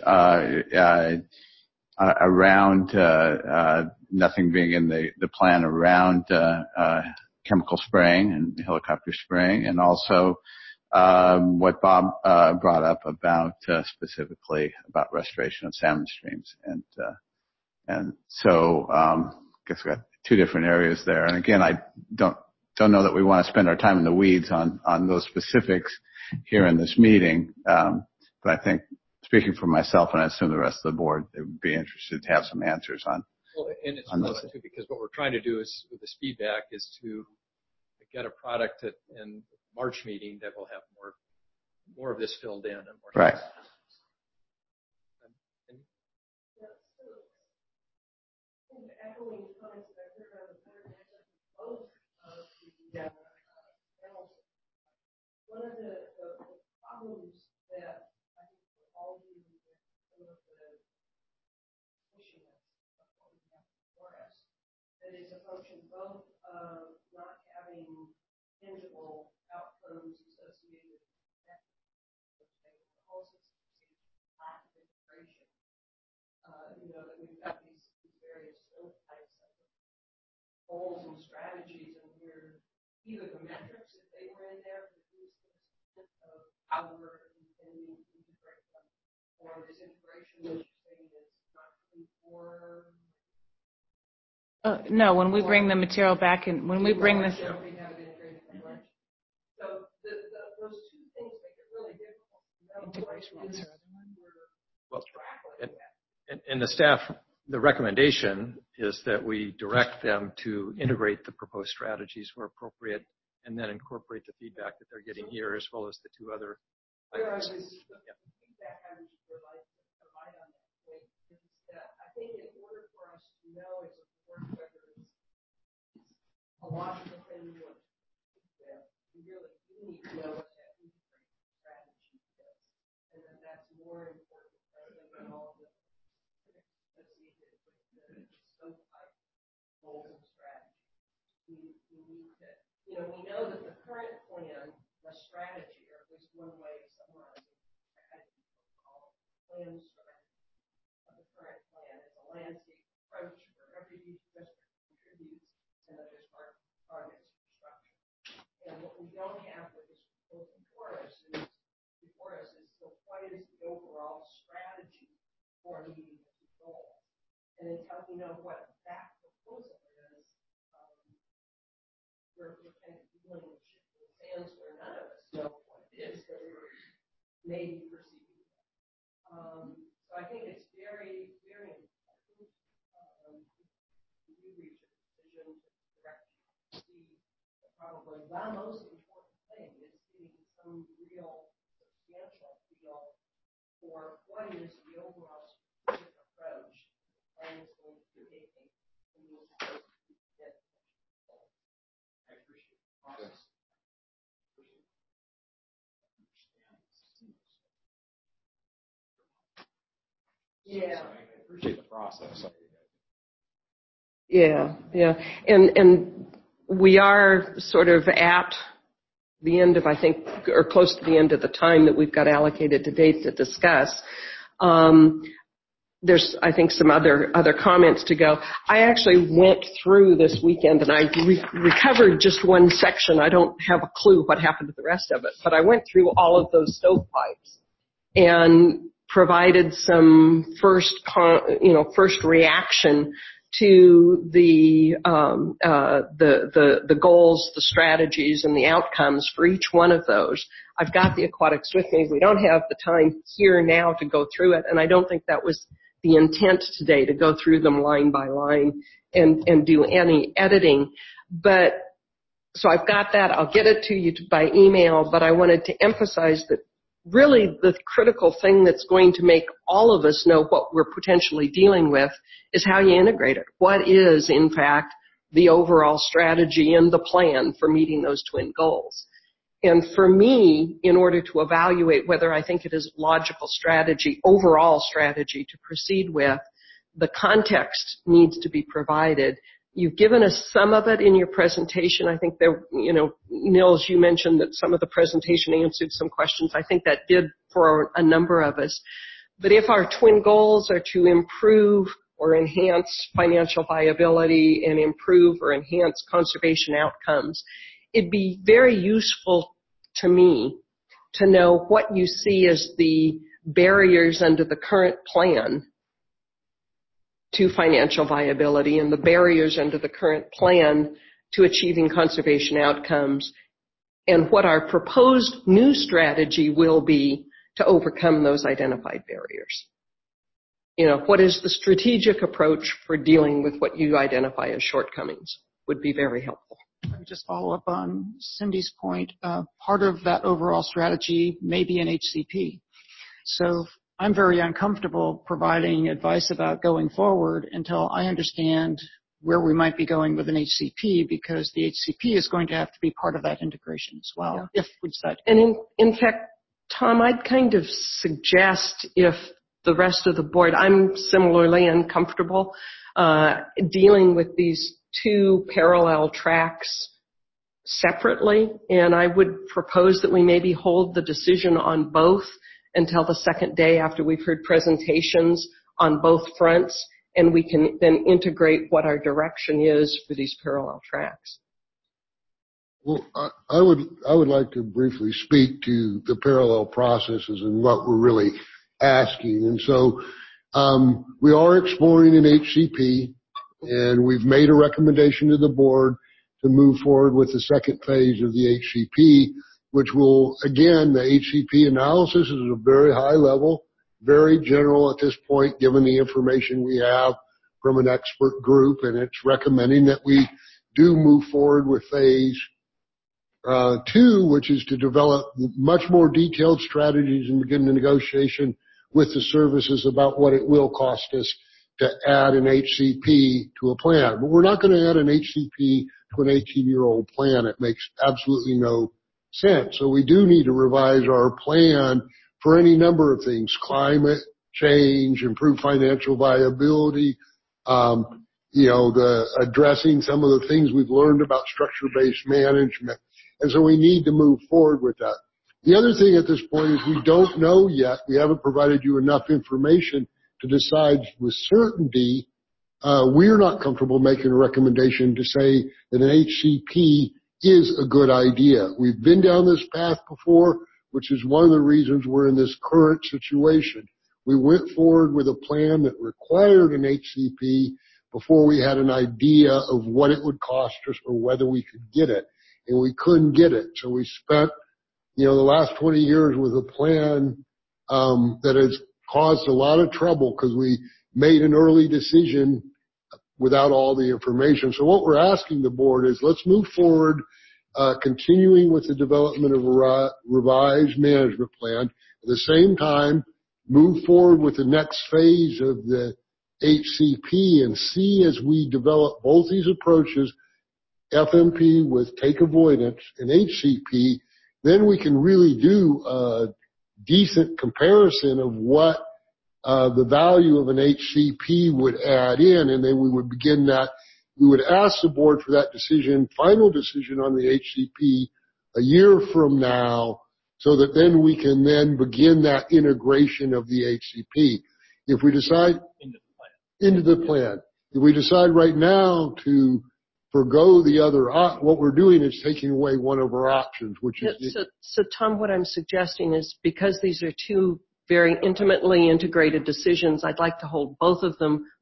around nothing being in the plan around chemical spraying and helicopter spraying, and also what Bob brought up about specifically about restoration of salmon streams. And so I guess we got two different areas there. And again, I don't know that we want to spend our time in the weeds on those specifics here in this meeting. But I think, speaking for myself and I assume the rest of the board, they would be interested to have some answers on. Well, and it's relevant too, because what we're trying to do is, with this feedback, is to get a product in March meeting that will have more of this filled in. And more right. Echoing comments that I've heard on the board, both of the one of the problems that I think we're all dealing with, some of the pushiness of what we have before us, that is a function both of not having tangible outcomes associated with that, but also lack of integration. That we've got these various types of goals and strategies, and we're either the metrics, if they were in there, produce the of how we're intending to integrate them, or this integration that you're saying is not really for. No, when we bring the material back in, when we bring this. So those two things make it really difficult to know. Integration. Well, and the staff, the recommendation is that we direct them to integrate the proposed strategies where appropriate, and then incorporate the feedback that they're getting here, as well as the two other items. The feedback I would provide on that point is that I think in order for us to know as a board whether it's a logical thing we want to do that, we really do need to know what that integrated strategy is, and then that's more important rather than all the associated with the stovepipe goals and strategies. We need to, we know that the current plan, the strategy, or at least one way of summarizing the strategy, called plan strategy of the current plan, is a landscape approach where every district contributes and that there's targets for structure. And what we don't have with this proposal before us is so what is the overall strategy for meeting the two goals? And until we know what that proposal is, we're kind of dealing with shit in the sands where none of us know what it is that we're maybe perceiving. So I think it's very, very important if you reach a decision to direct you to see that probably the most important thing is getting some real substantial feel for what is the overall strategic approach the plan is going to be taking to move towards get. I appreciate the process. Yeah. I appreciate the process. Yeah. And we are sort of at the end of, I think, or close to the end of the time that we've got allocated to date to discuss. There's, I think, some other comments to go. I actually went through this weekend and I recovered just one section. I don't have a clue what happened to the rest of it, but I went through all of those stovepipes and provided some first reaction to the goals, the strategies, and the outcomes for each one of those. I've got the aquatics with me. We don't have the time here now to go through it, and I don't think that was the intent today, to go through them line by line and do any editing. But so I've got that. I'll get it to you by email, but I wanted to emphasize that really the critical thing that's going to make all of us know what we're potentially dealing with is how you integrate it. What is, in fact, the overall strategy and the plan for meeting those twin goals? And for me, in order to evaluate whether I think it is a logical strategy, overall strategy to proceed with, the context needs to be provided. You've given us some of it in your presentation. I think there, Nils, you mentioned that some of the presentation answered some questions. I think that did for a number of us. But if our twin goals are to improve or enhance financial viability and improve or enhance conservation outcomes, it'd be very useful to me to know what you see as the barriers under the current plan to financial viability and the barriers under the current plan to achieving conservation outcomes, and what our proposed new strategy will be to overcome those identified barriers. What is the strategic approach for dealing with what you identify as shortcomings would be very helpful. Let me just follow up on Cindy's point. Part of that overall strategy may be an HCP. So I'm very uncomfortable providing advice about going forward until I understand where we might be going with an HCP, because the HCP is going to have to be part of that integration as well, if we decide. And in fact, Tom, I'd kind of suggest, if the rest of the board, I'm similarly uncomfortable dealing with these two parallel tracks separately, and I would propose that we maybe hold the decision on both until the second day after we've heard presentations on both fronts, and we can then integrate what our direction is for these parallel tracks. Well, I would like to briefly speak to the parallel processes and what we're really asking. And so we are exploring an HCP, and we've made a recommendation to the board to move forward with the second phase of the HCP, which will, again, the HCP analysis is a very high level, very general at this point, given the information we have from an expert group, and it's recommending that we do move forward with phase 2, which is to develop much more detailed strategies and begin the negotiation with the services about what it will cost us to add an HCP to a plan. But we're not going to add an HCP to an 18-year-old plan. It makes absolutely no sense. So we do need to revise our plan for any number of things: climate change, improved financial viability, the addressing some of the things we've learned about structure-based management. And so we need to move forward with that. The other thing at this point is we don't know yet. We haven't provided you enough information to decide with certainty. We're not comfortable making a recommendation to say that an HCP is a good idea. We've been down this path before, which is one of the reasons we're in this current situation. We went forward with a plan that required an HCP before we had an idea of what it would cost us or whether we could get it. And we couldn't get it. So we spent, the last 20 years with a plan that has caused a lot of trouble because we made an early decision without all the information. So what we're asking the board is, let's move forward, continuing with the development of a revised management plan. At the same time, move forward with the next phase of the HCP and see, as we develop both these approaches, FMP with take avoidance and HCP, then we can really do a decent comparison of what the value of an HCP would add in, and then we would begin that. We would ask the board for that decision, final decision on the HCP a year from now, so that then we can then begin that integration of the HCP. If we decide into the plan, if we decide right now to forgo the other, what we're doing is taking away one of our options, which is. So Tom, what I'm suggesting is, because these are two very intimately integrated decisions, I'd like to hold both of them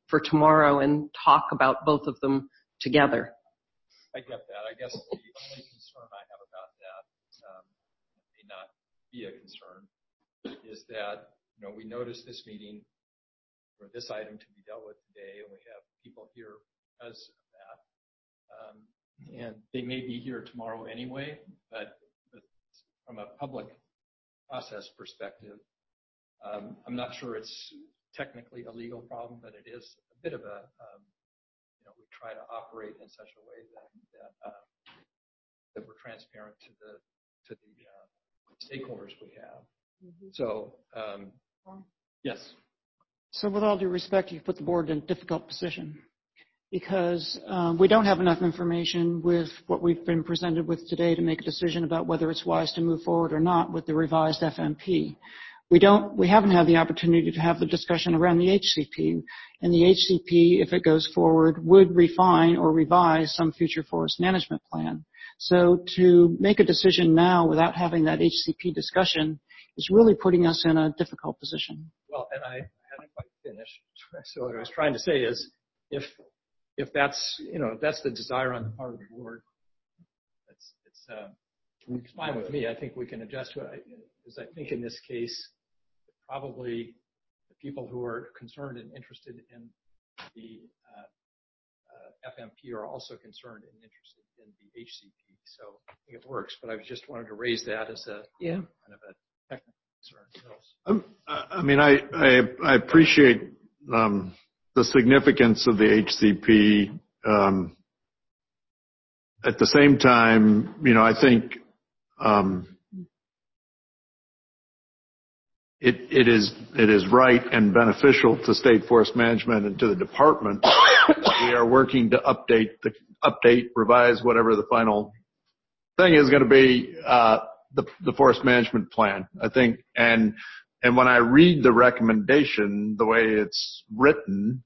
for tomorrow and talk about both of them together. I get that. I guess the only concern I have about that, may not be a concern, is that, we noticed this meeting for this item to be dealt with today, and we have people here because of that. And they may be here tomorrow anyway, but from a public process perspective, I'm not sure it's technically a legal problem, but it is a bit of a, we try to operate in such a way that we're transparent to the stakeholders we have. Mm-hmm. So, yes. So with all due respect, you've put the board in a difficult position because we don't have enough information with what we've been presented with today to make a decision about whether it's wise to move forward or not with the revised FMP. We haven't had the opportunity to have the discussion around the HCP, and the HCP, if it goes forward, would refine or revise some future forest management plan. So to make a decision now without having that HCP discussion is really putting us in a difficult position. Well, and I hadn't quite finished. So what I was trying to say is, if that's that's the desire on the part of the board, it's fine with me. I think we can adjust to it. Because I think in this case, probably the people who are concerned and interested in the FMP are also concerned and interested in the HCP. So I think it works, but I just wanted to raise that as a kind of a technical concern. I mean, I appreciate the significance of the HCP. At the same time, I think it is right and beneficial to state forest management and to the department. We are working to update, revise whatever the final thing is going to be, the forest management plan. I think, and when I read the recommendation, the way it's written,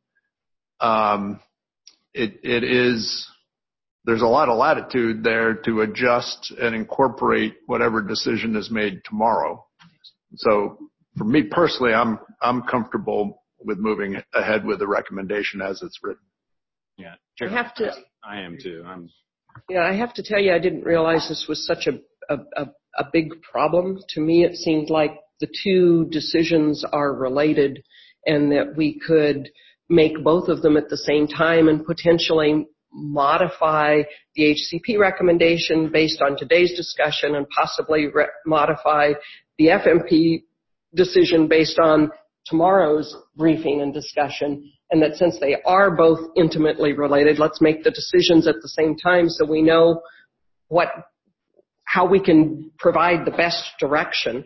it is, there's a lot of latitude there to adjust and incorporate whatever decision is made tomorrow. So for me personally, I'm comfortable with moving ahead with the recommendation as it's written. Yeah, I am too. I have to tell you, I didn't realize this was such a big problem. To me, it seemed like the two decisions are related and that we could make both of them at the same time and potentially modify the HCP recommendation based on today's discussion and possibly modify the FMP decision based on tomorrow's briefing and discussion, and that since they are both intimately related, let's make the decisions at the same time so we know how we can provide the best direction.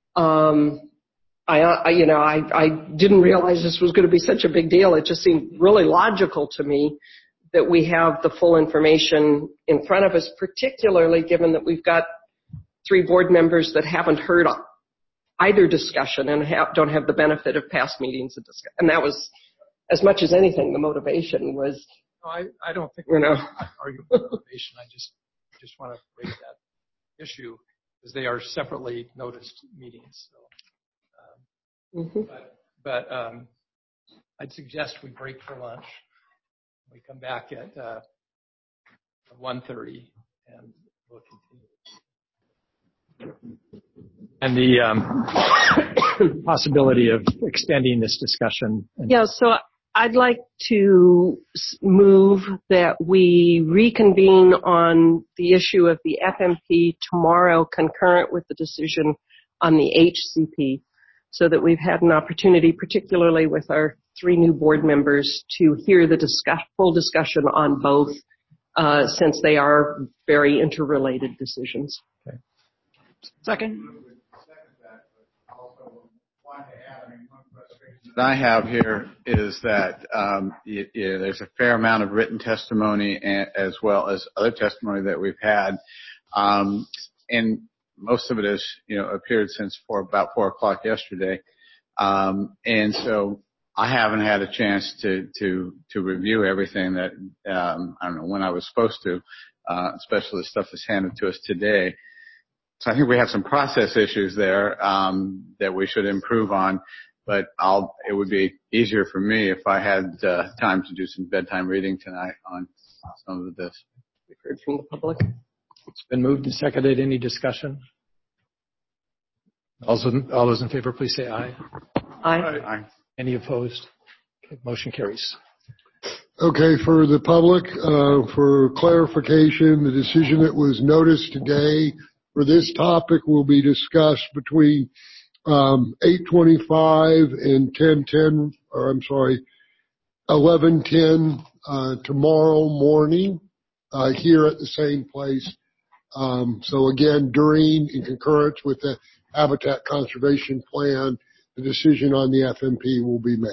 I didn't realize this was going to be such a big deal. It just seemed really logical to me that we have the full information in front of us, particularly given that we've got 3 board members that haven't heard either discussion and don't have the benefit of past meetings and discussion. And that was, as much as anything, the motivation was. No, I don't think we're arguing about motivation. I just want to raise that issue because they are separately noticed meetings. So, but I'd suggest we break for lunch. We come back at 1:30 and we'll continue. And the possibility of extending this discussion. So I'd like to move that we reconvene on the issue of the FMP tomorrow concurrent with the decision on the HCP so that we've had an opportunity, particularly with our 3 new board members, to hear the full discussion on both since they are very interrelated decisions. Okay. Second. What I have here is that there's a fair amount of written testimony as well as other testimony that we've had, and most of it has appeared since about 4 o'clock yesterday, and so I haven't had a chance to review everything that I don't know when I was supposed to, especially the stuff that's handed to us today. So I think we have some process issues there that we should improve on. but it would be easier for me if I had time to do some bedtime reading tonight on some of this. We've heard from the public. It's been moved and seconded. Any discussion? All those in favor, please say aye. Aye. Aye. Any opposed? Okay, motion carries. Okay, for the public, for clarification, the decision that was noticed today for this topic will be discussed between 8:25 and 11:10 tomorrow morning here at the same place. So again, in concurrence with the Habitat Conservation Plan, the decision on the FMP will be made.